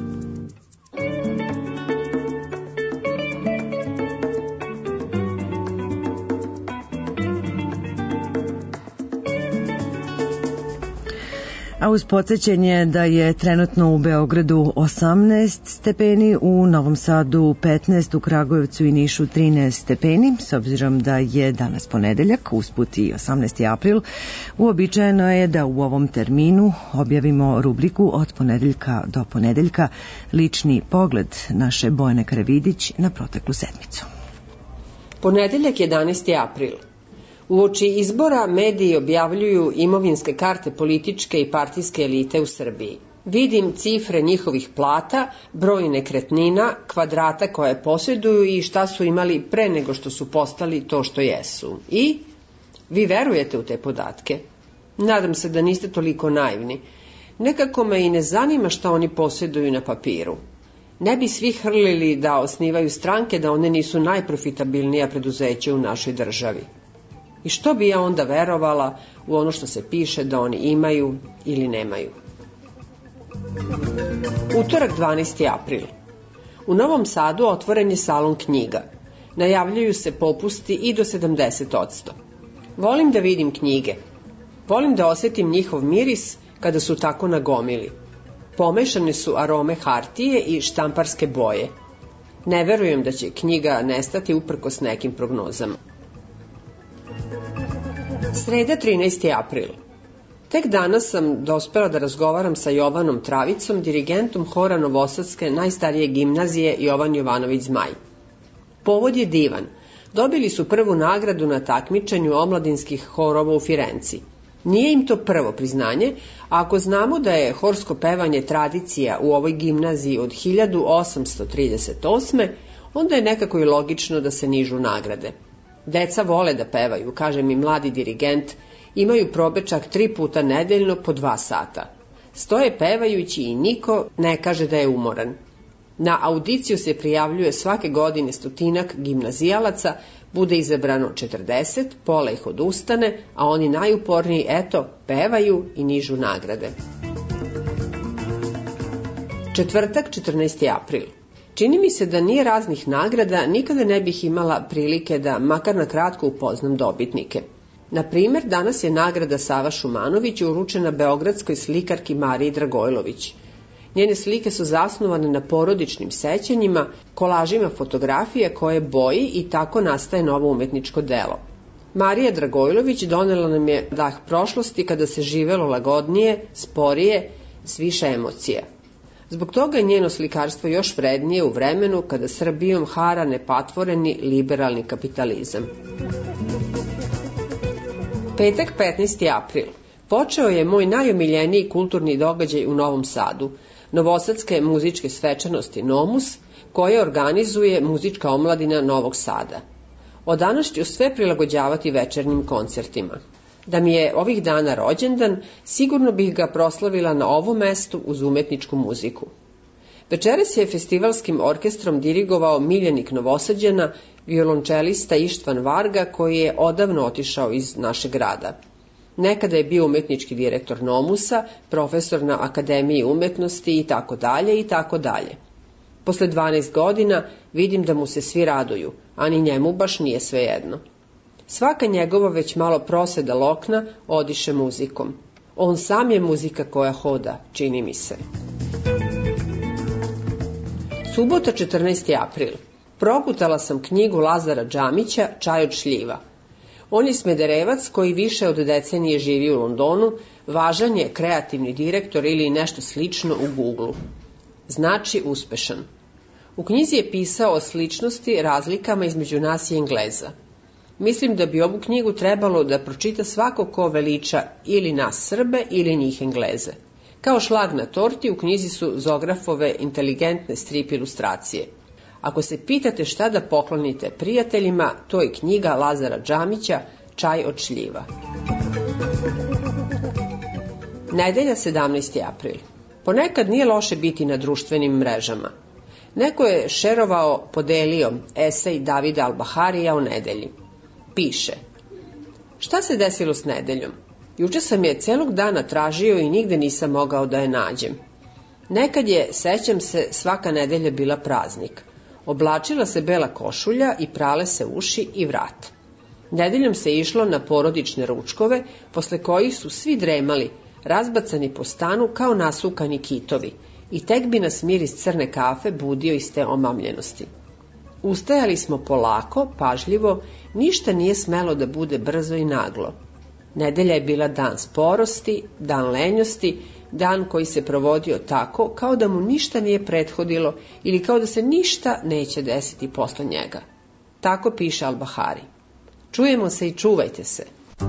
A uz podsjećanje da je trenutno u Beogradu osamnaest stepeni, u Novom Sadu petnaest, u Kragujevcu i Nišu trinaest stepeni, s obzirom da je danas ponedeljak, usput i osamnaesti april, uobičajeno je da u ovom terminu objavimo rubriku od ponedeljka do ponedeljka, lični pogled naše Bojane Karavidić na proteklu sedmicu. Ponedeljak jedanaesti april. Uoči izbora mediji objavljuju imovinske karte političke i partijske elite u Srbiji. Vidim cifre njihovih plata, broj nekretnina, kvadrata koje posjeduju i šta su imali pre nego što su postali to što jesu. I vi verujete u te podatke? Nadam se da niste toliko naivni. Nekako me i ne zanima šta oni posjeduju na papiru. Ne bi svi hrlili da osnivaju stranke da one nisu najprofitabilnija preduzeća u našoj državi. I što bi ja onda verovala u ono što se piše da oni imaju ili nemaju? Utorak dvanaesti april. U Novom Sadu otvoren je salon knjiga. Najavljuju se popusti i do sedamdeset posto. Volim da vidim knjige. Volim da osjetim njihov miris kada su tako nagomili. Pomešane su arome hartije i štamparske boje. Ne verujem da će knjiga nestati uprkos nekim prognozama. Sreda trinaesti april. Tek danas sam dospela da razgovaram sa Jovanom Travicom, dirigentom hora Novosadske najstarije gimnazije Jovan Jovanović Zmaj. Povod je divan. Dobili su prvu nagradu na takmičenju omladinskih horova u Firenci. Nije im to prvo priznanje, a ako znamo da je horsko pevanje tradicija u ovoj gimnaziji od hiljadu osamsto trideset osme. onda je nekako i logično da se nižu nagrade. Deca vole da pevaju, kaže mi mladi dirigent, imaju probe čak tri puta nedeljno po dva sata. Stoje pevajući i niko ne kaže da je umoran. Na audiciju se prijavljuje svake godine stotinak gimnazijalaca, bude izabrano četrdeset, pola ih odustane, a oni najuporniji, eto, pevaju i nižu nagrade. Četvrtak, četrnaesti april. Čini mi se da nije raznih nagrada, nikada ne bih imala prilike da makar na kratko upoznam dobitnike. Na primjer, danas je nagrada Sava Šumanović uručena beogradskoj slikarki Mariji Dragojlović. Njene slike su zasnovane na porodičnim sećanjima, kolažima fotografija koje boji i tako nastaje novo umetničko delo. Marija Dragojlović donela nam je dah prošlosti kada se živelo lagodnije, sporije, s više emocija. Zbog toga je njeno slikarstvo još vrednije u vremenu kada Srbijom hara nepatvoreni liberalni kapitalizam. Petak, petnaesti april. Počeo je moj najomiljeniji kulturni događaj u Novom Sadu, Novosadske muzičke svečanosti Nomus, koje organizuje muzička omladina Novog Sada. Od danas ću sve prilagođavati večernjim koncertima. Da mi je ovih dana rođendan, sigurno bih ga proslavila na ovom mestu uz umetničku muziku. Večeras je festivalskim orkestrom dirigovao miljenik Novosađana, violončelista Ištvan Varga, koji je odavno otišao iz našeg grada. Nekada je bio umetnički direktor Nomusa, profesor na Akademiji umetnosti i tako dalje i tako dalje. Posle dvanaest godina vidim da mu se svi raduju, a ni njemu baš nije svejedno. Svaka njegova već malo proseda lokna odiše muzikom. On sam je muzika koja hoda, čini mi se. Subota četrnaesti april. Progutala sam knjigu Lazara Džamića Čaj od šljiva. On je Smederevac koji više od decenije živi u Londonu, važan je kreativni direktor ili nešto slično u Google-u. Znači uspešan. U knjizi je pisao o sličnosti, razlikama između nas i Engleza. Mislim da bi ovu knjigu trebalo da pročita svako ko veliča ili nas Srbe ili njih Engleze. Kao šlag na torti u knjizi su Zografove inteligentne strip ilustracije. Ako se pitate šta da poklonite prijateljima, to je knjiga Lazara Džamića Čaj od šljiva. Nedelja sedamnaesti april. Ponekad nije loše biti na društvenim mrežama. Neko je šerovao, podelio esej Davida Al-Baharija o nedelji. Piše: šta se desilo s nedeljom? Juče sam je celog dana tražio i nigde nisam mogao da je nađem. Nekad je, sećam se, svaka nedelja bila praznik. Oblačila se bela košulja i prale se uši i vrat. Nedeljom se išlo na porodične ručkove, posle kojih su svi dremali, razbacani po stanu kao nasukani kitovi, i tek bi nas miris crne kafe budio iz te omamljenosti. Ustajali smo polako, pažljivo, ništa nije smelo da bude brzo i naglo. Nedelja je bila dan sporosti, dan lenjosti, dan koji se provodio tako kao da mu ništa nije prethodilo ili kao da se ništa neće desiti posle njega. Tako piše Al-Bahari. Čujemo se i čuvajte se.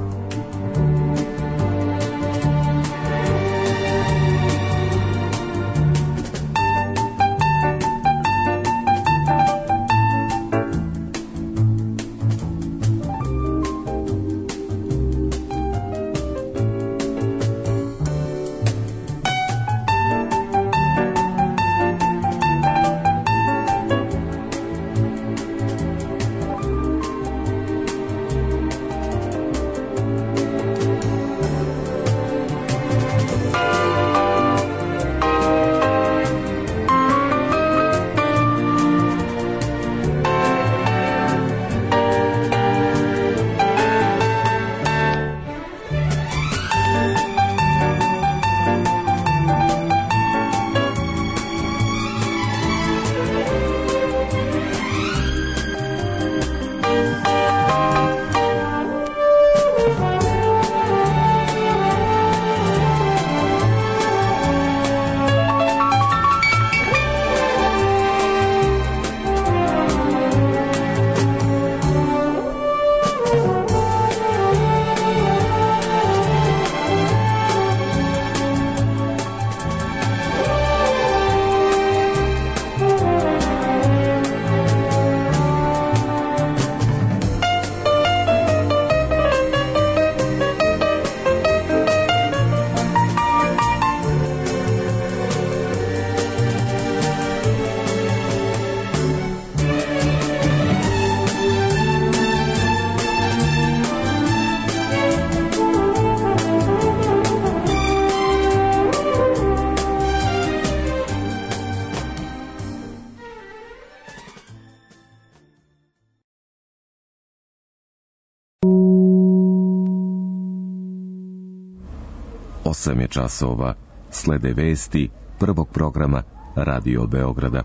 osam je časova, slede vesti prvog programa Radio Beograda.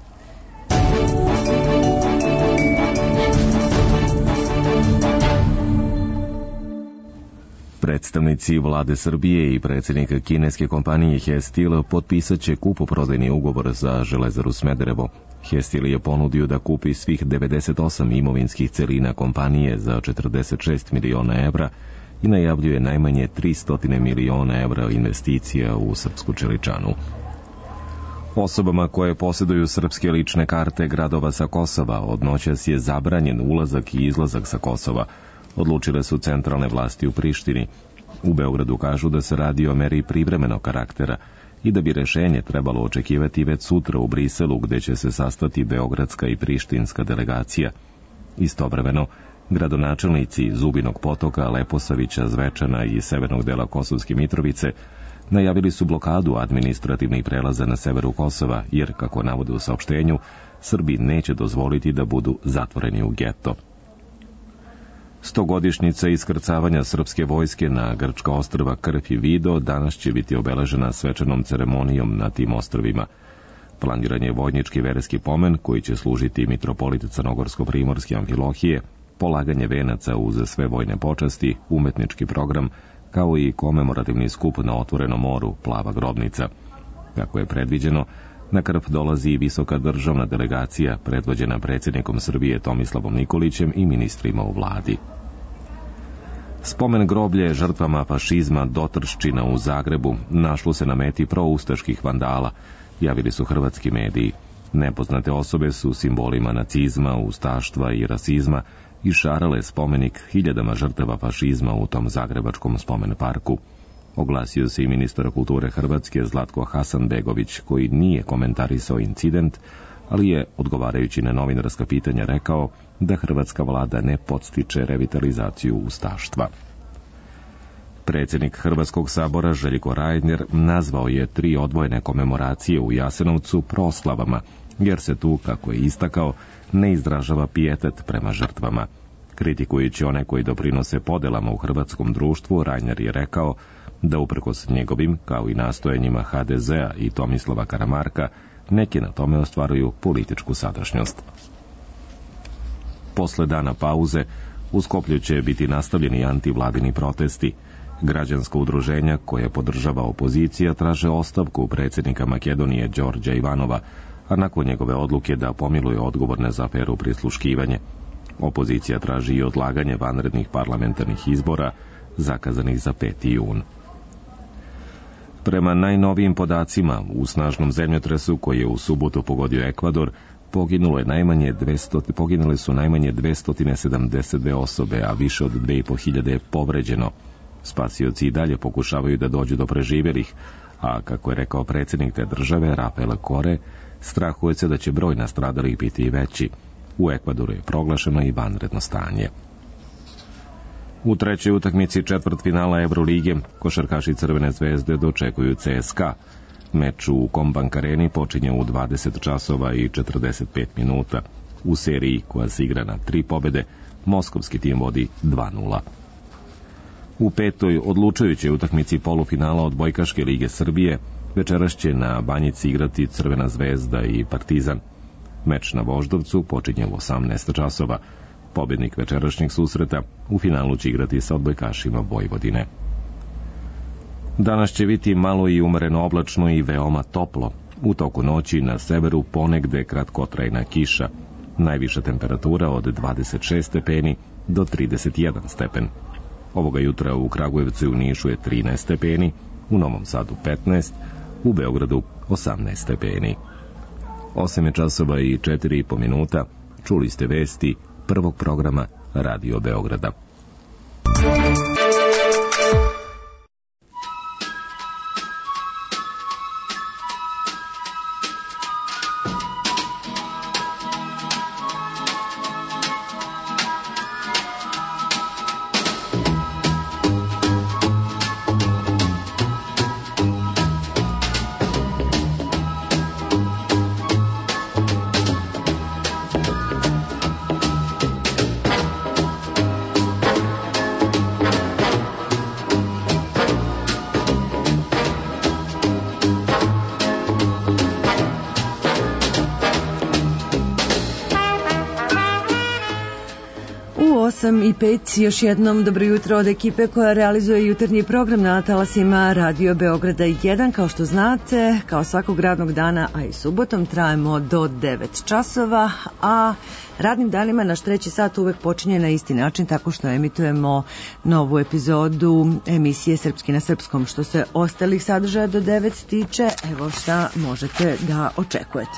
Predstavnici vlade Srbije i predsjednika kineske kompanije Hestil potpisat će kupoprodajni ugovor za Železaru Smederevo. Hestil je ponudio da kupi svih devedeset osam imovinskih celina kompanije za četrdeset šest miliona evra i najavljuje najmanje tristo miliona evra investicija u srpsku čeličanu. Osobama koje posjeduju srpske lične karte gradova sa Kosova od noćas je zabranjen ulazak i izlazak sa Kosova, odlučile su centralne vlasti u Prištini. U Beogradu kažu da se radi o meri privremenog karaktera i da bi rešenje trebalo očekivati već sutra u Briselu, gde će se sastati beogradska i prištinska delegacija. Istovremeno, gradonačelnici Zubinog Potoka, Leposavića, Zvečana i severnog dela Kosovske Mitrovice najavili su blokadu administrativnih prelaza na severu Kosova, jer, kako navode u saopštenju, Srbi neće dozvoliti da budu zatvoreni u geto. Stogodišnjica iskrcavanja srpske vojske na grčka ostrva Krf i Vido danas će biti obeležena svečanom ceremonijom na tim ostrvima. Planiran je vojnički verski pomen koji će služiti mitropolit Crnogorsko-primorske Amfilohije, polaganje venaca uz sve vojne počasti, umetnički program, kao i komemorativni skup na otvorenom moru Plava grobnica. Kako je predviđeno, na Krf dolazi i visoka državna delegacija predvođena predsjednikom Srbije Tomislavom Nikolićem i ministrima u vladi. Spomen groblje žrtvama fašizma Dotrščina u Zagrebu našlo se na meti proustaških vandala, javili su hrvatski mediji. Nepoznate osobe su simbolima nacizma, ustaštva i rasizma išarale spomenik hiljadama žrtava fašizma u tom zagrebačkom spomen parku. Oglasio se i ministar kulture Hrvatske Zlatko Hasanbegović, koji nije komentarisao incident, ali je, odgovarajući na novinarska pitanja, rekao da hrvatska vlada ne podstiče revitalizaciju ustaštva. Predsjednik Hrvatskog sabora Željko Reiner nazvao je tri odvojene komemoracije u Jasenovcu proslavama, jer se tu, kako je istakao, ne izražava pijetet prema žrtvama. Kritikujući one koji doprinose podelama u hrvatskom društvu, Reiner je rekao da uprkos njegovim, kao i nastojanjima ha de zea i Tomislava Karamarka, neki na tome ostvaruju političku sadašnjost. Posle dana pauze, u Skoplju će biti nastavljeni antivladini protesti. Građansko udruženja koje podržava opozicija traže ostavku predsjednika Makedonije Đorđa Ivanova, a nakon njegove odluke da pomiluje odgovorne za aferu prisluškivanje. Opozicija traži i odlaganje vanrednih parlamentarnih izbora zakazanih za peti jun. Prema najnovijim podacima, u snažnom zemljotresu koji je u subotu pogodio Ekvador, poginulo je najmanje dvesta, poginule su najmanje dvesta sedamdeset dve osobe, a više od dve i po hiljade je povređeno. Spasioci i dalje pokušavaju da dođu do preživjelih, a kako je rekao predsjednik te države, Rafael Kore, strahuje se da će broj nastradalih biti i veći. U Ekvadoru je proglašeno i vanredno stanje. U trećoj utakmici četvrtfinala Evrolige košarkaši Crvene zvezde dočekuju ce es ka. Meč u Kombank Areni počinje u dvadeset časova i četrdeset pet minuta. U seriji koja se igra na tri pobjede, moskovski tim vodi dva nula. U petoj odlučujućoj utakmici polufinala odbojkaške lige Srbije večeras će na Banjici igrati Crvena zvezda i Partizan. Meč na Voždovcu počinje u osamnaest časova. Pobjednik večerašnjeg susreta u finalu će igrati sa odbojkašima Vojvodine. Danas će biti malo i umereno oblačno i veoma toplo. U toku noći na severu ponegde kratkotrajna kiša. Najviša temperatura od dvadeset šest stepeni do trideset jedan stepen. Ovoga jutra u Kragujevcu i u Nišu je trinaest stepeni, u Novom Sadu petnaest, u Beogradu osamnaest stepeni. osam je časova i četiri i po minuta. Čuli ste vesti prvog programa Radio Beograda. osam i pet, još jednom dobro jutro od ekipe koja realizuje jutarnji program na talasima Radio Beograda jedan. Kao što znate, kao svakog radnog dana, a i subotom, trajemo do devet časova, a radnim danima naš treći sat uvek počinje na isti način, tako što emitujemo novu epizodu emisije Srpski na srpskom. Što se ostalih sadržaja do devet tiče, evo šta možete da očekujete.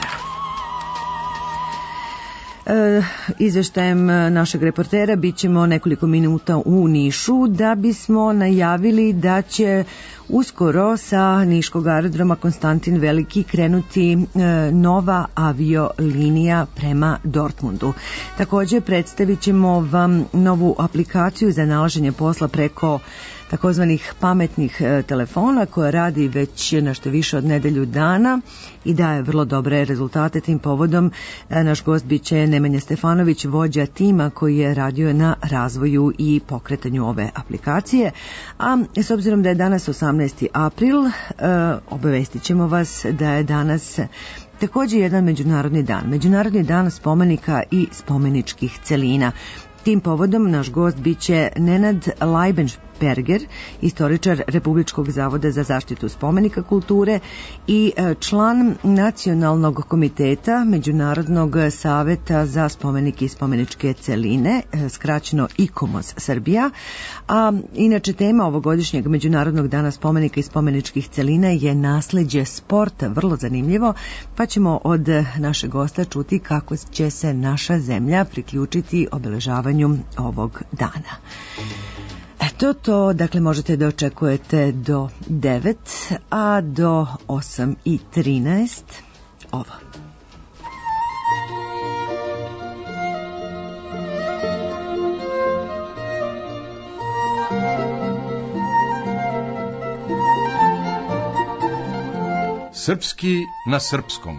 E, izveštajem našeg reportera bit ćemo nekoliko minuta u Nišu da bismo najavili da će uskoro sa niškog aerodroma Konstantin Veliki krenuti e, nova aviolinija prema Dortmundu. Također predstavit ćemo vam novu aplikaciju za nalaženje posla preko takozvanih pametnih e, telefona koja radi već nešto više od nedelju dana i daje vrlo dobre rezultate. Tim povodom e, naš gost biće Nemanja Stefanović, vođa tima koji je radio na razvoju i pokretanju ove aplikacije. A s obzirom da je danas osamnaesti april, e, obavestit ćemo vas da je danas takođe jedan međunarodni dan, Međunarodni dan spomenika i spomeničkih celina. Tim povodom naš gost biće Nenad Lajbenšperger, istoričar Republičkog zavoda za zaštitu spomenika kulture i član Nacionalnog komiteta Međunarodnog saveta za spomenike i spomeničke celine, skraćeno I K O M O S Srbija. A inače tema ovogodišnjeg Međunarodnog dana spomenika i spomeničkih celina je nasleđe sporta, vrlo zanimljivo, pa ćemo od našeg gosta čuti kako će se naša zemlja priključiti obeležavanju ovog dana. Eto to, dakle možete da očekujete do devet, a do osam i trinaest ovo. Srpski na srpskom.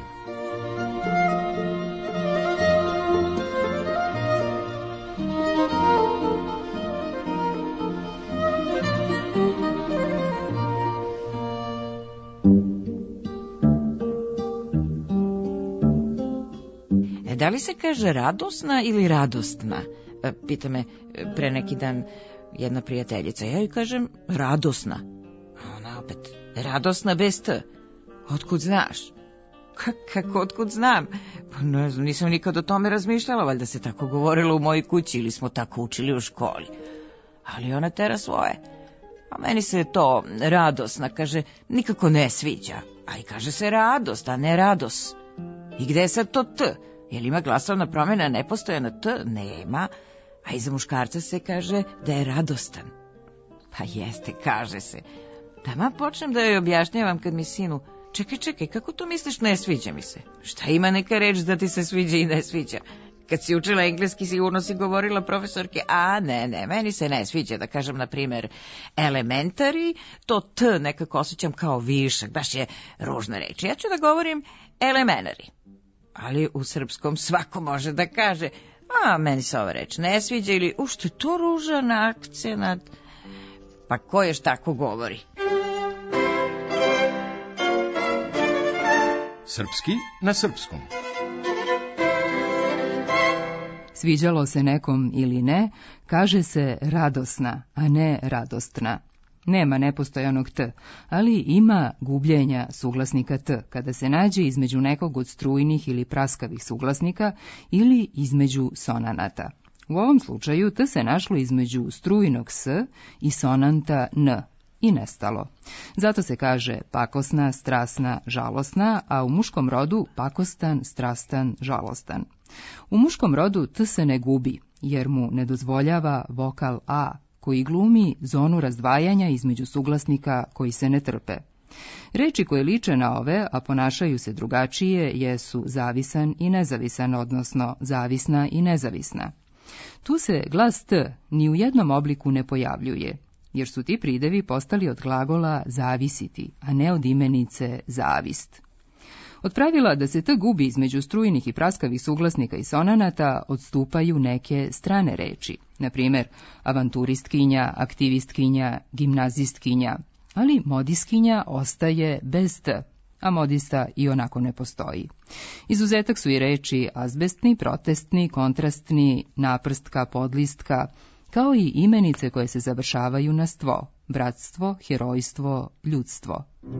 Da li se kaže radosna ili radostna? Pita me pre neki dan jedna prijateljica. Ja joj kažem radosna. Ona opet, radosna bez T. Otkud znaš? Kako otkud znam? Pa ne znam, nisam nikad o tome razmišljala, valjda se tako govorilo u mojoj kući ili smo tako učili u školi. Ali ona tera svoje. A meni se to radosna, kaže, nikako ne sviđa. A i kaže se radost, a ne rados. I gde je sad to T? Je li ima glasovna promjena nepostojana T? Nema. A iza muškarca se kaže da je radostan. Pa jeste, kaže se. Tama počnem da joj objašnjavam kad mi sinu, čekaj, čekaj, kako to misliš ne sviđa mi se? Šta ima neka reč da ti se sviđa i ne sviđa? Kad si učila engleski, sigurno si govorila profesorke, a ne, ne, meni se ne sviđa, da kažem, na primjer, elementary, to T nekako osjećam kao višak, baš je ružna reč. Ja ću da govorim elementary. Ali u srpskom svako može da kaže, a meni se ova reč ne sviđa ili u što je to ružan akcenat. Pa ko još tako govori? Srpski na srpskom. Sviđalo se nekom ili ne, kaže se radosna, a ne radostna. Nema nepostojanog T, ali ima gubljenja suglasnika T kada se nađe između nekog od strujnih ili praskavih suglasnika ili između sonanata. U ovom slučaju T se našlo između strujnog S i sonanta N i nestalo. Zato se kaže pakosna, strasna, žalosna, a u muškom rodu pakostan, strastan, žalostan. U muškom rodu T se ne gubi, jer mu ne dozvoljava vokal A, koji glumi zonu razdvajanja između suglasnika koji se ne trpe. Reči koje liče na ove, a ponašaju se drugačije, jesu zavisan i nezavisan, odnosno zavisna i nezavisna. Tu se glas T ni u jednom obliku ne pojavljuje, jer su ti pridevi postali od glagola zavisiti, a ne od imenice zavist. Od pravila da se T gubi između strujnih i praskavih suglasnika i sonanata odstupaju neke strane reči, na primjer avanturistkinja, aktivistkinja, gimnazistkinja, ali modiskinja ostaje bez T, a modista i onako ne postoji. Izuzetak su i reči azbestni, protestni, kontrastni, naprstka, podlistka, kao i imenice koje se završavaju na stvo, bratstvo, herojstvo, ljudstvo.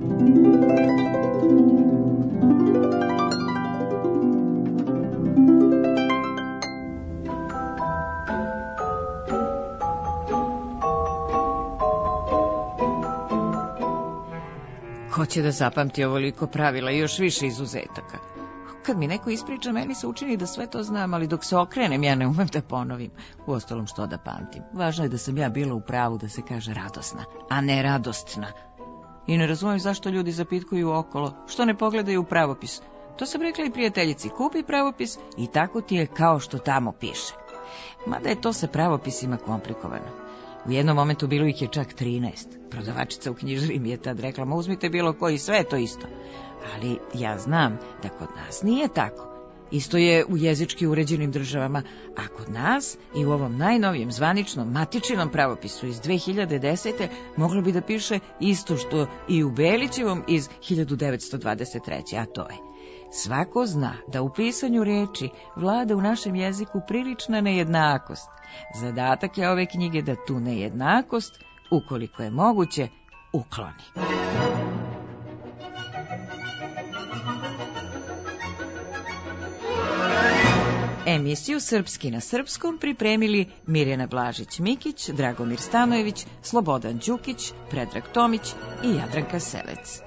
Ko će da zapamti ovoliko pravila i još više izuzetaka? Kad mi neko ispriča, meni se učini da sve to znam, ali dok se okrenem, ja ne umem da ponovim. Uostalom, što da pamtim? Važno je da sam ja bila u pravu da se kaže radosna, a ne radostna. I ne razumijem zašto ljudi zapitkuju okolo, što ne pogledaju u pravopis. To sam rekla i prijateljici, kupi pravopis i tako ti je kao što tamo piše. Mada je to sa pravopisima komplikovano. U jednom momentu bilo ih je čak trinaest. Prodavačica u knjižari mi je tad rekla, ma uzmite bilo koji, sve je to isto. Ali ja znam da kod nas nije tako. Isto je u jezički uređenim državama, a kod nas i u ovom najnovijem zvaničnom matičinom pravopisu iz dve hiljade desete. moglo bi da piše isto što i u Belićevom iz hiljadu devetsto dvadeset treće. a to je Svako zna da u pisanju reči vlada u našem jeziku prilična nejednakost. Zadatak je ove knjige da tu nejednakost, ukoliko je moguće, ukloni. Emisiju Srpski na srpskom pripremili Mirjana Blažić-Mikić, Dragomir Stanojević, Slobodan Đukić, Predrag Tomić i Jadranka Selec.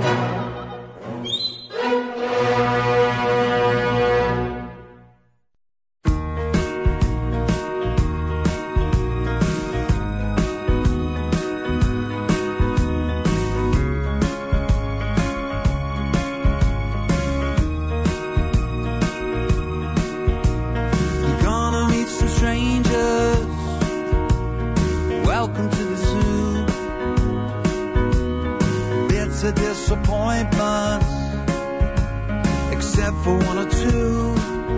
Disappointments, except for one or two.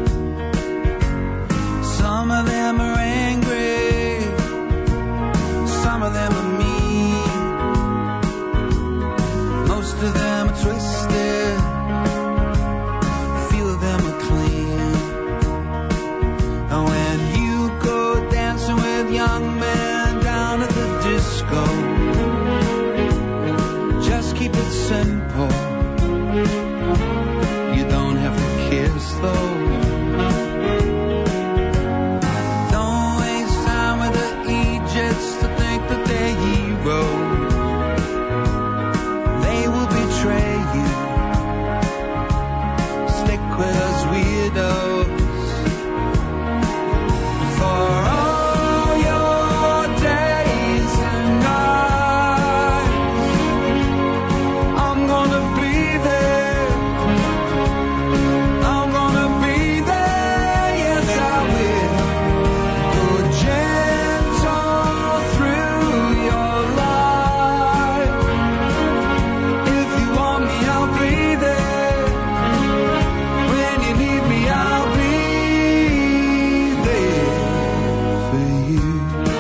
Some of them are angry, some of them are mean, most of them are twisted, a few of them are clean. And when you go dancing with young men down at the disco, just keep it simple. You don't have to kiss though. Don't waste time with the Egypts to think that they're heroes. They will betray you. Stick with us weirdos. For all your days and nights, I'm gonna be there. I'm gonna be there, yes I will. Go gentle through your life. If you want me, I'll be there. When you need me, I'll be there for you.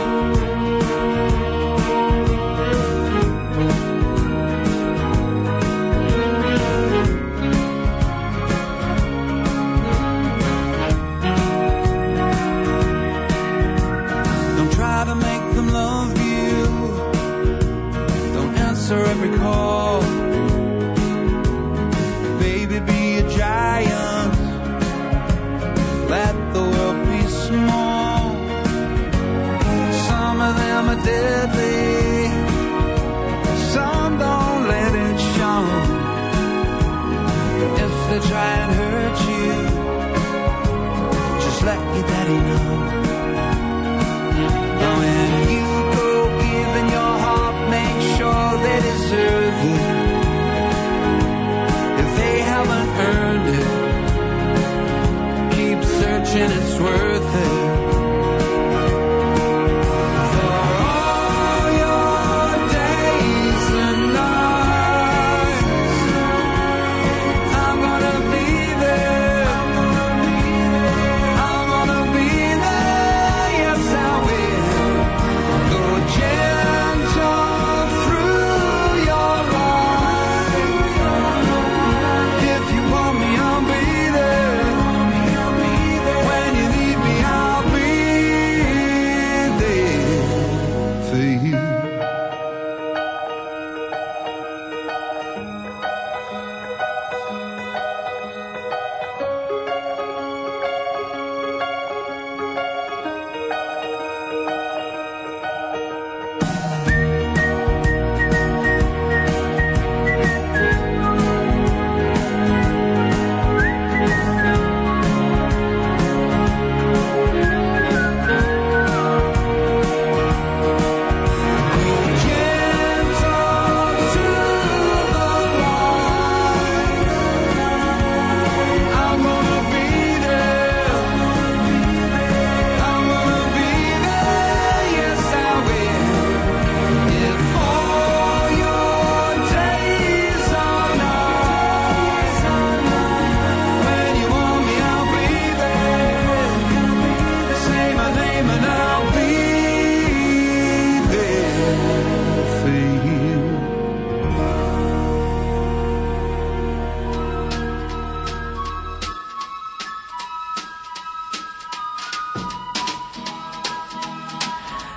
Don't try to make them love you. Don't answer every call. Baby, be a giant. Let the world be small. Some of them are deadly. Some don't let it show. If they try and hurt you, just let your daddy know. When you go giving your heart, make sure they deserve it. If they haven't earned it, keep searching, it's worth it. For all your days and nights, I'm gonna be there. I'm gonna be there, yes I will. Go gentle through your life. If you want me, I'll be there. When you need me, I'll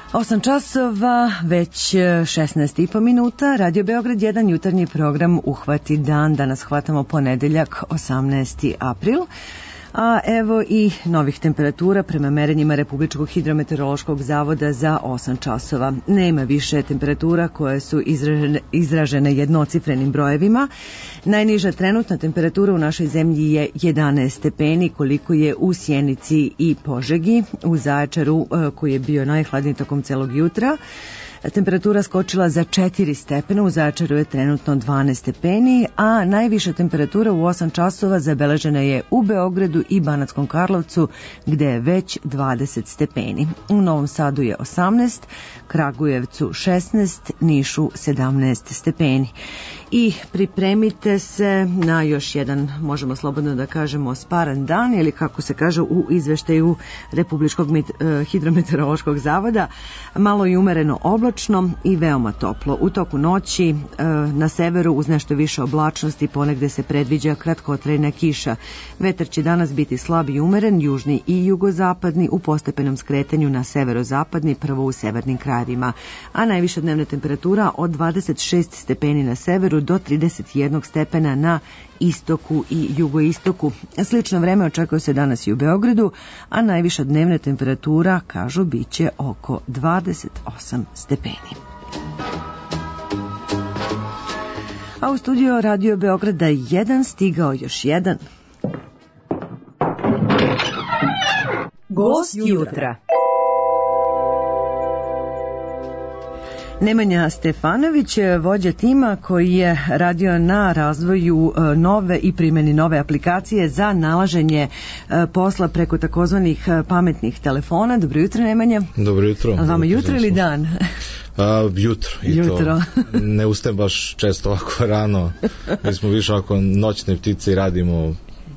osam časova, već šesnaest i po minuta, Radio Beograd jedan, jutarnji program Uhvati dan. Danas hvatamo ponedeljak, osamnaesti april. A evo i novih temperatura prema merenjima Republičkog hidrometeorološkog zavoda za osam časova. Nema više temperatura koje su izražene, izražene jednocifrenim brojevima. Najniža trenutna temperatura u našoj zemlji je jedanaest stepeni, koliko je u Sjenici i Požegi, u Zaječaru koji je bio najhladniji tokom celog jutra. Temperatura skočila za četiri stepena, u Zaječaru je trenutno dvanaest stepeni, a najviša temperatura u osam časova zabeležena je u Beogradu i Banatskom Karlovcu, gde je već dvadeset stepeni. U Novom Sadu je osamnaest, Kragujevcu šesnaest, Nišu sedamnaest stepeni. I pripremite se na još jedan, možemo slobodno da kažemo, sparan dan, ili kako se kaže u izveštaju Republičkog hidrometeorološkog zavoda, malo i umereno oblačno i veoma toplo. U toku noći na severu uz nešto više oblačnosti ponegde se predviđa kratkotrajna kiša. Vetar će danas biti slab i umeren, južni i jugozapadni, u postepenom skretanju na severozapadni, prvo u severnim krajevima. A najviša dnevna temperatura od dvadeset šest stepeni na severu do trideset jedan stepena na istoku i jugoistoku. Slično vreme očekuje se danas i u Beogradu, a najviša dnevna temperatura, kažu, bit će oko dvadeset osam stepeni. A u studio Radio Beograda jedan stigao još jedan. Gost jutra. Nemanja Stefanović, vođa tima koji je radio na razvoju nove i primjeni nove aplikacije za nalaženje posla preko takozvanih pametnih telefona. Dobro jutro, Nemanja. Dobro jutro. A vama jutro ili dan? A, jutro. I jutro. To ne ustajem baš često ovako rano. Mi smo više ovako noćne ptice i radimo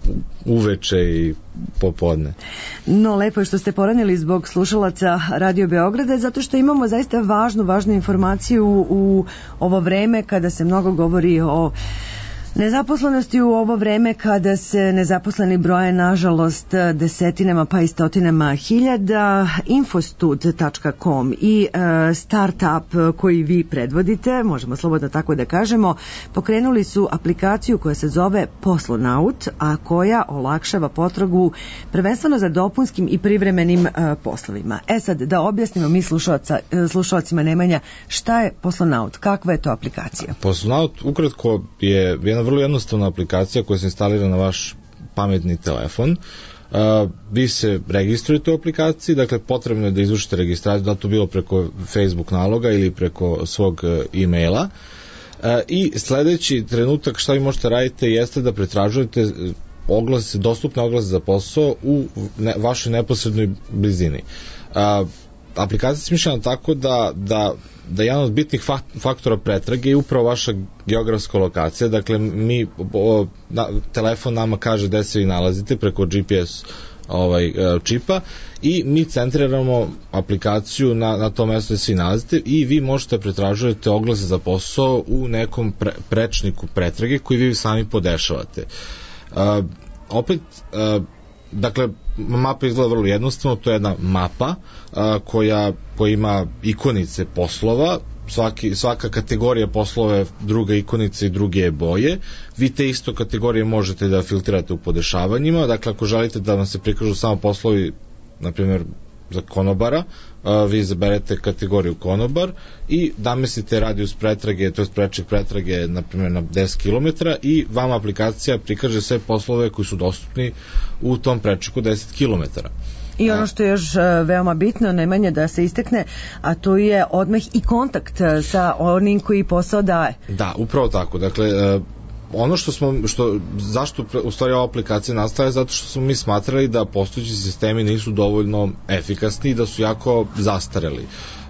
uveče i popodne. No, lepo je što ste poranili zbog slušalaca Radio Beograda, zato što imamo zaista važnu, važnu informaciju u ovo vreme kada se mnogo govori o nezaposlenosti, u ovo vreme kada se nezaposleni broje nažalost desetinama pa i stotinama hiljada. Infostud tačka com i e, startup koji vi predvodite, možemo slobodno tako da kažemo, pokrenuli su aplikaciju koja se zove Poslonaut, a koja olakšava potragu prvenstveno za dopunskim i privremenim e, poslovima. E sad, da objasnimo mi slušalcima Nemanja, šta je Poslonaut, kakva je to aplikacija? Poslonaut ukratko je jedna vrlo jednostavna aplikacija koja se instalira na vaš pametni telefon. Uh, vi se registrujete u aplikaciji, dakle potrebno je da izvršite registraciju, da to bilo preko Facebook naloga ili preko svog uh, e-maila. Uh, I sledeći trenutak šta vi možete raditi jeste da pretražujete oglase, dostupne oglase za posao u ne, vašoj neposrednoj blizini. Uh, aplikacija je smišljena tako da, da da jedan od bitnih faktora pretrage je upravo vaša geografska lokacija. Dakle, mi, o, na, telefon nama kaže gde se vi nalazite preko G P S ovaj, čipa i mi centriramo aplikaciju na, na to mesto gde se vi nalazite i vi možete pretražujete oglase za posao u nekom pre, prečniku pretrage koji vi sami podešavate. Uh, opet, uh, dakle, mapa izgleda vrlo jednostavno, to je jedna mapa a, koja, koja ima ikonice poslova, svaki, svaka kategorija poslova je druga ikonica i druge boje. Vi te isto kategorije možete da filtrirate u podešavanjima, dakle ako želite da vam se prikažu samo poslovi, na primjer za konobara, a, vi izaberete kategoriju konobar i namestite radijus pretrage, to je prečnik pretrage na primjer na deset kilometara i vam aplikacija prikaže sve poslove koji su dostupni u tom prečniku deset kilometara. I ono što je još veoma bitno, najmanje da se istekne, a to je odmah i kontakt sa onim koji posao daje. Da, upravo tako. Dakle, ono što smo, što, zašto u stvari ova aplikacija nastaje, zato što smo mi smatrali da postojeći sistemi nisu dovoljno efikasni i da su jako zastareli.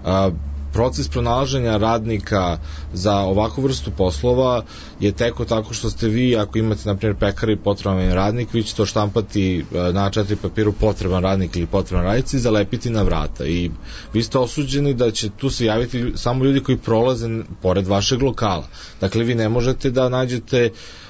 Proces pronalaženja radnika za ovakvu vrstu poslova je teko tako što ste vi, ako imate na primjer pekar i potreban radnik, vi ćete štampati na A četiri papiru potreban radnik ili potreban radnici i zalepiti na vrata i vi ste osuđeni da će tu se javiti samo ljudi koji prolaze pored vašeg lokala. Dakle, vi ne možete da nađete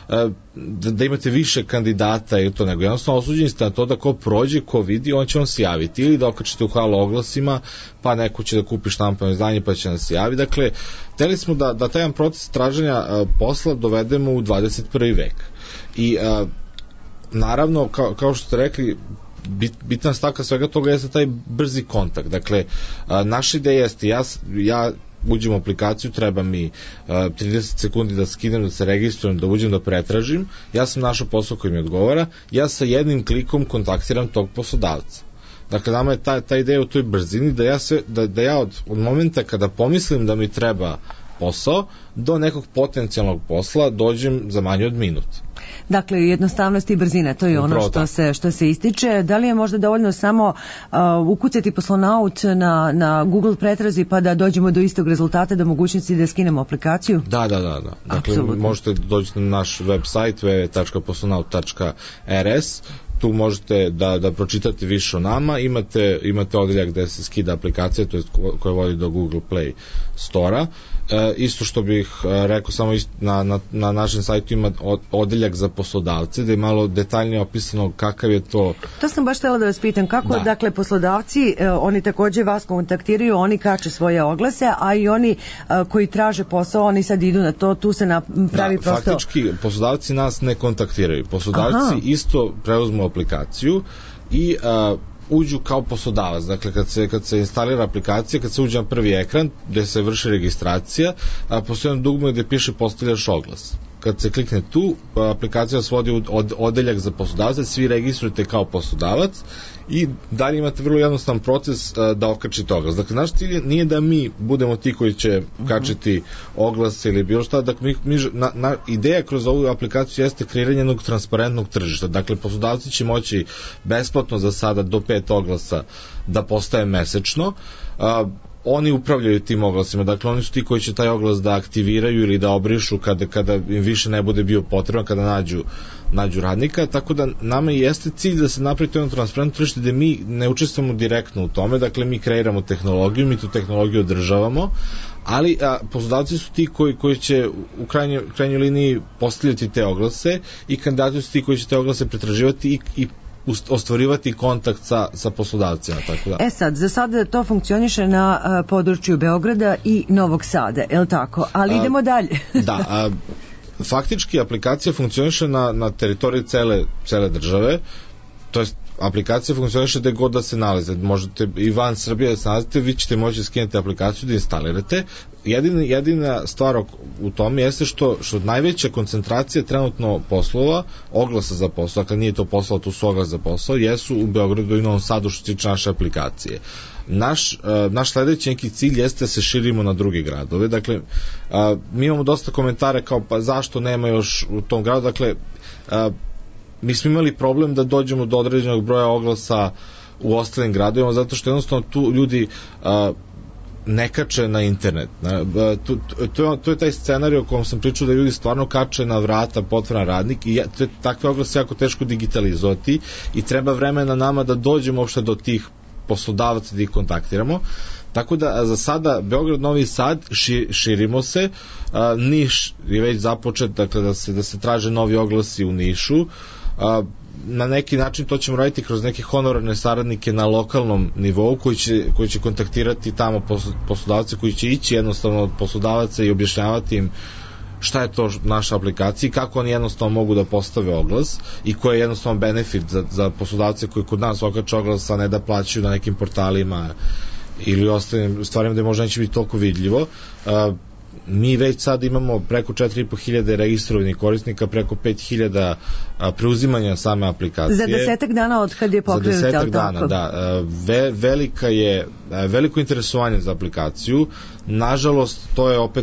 da, da imate više kandidata ili to, nego jednostavno osuđeni ste na to da ko prođe, ko vidi, on će vam se javiti, ili da okačite u halo oglasima, pa neko će da kupi štampano izdanje pa će nam se javi. Dakle, hteli smo da, da taj proces traženja posla dovedemo u dvadeset prvi vek. I a, naravno, kao, kao što ste rekli, bit, bitna stavka svega toga jeste taj brzi kontakt. Dakle, a, naša ideja jeste, ja, ja uđem u aplikaciju, treba mi a, trideset sekundi da skinem, da se registrujem, da uđem, da pretražim, ja sam našao posao koji mi odgovara, ja sa jednim klikom kontaktiram tog poslodavca. Dakle, nama je ta, ta ideja u toj brzini da ja, sve, da, da ja od, od momenta kada pomislim da mi treba posao, do nekog potencijalnog posla dođem za manje od minut. Dakle, jednostavnost i brzina, to je ono što se, što se ističe. Da li je možda dovoljno samo uh, ukucati poslonaut na, na Google pretrazi pa da dođemo do istog rezultata, da mogućnosti da skinemo aplikaciju? Da, da, da. da. Dakle, Absolutno. Možete doći na naš website w w w tačka poslonaut tačka r s. Tu možete da, da pročitate više o nama, imate, imate odeljak gde se skida aplikacija, to je koja vodi do Google Play Store-a. E, isto što bih e, rekao, samo ist, na, na, na našem sajtu ima odeljak za poslodavce, da je malo detaljnije opisano kakav je to... To sam baš htjela da vas pitam, kako da. Dakle poslodavci, e, oni takođe vas kontaktiraju, oni kače svoje oglase, a i oni e, koji traže posao, oni sad idu na to, tu se napravi da, prosto... Faktički, poslodavci nas ne kontaktiraju. Poslodavci Aha. isto preuzmu aplikaciju i a, uđu kao poslodavac. Dakle, kad se, kad se instalira aplikacija, kad se uđe na prvi ekran gde se vrši registracija, a postoji jedno dugme gde piše postavljaš oglas. Kad se klikne tu, aplikacija vas vodi u od, odeljak za poslodavce, svi registrujete kao poslodavac i dalje imate vrlo jednostavan proces a, da okačite oglas. Dakle, naš cilj nije da mi budemo ti koji će kačiti oglas ili bilo šta. Dakle, mi, mi, na, na, ideja kroz ovu aplikaciju jeste kreiranje jednog transparentnog tržišta. Dakle, poslodavci će moći besplatno za sada do pet oglasa da postaje mesečno. A, oni upravljaju tim oglasima, dakle oni su ti koji će taj oglas da aktiviraju ili da obrišu kada, kada im više ne bude bio potreban, kada nađu, nađu radnika, tako da nama jeste cilj da se napravi jedno transparentno tržište gde mi ne učestvujemo direktno u tome, dakle mi kreiramo tehnologiju, mi tu tehnologiju održavamo, ali a, poslodavci su ti koji, koji će u krajnjoj, krajnjoj liniji postavljati te oglase i kandidati su ti koji će te oglase pretraživati i, i ostvarivati kontakt sa, sa poslodavcima. Tako da. E sad, za sada to funkcioniše na a, području Beograda i Novog Sada, je li tako? Ali a, idemo dalje. Da, a, faktički aplikacija funkcioniše na, na teritoriji cele, cele države, to jest aplikacija funkcioniše gde god da se nalaze. Možete i van Srbije da se nalazite, vi ćete moći skinuti aplikaciju da instalirate. Jedina, jedina stvar u tome jeste što, što najveća koncentracija trenutno poslova, oglasa za posao, dakle nije to posao, tu su oglas za posao, jesu u Beogradu i Novom Sadu što se tiče naše aplikacije. Naš, uh, naš sledeći neki cilj jeste da se širimo na druge gradove. Dakle, uh, mi imamo dosta komentare kao pa zašto nema još u tom gradu. Dakle, uh, mi smo imali problem da dođemo do određenog broja oglasa u ostalim gradovima, zato što jednostavno tu ljudi a, ne kače na internet. A, to, to, to je taj scenarij o kojem sam pričao, da ljudi stvarno kače na vrata potvoran radnik i te, takve oglase jako teško digitalizovati i treba vremena nama da dođemo uopšte do tih poslodavaca da ih kontaktiramo. Tako da za sada Beograd, Novi Sad, ši, širimo se, a, Niš je već započet, dakle da se, da se traže novi oglasi u Nišu. A, na neki način to ćemo raditi kroz neke honorarne saradnike na lokalnom nivou koji će, koji će kontaktirati tamo poslodavce, koji će ići jednostavno od poslodavaca i objašnjavati im šta je to naša aplikacija i kako oni jednostavno mogu da postave oglas i koji je jednostavno benefit za, za poslodavce koji kod nas okače oglas, a ne da plaćaju na nekim portalima ili ostalim stvarima gde možda neće biti toliko vidljivo. A, mi već sad imamo preko četiri i po hiljade registrovanih korisnika, preko pet hiljada preuzimanja same aplikacije. Za desetak dana od kad je pokrenut. Za desetak dana, da. Ve, velika je, veliko interesovanje za aplikaciju. Nažalost, to je opet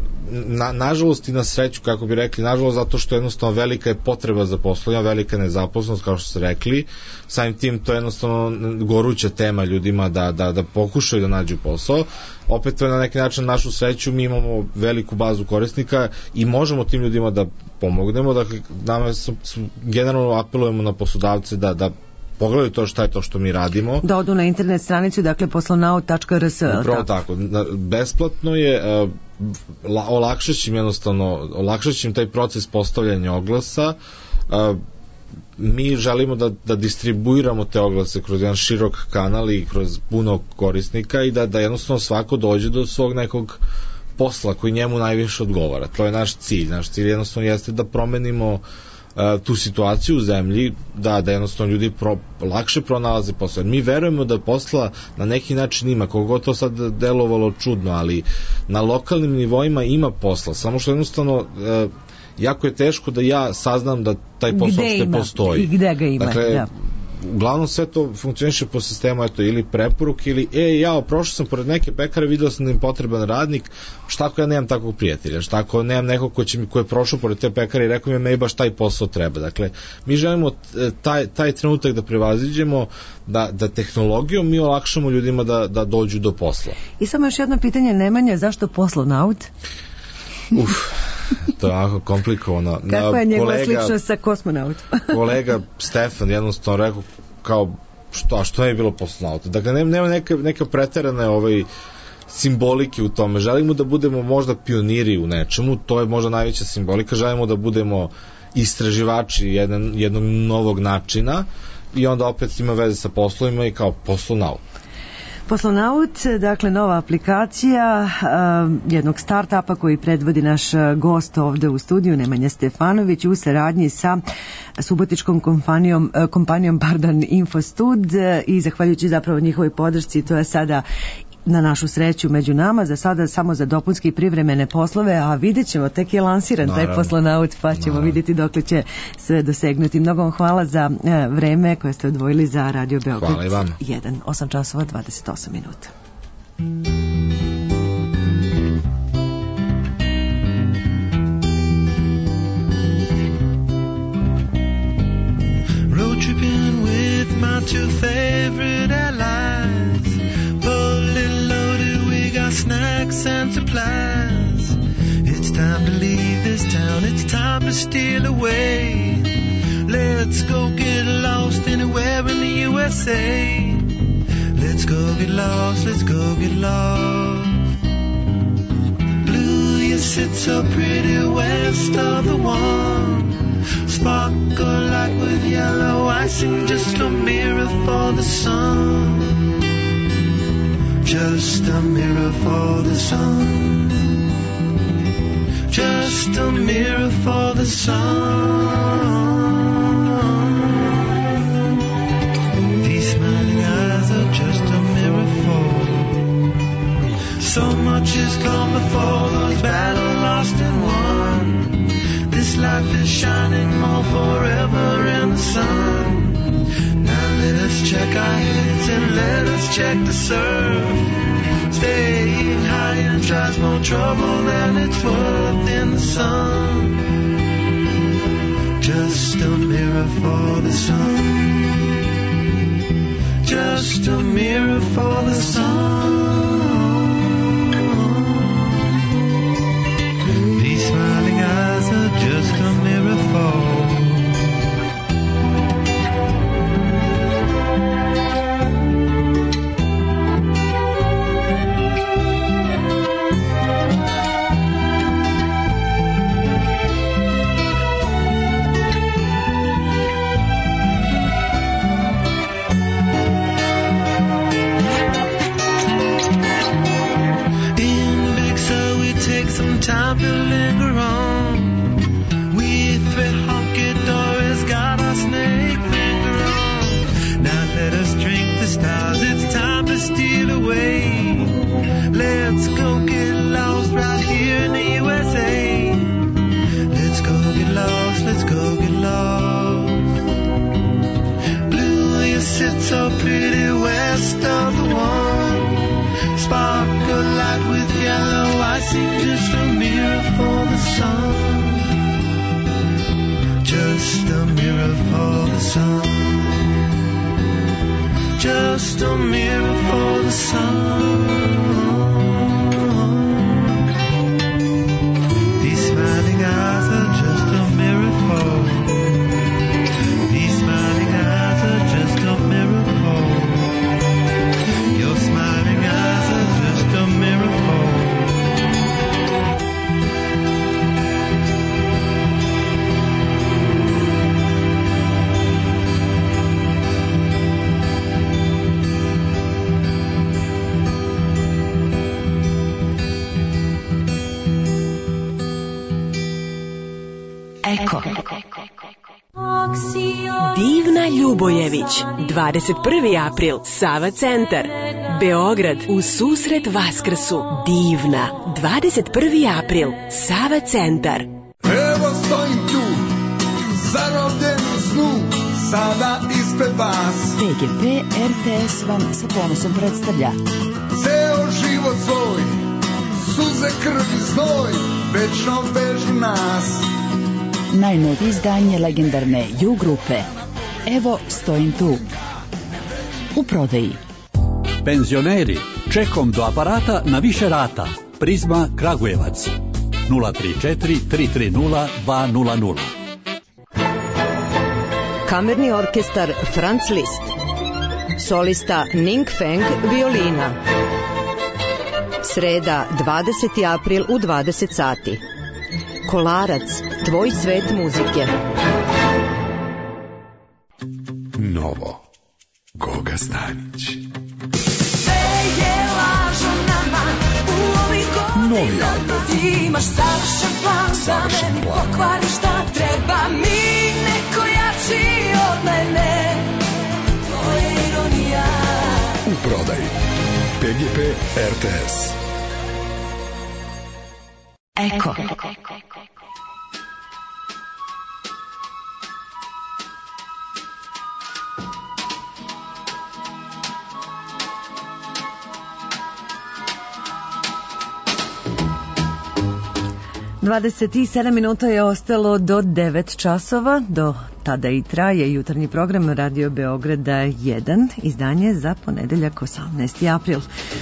na, nažalost i na sreću, kako bi rekli, nažalost zato što jednostavno velika je potreba za poslovima, velika nezaposlenost, kao što ste rekli, samim tim to je jednostavno goruća tema ljudima da, da, da pokušaju da nađu posao. Opet to je na neki način našu sreću, mi imamo veliku bazu korisnika i možemo tim ljudima da pomognemo, dakle nama su, su, generalno apelujemo na poslodavce da, da pogledaju to šta je to što mi radimo. Da odu na internet stranicu, dakle poslonaut tačka r s. Upravo tako. Besplatno je, olakšat ćim jednostavno, olakšat ćim taj proces postavljanja oglasa. Mi želimo da, da distribuiramo te oglase kroz jedan širok kanal i kroz puno korisnika i da, da jednostavno svako dođe do svog nekog posla koji njemu najviše odgovara. To je naš cilj. Naš cilj jednostavno jeste da promenimo uh, tu situaciju u zemlji, da, da jednostavno ljudi pro, lakše pronalaze posla. Mi verujemo da posla na neki način ima, koliko to sad delovalo čudno, ali na lokalnim nivoima ima posla, samo što jednostavno uh, jako je teško da ja saznam da taj posao uopšte postoji. I gde ga ima, dakle, da. Uglavnom sve to funkcioniše po sistemu eto, ili preporuk ili e, ja prošao sam pored neke pekare, vidio sam da im potreban radnik, šta ako ja nemam takvog prijatelja, šta ako nemam nekog ko, će mi, ko je prošao pored te pekare i rekao mi me baš taj posao treba. Dakle, mi želimo taj, taj trenutak da prevaziđemo, da, da tehnologijom mi olakšamo ljudima da, da dođu do posla. I samo još jedno pitanje, Nemanja, zašto poslonaut? Uf, to je onako komplikovano. Kako je njegova sličnost sa kosmonautom? Kolega Stefan jednostavno rekao kao što, a što je bilo poslonaut? Dakle, nema, nema neke, neke preterane ovaj, simbolike u tome. Želimo da budemo možda pioniri u nečemu, to je možda najveća simbolika. Želimo da budemo istraživači jedan, jednog novog načina i onda opet ima veze sa poslovima i kao poslonaut. Poslonaut, dakle nova aplikacija uh, jednog start-upa koji predvodi naš gost ovde u studiju, Nemanja Stefanović, u saradnji sa subotičkom kompanijom, kompanijom pardon, Infostud i zahvaljujući zapravo njihovoj podršci, to je sada na našu sreću među nama, za sada samo za dopunske i privremene poslove, a vidjet ćemo, tek je lansiran Naravno. taj poslonaut, pa ćemo Naravno. vidjeti dokle će sve dosegnuti. Mnogo vam hvala za e, vreme koje ste odvojili za Radio Beograd. Hvala i vam. jedan, osam časova, dvadeset osam minuta. Road tripping with my two favorite allies, fully loaded, we got snacks and supplies. It's time to leave this town, it's time to steal away. Let's go get lost anywhere in the U S A. Let's go get lost, let's go get lost. Blue, you sit so pretty west of the one. Sparkle like with yellow icing, just a mirror for the sun. Just a mirror for the sun. Just a mirror for the sun. These smiling eyes are just a mirror for. So much has come before, those battles lost and won. This life is shining more forever in the sun. Now let us check our heads and let us check the surf. Staying high and tries more trouble than it's worth in the sun. Just a mirror for the sun. Just a mirror for the sun. These smiling eyes are just a mirror for. Some time to linger on. We thread honky doors, got our snake finger on. Now let us drink the stars, it's time to steal away. Let's go get lost right here in the U S A. Let's go get lost, let's go get lost. Blue, you sit so pretty west of the one. Sparkle light with yellow icing, just a mirror for the sun. Just a mirror for the sun. Just a mirror for the sun. These smiling eyes are just a mirror for. These smiling eyes are just a mirror for. Your smiling eyes are just a mirror for. Ljubojević, dvadeset prvi april, Sava centar. Beograd u susret Vaskrsu, divna, dvadeset prvi april, Sava centar. Evo stojim tu, zarobljen u snu, sada ispred vas. P G P R T S vam sa ponosom predstavlja Ceo život svoj, suze, krv i znoj, večno vežu nas. najnovije izdanje legendarne Ju grupe. Evo stojim tu. U prodaji. Penzioneri, čekom do aparata na više rata. Prizma Kragujevac. nula tri četiri tri tri nula dva nula nula. Kamerni orkestar Franz Liszt. Solista Ning Feng, violina. Sreda, dvadeseti april u dvadeset sati. Kolarac, tvoj svet muzike. Novo. Goga Stanić. Novi album. Imaš savršen plan, Savršen da meni plan. pokvari šta treba mi, neko jači od mene. To je ironija. U prodaji. P G P R T S. Eko. dvadeset sedam minuta je ostalo do devet časova, do tada i traje jutarnji program Radio Beograda jedan, izdanje za ponedeljak osamnaesti april.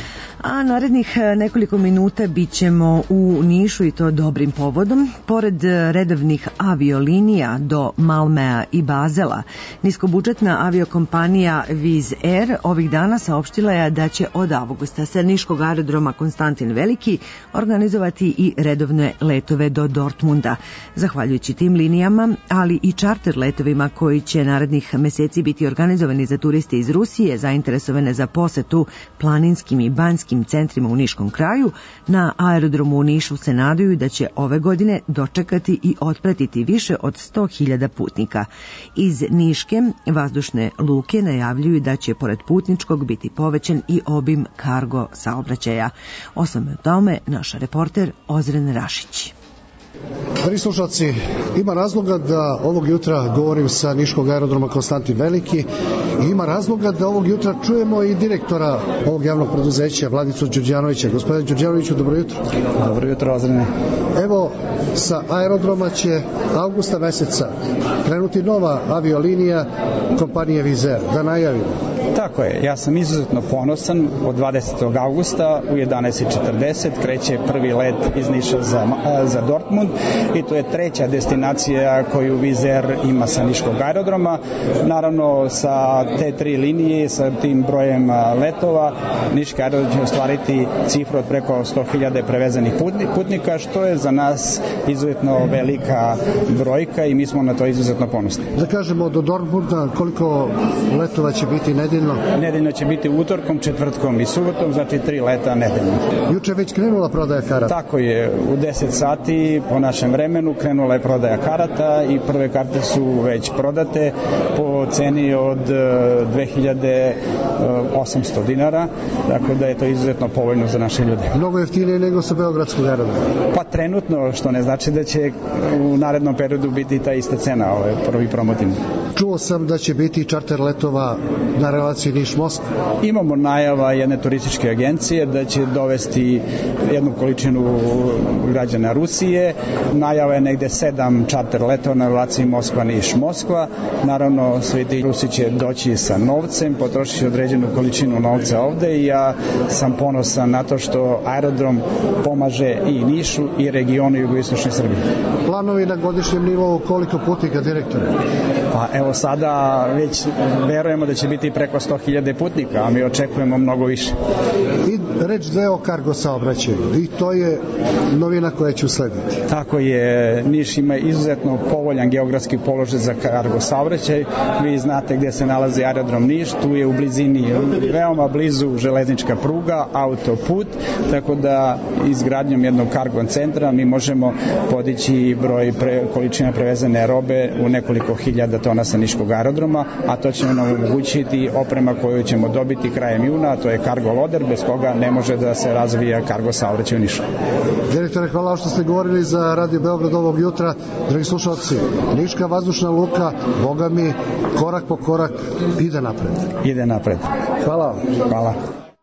A narednih nekoliko minuta bit ćemo u Nišu i to dobrim povodom. Pored redovnih aviolinija do Malmea i Bazela, niskobudžetna aviokompanija Wizz Air ovih dana saopštila je da će od avgusta sa niškog aerodroma Konstantin Veliki organizovati i redovne letove do Dortmunda. Zahvaljujući tim linijama, ali i čarter letovima koji će narednih meseci biti organizovani za turiste iz Rusije zainteresovane za posetu planinskim i banjskim centrima u Niškom kraju, na aerodromu u Nišu se nadaju da će ove godine dočekati i otpratiti više od sto hiljada putnika. Iz Niške vazdušne luke najavljuju da će pored putničkog biti povećan i obim kargo saobraćaja. O svemu tome naš reporter Ozren Rašić. Dragi slušalci, ima razloga da ovog jutra govorim sa niškog aerodroma Konstantin Veliki i ima razloga da ovog jutra čujemo i direktora ovog javnog preduzeća, Vladicu Đurđanovića. Gospodine Đurđanoviću, dobro jutro. Dobro jutro, Ozrene. Evo, sa aerodroma će avgusta meseca krenuti nova aviolinija kompanije Wizz Air. Da najavimo. Tako je, ja sam izuzetno ponosan. Od dvadesetog avgusta u jedanaest četrdeset kreće prvi let iz Niša za, za Dortmund i to je treća destinacija koju Wizz Air ima sa niškog aerodroma. Naravno, sa te tri linije, sa tim brojem letova, niški aerodrom će ostvariti cifru od preko sto hiljada prevezenih putnika, što je za nas izuzetno velika brojka i mi smo na to izuzetno ponosni. Da kažemo, do Dortmunda koliko letova će biti nedeljno? Nedeljno će biti utorkom, četvrtkom i subotom, znači tri leta nedeljno. Juče već krenula prodaja karata? Tako je, u deset sati po našem vremenu krenula je prodaja karata i prve karte su već prodate po ceni od dve hiljade osamsto dinara, tako da je to izuzetno povoljno za naše ljude. Mnogo jeftinije nego sa beogradskog aerodroma? Pa trenutno, što ne znači da će u narednom periodu biti ta ista cena, ovaj prvi promotivni. Čuo sam da će biti čarter letova na relaciji Niš-Moskva. Imamo najava jedne turističke agencije da će dovesti jednu količinu građana Rusije. Najava je negde sedam čarter letova na relaciji Moskva-Niš-Moskva. Naravno, svi ti Rusi će doći sa novcem, potrošiti određenu količinu novca ovde i ja sam ponosan na to što aerodrom pomaže i Nišu i regionu jugoistočne Srbije. Planovi na godišnjem nivou koliko putnika, direktore? Pa evo sada već verujemo da će biti preko preko sto hiljada putnika, a mi očekujemo mnogo više. I reč dve o kargo saobraćaju, i to je novina koja će uslediti. Tako je, Niš ima izuzetno povoljan geografski položaj za kargo saobraćaj. Vi znate gdje se nalazi aerodrom Niš, tu je u blizini, veoma blizu železnička pruga, autoput, tako da izgradnjom jednog kargo centra mi možemo podići broj pre, količina prevezene robe u nekoliko hiljada tona sa niškog aerodroma, a to će nam omogućiti oprema koju ćemo dobiti krajem juna, a to je kargo loader, bez koga ne može da se razvija kargo saobraćaj u Nišu. Direktore, hvala što ste govorili za Radio Beograd ovog jutra. Dragi slušalci, Niška vazdušna luka, boga mi, korak po korak ide napred. Ide napred. Hvala. Hvala.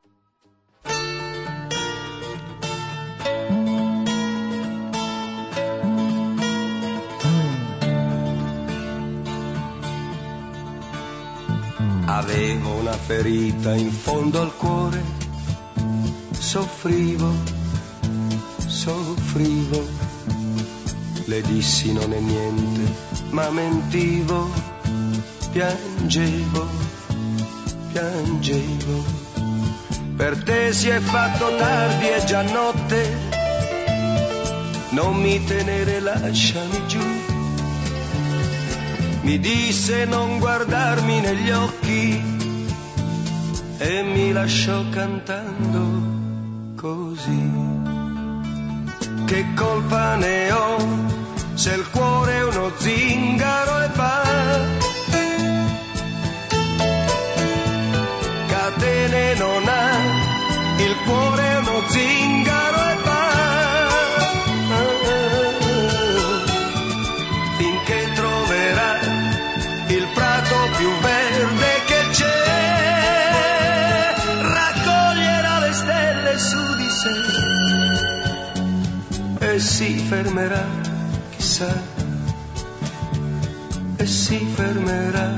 Avevo una ferita in fondo al cuore, soffrivo, soffrivo, le dissi non è niente, ma mentivo, piangevo, piangevo, per te si è fatto tardi, è già notte, non mi tenere, lasciami giù. Mi disse non guardarmi negli occhi e mi lasciò cantando così. Che colpa ne ho se il cuore è uno zingaro e va, catene non ha, il cuore è uno zingaro e va, finché troverà il prato più verde che c'è, raccoglierà le stelle su di sé e si fermerà, chissà, e si fermerà.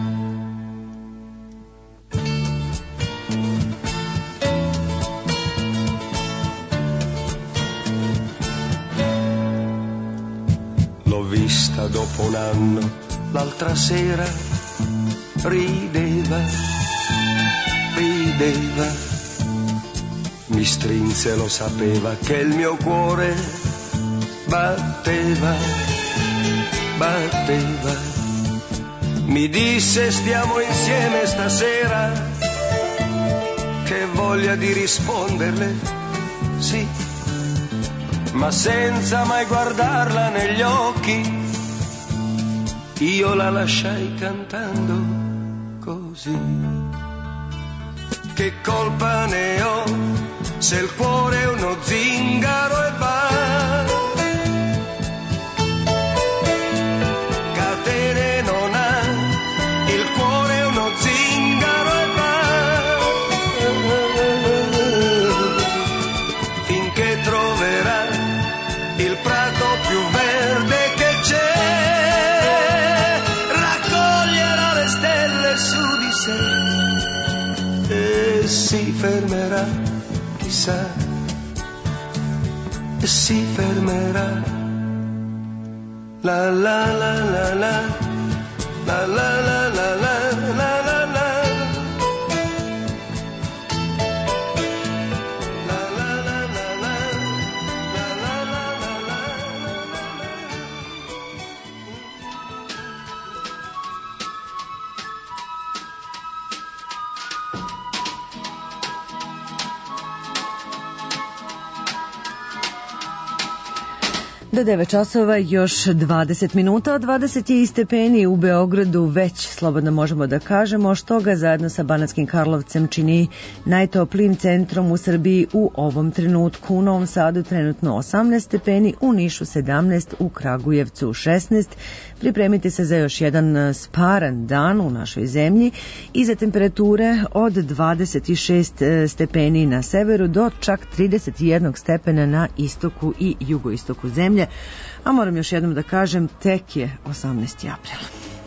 L'ho vista dopo un anno, l'altra sera rideva, rideva, mi strinse, lo sapeva che il mio cuore batteva, batteva, mi disse stiamo insieme stasera, che voglia di risponderle, sì, ma senza mai guardarla negli occhi. Io la lasciai cantando così. Che colpa ne ho se il cuore è uno zingaro e va, catene non ha, il cuore è uno zingaro e va, finché troverà il prato più verde che c'è, su di sé e si fermerà, chissà, e si fermerà. La la la la la la la la la la la la. Do devet časova još dvadeset minuta, dvadeset je i stepeni u Beogradu, već slobodno možemo da kažemo, što ga zajedno sa Banatskim Karlovcem čini najtoplijim centrom u Srbiji u ovom trenutku. U Novom Sadu trenutno osamnaest stepeni, u Nišu sedamnaest, u Kragujevcu šesnaest. Pripremite se za još jedan sparan dan u našoj zemlji i za temperature od dvadeset šest stepeni na severu do čak trideset jedan stepena na istoku i jugoistoku zemlje. A moram još jednom da kažem, tek je osamnaesti april.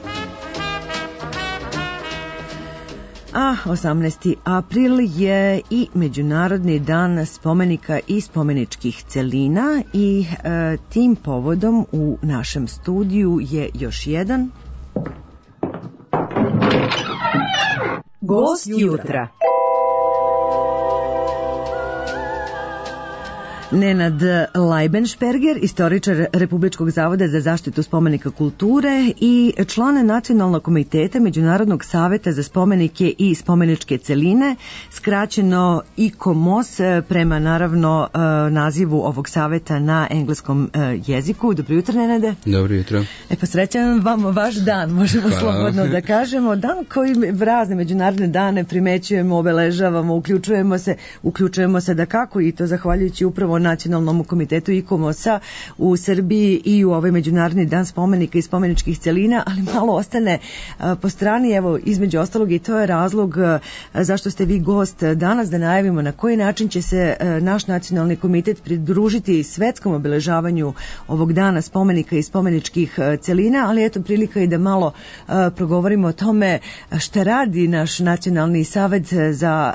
A osamnaesti april je i Međunarodni dan spomenika i spomeničkih celina i e, tim povodom u našem studiju je još jedan Gost jutra. Nenad Lajbenšperger, istoričar Republičkog zavoda za zaštitu spomenika kulture i član Nacionalnog komiteta Međunarodnog saveta za spomenike i spomeničke celine, skraćeno I C O M O S prema naravno nazivu ovog saveta na engleskom jeziku. Dobro jutro, Nenade. Dobro jutro. E pa srećan vam vaš dan, možemo Hvala. Slobodno da kažemo. Dan koji razne međunarodne dane primećujemo, obeležavamo, uključujemo se, uključujemo se da kako i to zahvaljujući upravo Nacionalnom komitetu I C O M O S-a u Srbiji i u ovaj Međunarodni dan spomenika i spomeničkih celina, ali malo ostane po strani, evo, između ostalog, i to je razlog zašto ste vi gost danas, da najavimo na koji način će se naš Nacionalni komitet pridružiti svetskom obeležavanju ovog dana spomenika i spomeničkih celina, ali eto prilika i da malo progovorimo o tome šta radi naš Nacionalni savet za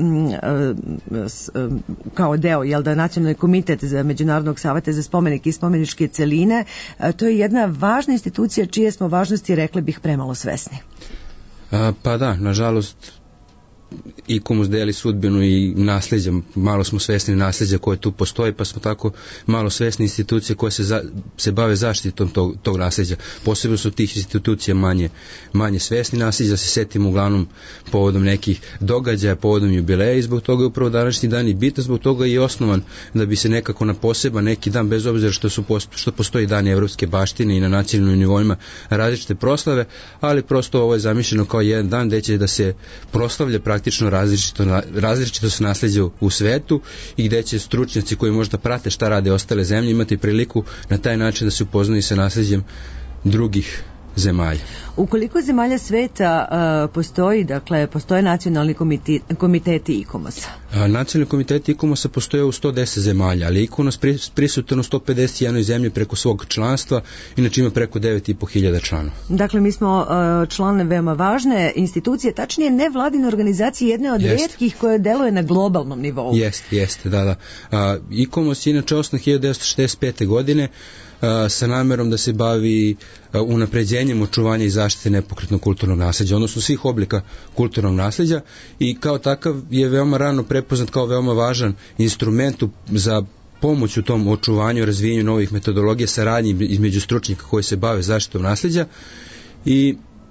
kao deo, jel da, Nacionalni komitet za Međunarodnog saveta za spomenike i spomeničke celine. To je jedna važna institucija čije smo važnosti, rekli bih, premalo svesni. A, pa da, nažalost I C O M O S deli sudbinu i nasljeđa, malo smo svesni nasljeđa koje tu postoji, pa smo tako malo svesni institucije koje se, za, se bave zaštitom tog, tog nasljeđa. Posebno su tih institucija manje, manje svesni nasljeđa, se setimo uglavnom povodom nekih događaja, povodom jubileja, i zbog toga je upravo današnji dan i bitan, zbog toga je i osnovan da bi se nekako na poseban neki dan, bez obzira što, su, što postoji dan evropske baštine i na nacionalnim nivoima različite proslave, ali prosto ovo je zamišljeno kao jedan dan gde će da se proslavlja praktično različito, različito se nasljeđe u svetu i gde će stručnjaci koji možda prate šta rade ostale zemlje imati priliku na taj način da se upoznaju sa nasljeđem drugih zemalja. Ukoliko zemalja sveta uh, postoji, dakle, postoje nacionalni komite, komiteti I C O M O S-a? Nacionalni komiteti I C O M O S-a postoje u sto deset zemalja, ali I C O M O S prisutan u sto pedeset jedan zemlji preko svog članstva, inače ima preko devet i po hiljada članova. Dakle, mi smo uh, člane veoma važne institucije, tačnije nevladine organizacije, jedne od jest. rijetkih koje deluje na globalnom nivou. Jeste, jeste, da, da. Uh, I C O M O S je inače osnovan hiljadu devetsto šezdeset pete. godine sa namerom da se bavi unapređenjem očuvanja i zaštite nepokretnog kulturnog nasljeđa, odnosno svih oblika kulturnog nasljeđa, i kao takav je veoma rano prepoznat kao veoma važan instrument za pomoć u tom očuvanju, razvijanju novih metodologija, saradnji između stručnjaka koji se bave zaštitom nasljeđa, i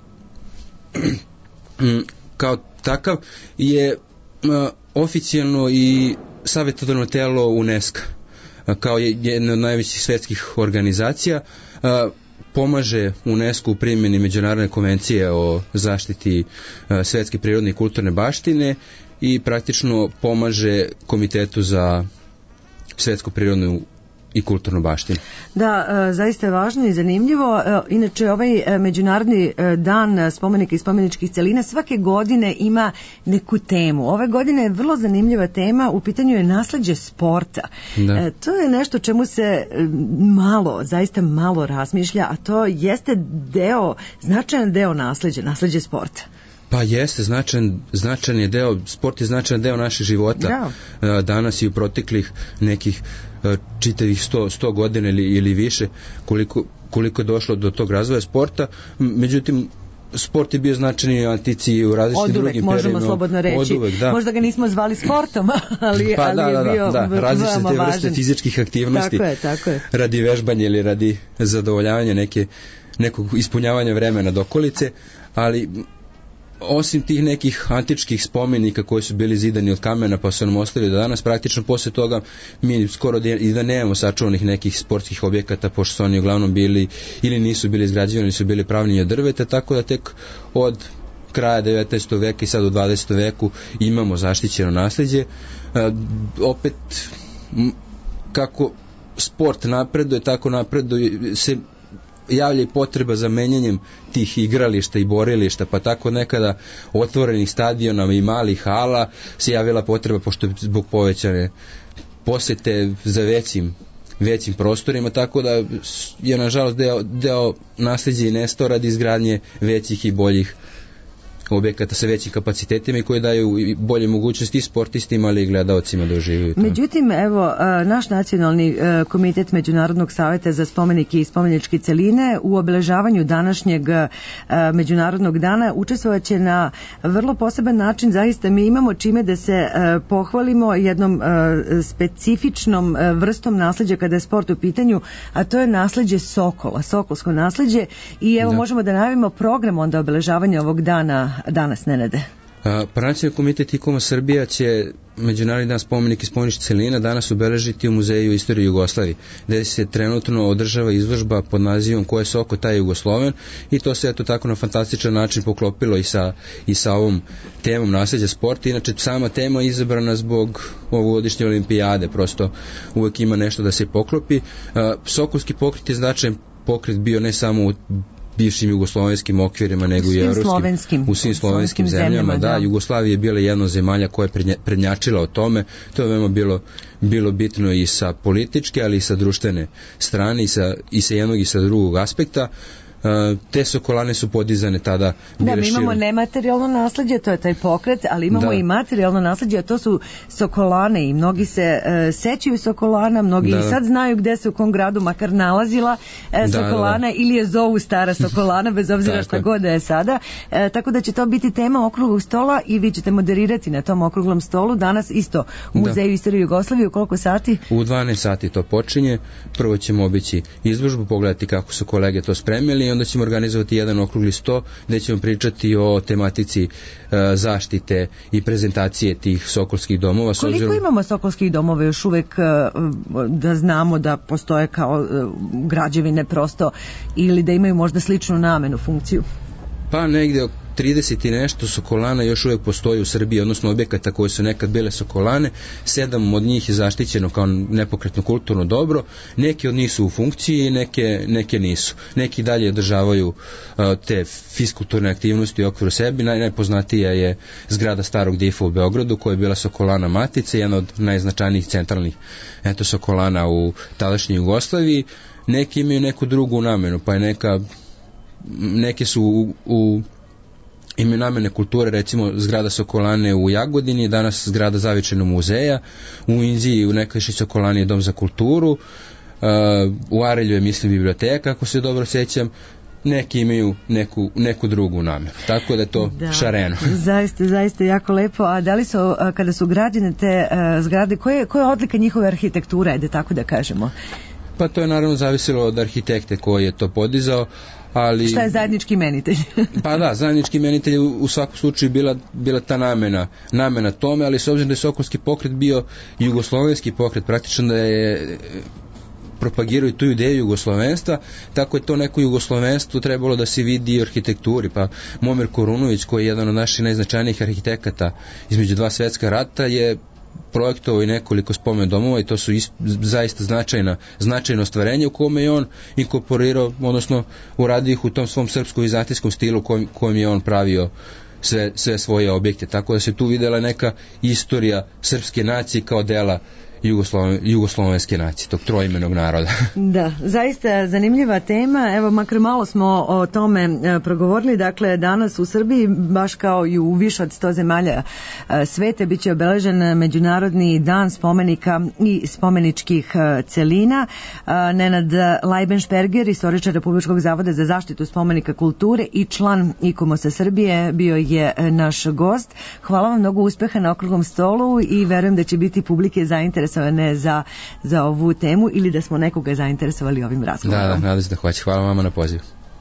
kao takav je oficijalno i savjetodavno telo UNESCO kao jedna od najvećih svetskih organizacija, pomaže UNESCO u primjeni Međunarodne konvencije o zaštiti svetske prirodne i kulturne baštine i praktično pomaže Komitetu za svetsku prirodnu i kulturnu baštinu. Da, zaista je važno i zanimljivo. Inače, ovaj Međunarodni dan spomenika i spomeničkih celina svake godine ima neku temu. Ove godine je vrlo zanimljiva tema, u pitanju je nasleđe sporta. Da. To je nešto čemu se malo, zaista malo razmišlja, a to jeste deo, značajan deo nasleđa, nasleđe sporta. Pa jeste, značajan, značajan je deo, sport je značajan deo naših života. Da. Danas i u proteklih nekih čitavih sto, sto godina ili, ili više, koliko, koliko je došlo do tog razvoja sporta. Međutim, sport je bio značajni u antici i u različitim drugim periodima. Oduvek, možemo slobodno reći. Oduvek, da. Možda ga nismo zvali sportom, ali, pa, ali da, je da, bio da, da. Različite veoma vrste važan. Fizičkih aktivnosti. Tako je, tako je. Radi vežbanja ili radi zadovoljavanja neke, nekog ispunjavanja vremena do okolice, ali osim tih nekih antičkih spomenika koji su bili zidani od kamena pa su nam ostali do danas, praktično posle toga mi skoro i da nemamo sačuvanih nekih sportskih objekata, pošto su oni uglavnom bili ili nisu bili izgrađivani, su bili pravljeni od drveta, tako da tek od kraja devetnaestog veka i sad u dvadesetom veku imamo zaštićeno nasljeđe. E, opet kako sport napreduje, tako napreduje se javlja i potreba za menjanjem tih igrališta i borilišta, pa tako nekada otvorenih stadiona i malih hala se javila potreba, pošto zbog povećane posete za većim većim prostorima, tako da je nažalost deo, deo nasljeđa i nestao radi izgradnje većih i boljih objekata sa većim kapacitetima i koji daju bolje mogućnosti i sportistima, ali i gledalcima da uživaju. Međutim, evo, naš nacionalni komitet Međunarodnog saveta za spomenike i spomeničke celine u obeležavanju današnjeg Međunarodnog dana učestvovat će na vrlo poseban način. Zaista mi imamo čime da se pohvalimo jednom specifičnom vrstom nasleđa kada je sport u pitanju, a to je nasleđe Sokola, sokolsko nasleđe, i evo da. možemo da najavimo program onda obeležavanja ovog dana danas, Nenade. Pa Nacionalni komitet I K O M-a Srbija će Međunarodni dan spomenika i spomeničkih celina danas obeležiti u Muzeju istorije Jugoslavije, gde se trenutno održava izložba pod nazivom Ko je Soko, taj je Jugosloven, i to se eto tako na fantastičan način poklopilo i sa, i sa ovom temom nasleđa sporta. Inače, sama tema je izabrana zbog ovogodišnje olimpijade, prosto uvek ima nešto da se poklopi. Sokolski pokret je značajan pokret bio ne samo u bivšim jugoslovenskim okvirima, nego i evropskim, u svim slovenskim zemljama, zemljama da, da. Jugoslavija je bila jedna od zemalja koja je prednjačila o tome. To je veoma bilo, bilo bitno i sa političke, ali i sa društvene strane, i sa, i sa jednog i sa drugog aspekta. Te sokolane su podizane tada. Da, mi imamo širo... nematerijalno nasleđe, to je taj pokret, ali imamo da. i materijalno nasleđe, a to su sokolane, i mnogi se uh, sećaju sokolana, mnogi da. i sad znaju gde se u kom gradu makar nalazila uh, sokolana, da, da. ili je zovu stara sokolana, bez obzira šta god da je sada. Uh, tako da će to biti tema okruglog stola i vi ćete moderirati na tom okruglom stolu danas isto u Muzeju istorije Jugoslavije. U koliko sati? U dvanaest sati to počinje. Prvo ćemo obići izložbu, pogledati kako su kolege to spremili, i onda ćemo organizovati jedan okrugli sto gde ćemo pričati o tematici e, zaštite i prezentacije tih sokolskih domova. Koliko obzirom... imamo sokolskih domova još uvek, e, da znamo da postoje kao e, građevine prosto, ili da imaju možda sličnu namenu, funkciju? Pa negde trideset i nešto sokolana još uvijek postoji u Srbiji, odnosno objekata koje su nekad bile sokolane. Sedam od njih je zaštićeno kao nepokretno kulturno dobro, neki od njih su u funkciji, neke, neke nisu. Neki dalje održavaju uh, te fiskulturne aktivnosti u okviru sebi. Naj, najpoznatija je zgrada starog difa u Beogradu, koja je bila sokolana Matice, jedna od najznačajnijih centralnih eto, sokolana u tadašnjoj Jugoslaviji. Neki imaju neku drugu namenu, pa je neka neke su u, u imaju namene kulture, recimo zgrada Sokolane u Jagodini, danas zgrada Zavičajnog muzeja, u Inđiji u nekajši Sokolani je dom za kulturu, uh, u Arelju je mislim biblioteka, ako se dobro sećam, neki imaju neku, neku drugu namenu. Tako da je to da, šareno. Zaista, zaista jako lepo. A da li su, kada su građene te uh, zgrade, koje, koja je odlika njihove arhitekture, ajde tako da kažemo? Pa to je naravno zavisilo od arhitekte koji je to podizao, ali... Šta je zajednički imenitelj? Pa da, zajednički imenitelj u, u svakom slučaju bila, bila ta namena, namena tome, ali s obzirom da je Sokolski pokret bio jugoslovenski pokret, praktično da je propagiraju tu ideju jugoslovenstva, tako je to neko jugoslovenstvo trebalo da se vidi i u arhitekturi. Pa Momir Korunović, koji je jedan od naših najznačajnijih arhitekata između dva svetska rata, je projektovao i nekoliko spomen domova, i to su is, zaista značajna, značajno ostvarenje u kome je on inkorporirao, odnosno uradio ih u tom svom srpsko-vizantijskom stilu kojim, kojim je on pravio sve, sve svoje objekte. Tako da se tu videla neka istorija srpske nacije kao dela Jugosloven, jugoslovenske nacije, tog troimenog naroda. Da, zaista zanimljiva tema. Evo, makar malo smo o tome e, progovorili. Dakle, danas u Srbiji, baš kao i u više od sto zemalja e, svete, bit će obeležen Međunarodni dan spomenika i spomeničkih e, celina. E, Nenad Lajbenšperger, istoričar Republičkog zavoda za zaštitu spomenika kulture i član I K O M A Srbije, bio je e, naš gost. Hvala vam, mnogo uspeha na okruglom stolu i verujem da će biti publike zainteresovane za, za ovu temu, ili da smo nekoga zainteresovali ovim razgovorom. Da, da, nadam se da hoće. Hvala vama na pozivu.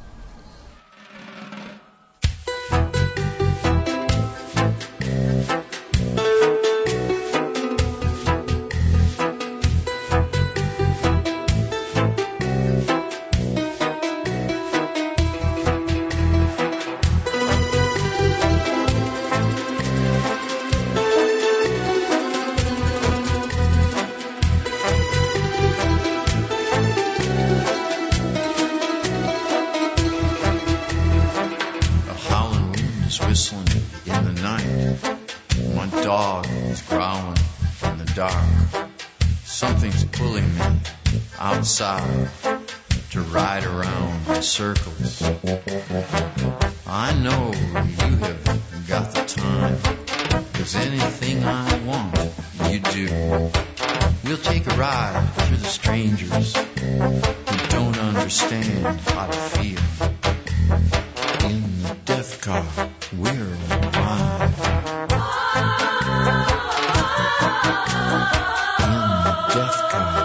To ride around in circles. I know you have time. Cause anything I want, you do. We'll take a ride through the strangers who don't understand how to feel. In the death car, we're alive. In the death car.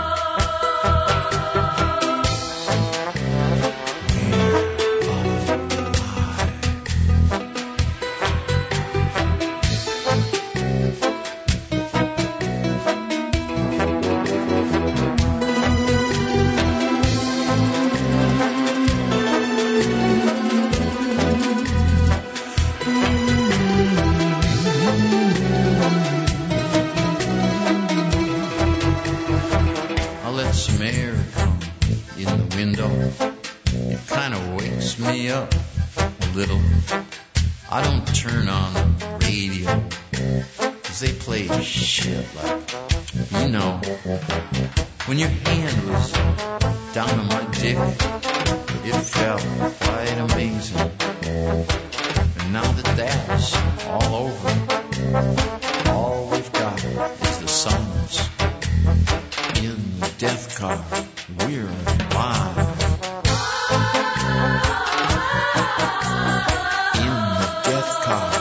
Shit, like, you know, when your hand was down on my dick, it felt quite amazing. And now that that's all over, all we've got is the songs. In the death car, we're alive. In the death car.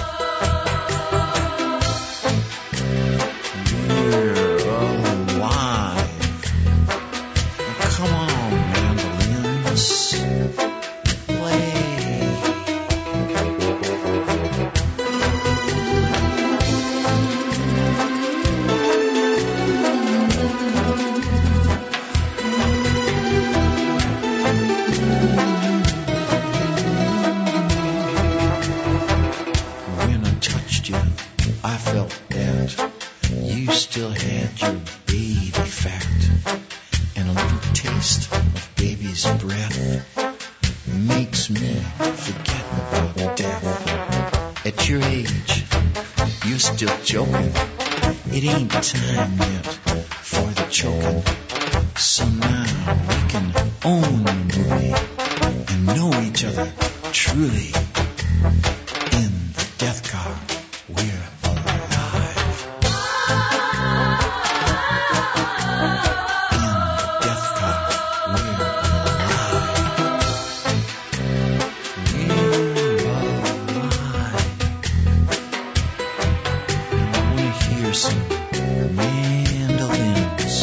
Joking, it ain't time yet for the choking. So now we can own the movie and know each other truly. In the death car, we're alive. In the death car, we're alive. We're alive. Hear some mandolins.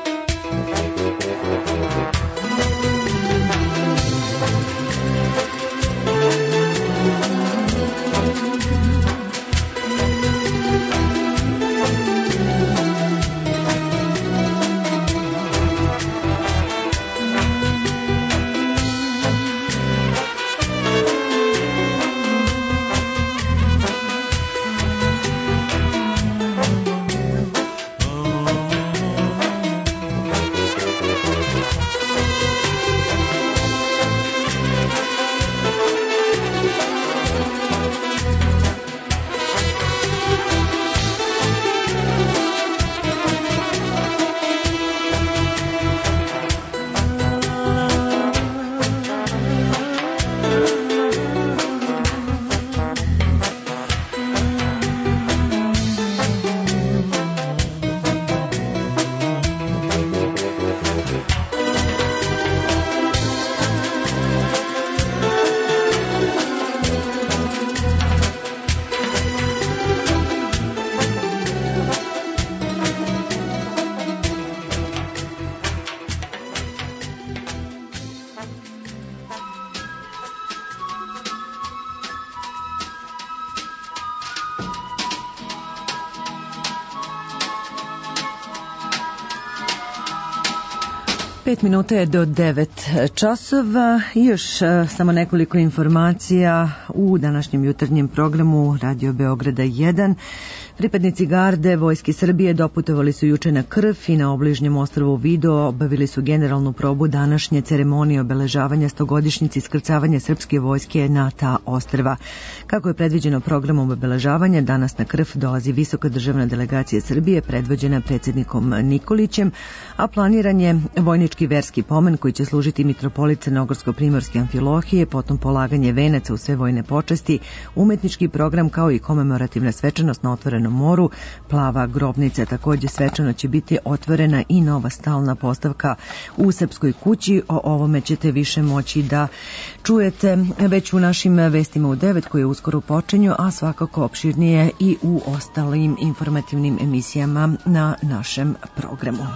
Pet minuta je do devet časova i još samo nekoliko informacija u današnjem jutarnjem programu Radio Beograda jedan. Pripadnici garde Vojske Srbije doputovali su juče na Krf i na obližnjem ostrvu Vido obavili su generalnu probu današnje ceremonije obeležavanja stogodišnjice iskrcavanja srpske vojske na ta ostrva. Kako je predviđeno programom obeležavanja, danas na Krf dolazi visoka državna delegacija Srbije predvođena predsjednikom Nikolićem, a planiran je vojnički verski pomen koji će služiti mitropolit Crnogorsko-primorske Amfilohije, potom polaganje venaca u sve vojne počasti, umetnički program kao i komemorativna svečanost na otvorenom moru, plava grobnica. Također svečano će biti otvorena i nova stalna postavka u Srpskoj kući. O ovome ćete više moći da čujete već u našim vestima u devet koje uskoro počinju, a svakako opširnije i u ostalim informativnim emisijama na našem programu.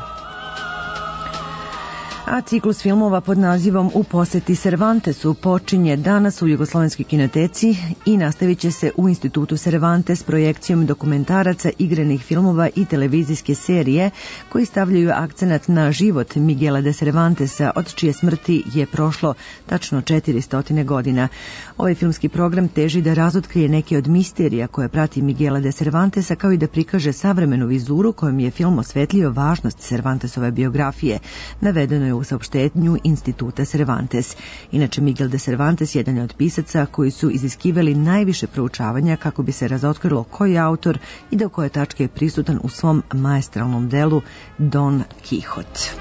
A ciklus filmova pod nazivom U poseti Cervantesu počinje danas u Jugoslovenskoj kinoteci i nastavit će se u Institutu Cervantes projekcijom dokumentaraca, igranih filmova i televizijske serije koji stavljaju akcenat na život Miguela de Cervantesa, od čije smrti je prošlo tačno četiristo godina. Ovaj filmski program teži da razotkrije neke od misterija koje prati Miguela de Cervantesa, kao i da prikaže savremenu vizuru kojom je film osvetlio važnost Cervantesove biografije. Navedeno je u saopštenju Instituta Cervantes. Inače, Miguel de Cervantes jedan je od pisaca koji su iziskivali najviše proučavanja kako bi se razotkrilo ko je autor i do koje tačke je prisutan u svom maestralnom delu Don Quixote.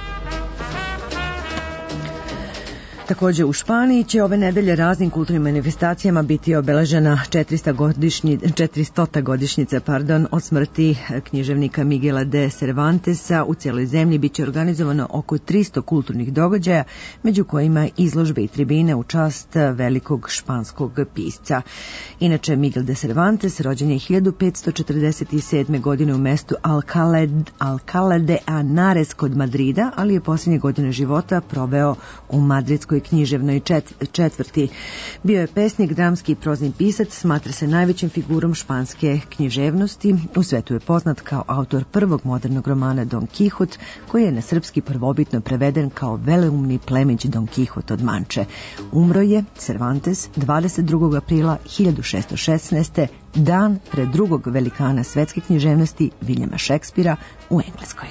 Također u Španiji će ove nedelje raznim kulturnim manifestacijama biti obeležena četiristota godišnjica pardon, od smrti književnika Miguela de Cervantesa. U cijeloj zemlji biće organizovano oko tristo kulturnih događaja, među kojima izložbe i tribine u čast velikog španskog pisca. Inače, Miguel de Cervantes rođen je hiljadu petsto četrdeset sedme. godine u mestu Alcalá de Henares kod Madrida, ali je posljednje godine života proveo u madridskoj književnoj četvrti. Bio je pesnik, dramski i prozni pisac, smatra se najvećim figurom španske književnosti. U svetu je poznat kao autor prvog modernog romana Don Quixote, koji je na srpski prvobitno preveden kao veleumni plemić Don Quixote od Manče. Umro je Cervantes dvadeset drugog aprila hiljadu šessto šesnaeste. dan pred drugog velikana svetske književnosti Viljama Šekspira u Engleskoj.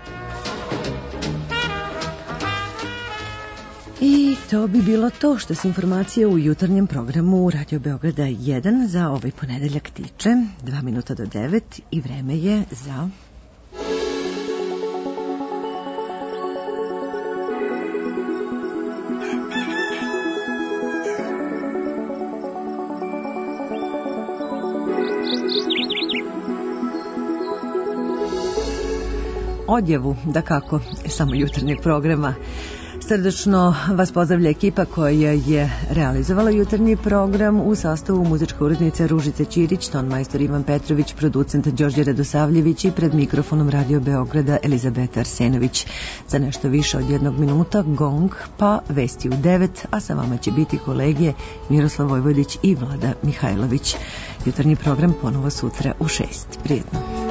I to bi bilo to što se informacije u jutarnjem programu Radio Beograda jedan za ovaj ponedeljak tiče. Dva minuta do devet i vreme je za... odjavu, da kako, samo jutarnjeg programa. Srdačno vas pozdravlja ekipa koja je realizovala jutarnji program u sastavu muzička urednica Ružica Ćirić, tonmajstor Ivan Petrović, producent Đorđe Radosavljević i pred mikrofonom Radio Beograda Elizabeta Arsenović. Za nešto više od jednog minuta gong, pa vesti u devet, a sa vama će biti kolege Miroslav Vojvodić i Vlada Mihajlović. Jutarnji program ponovo sutra u šest. Prijetno.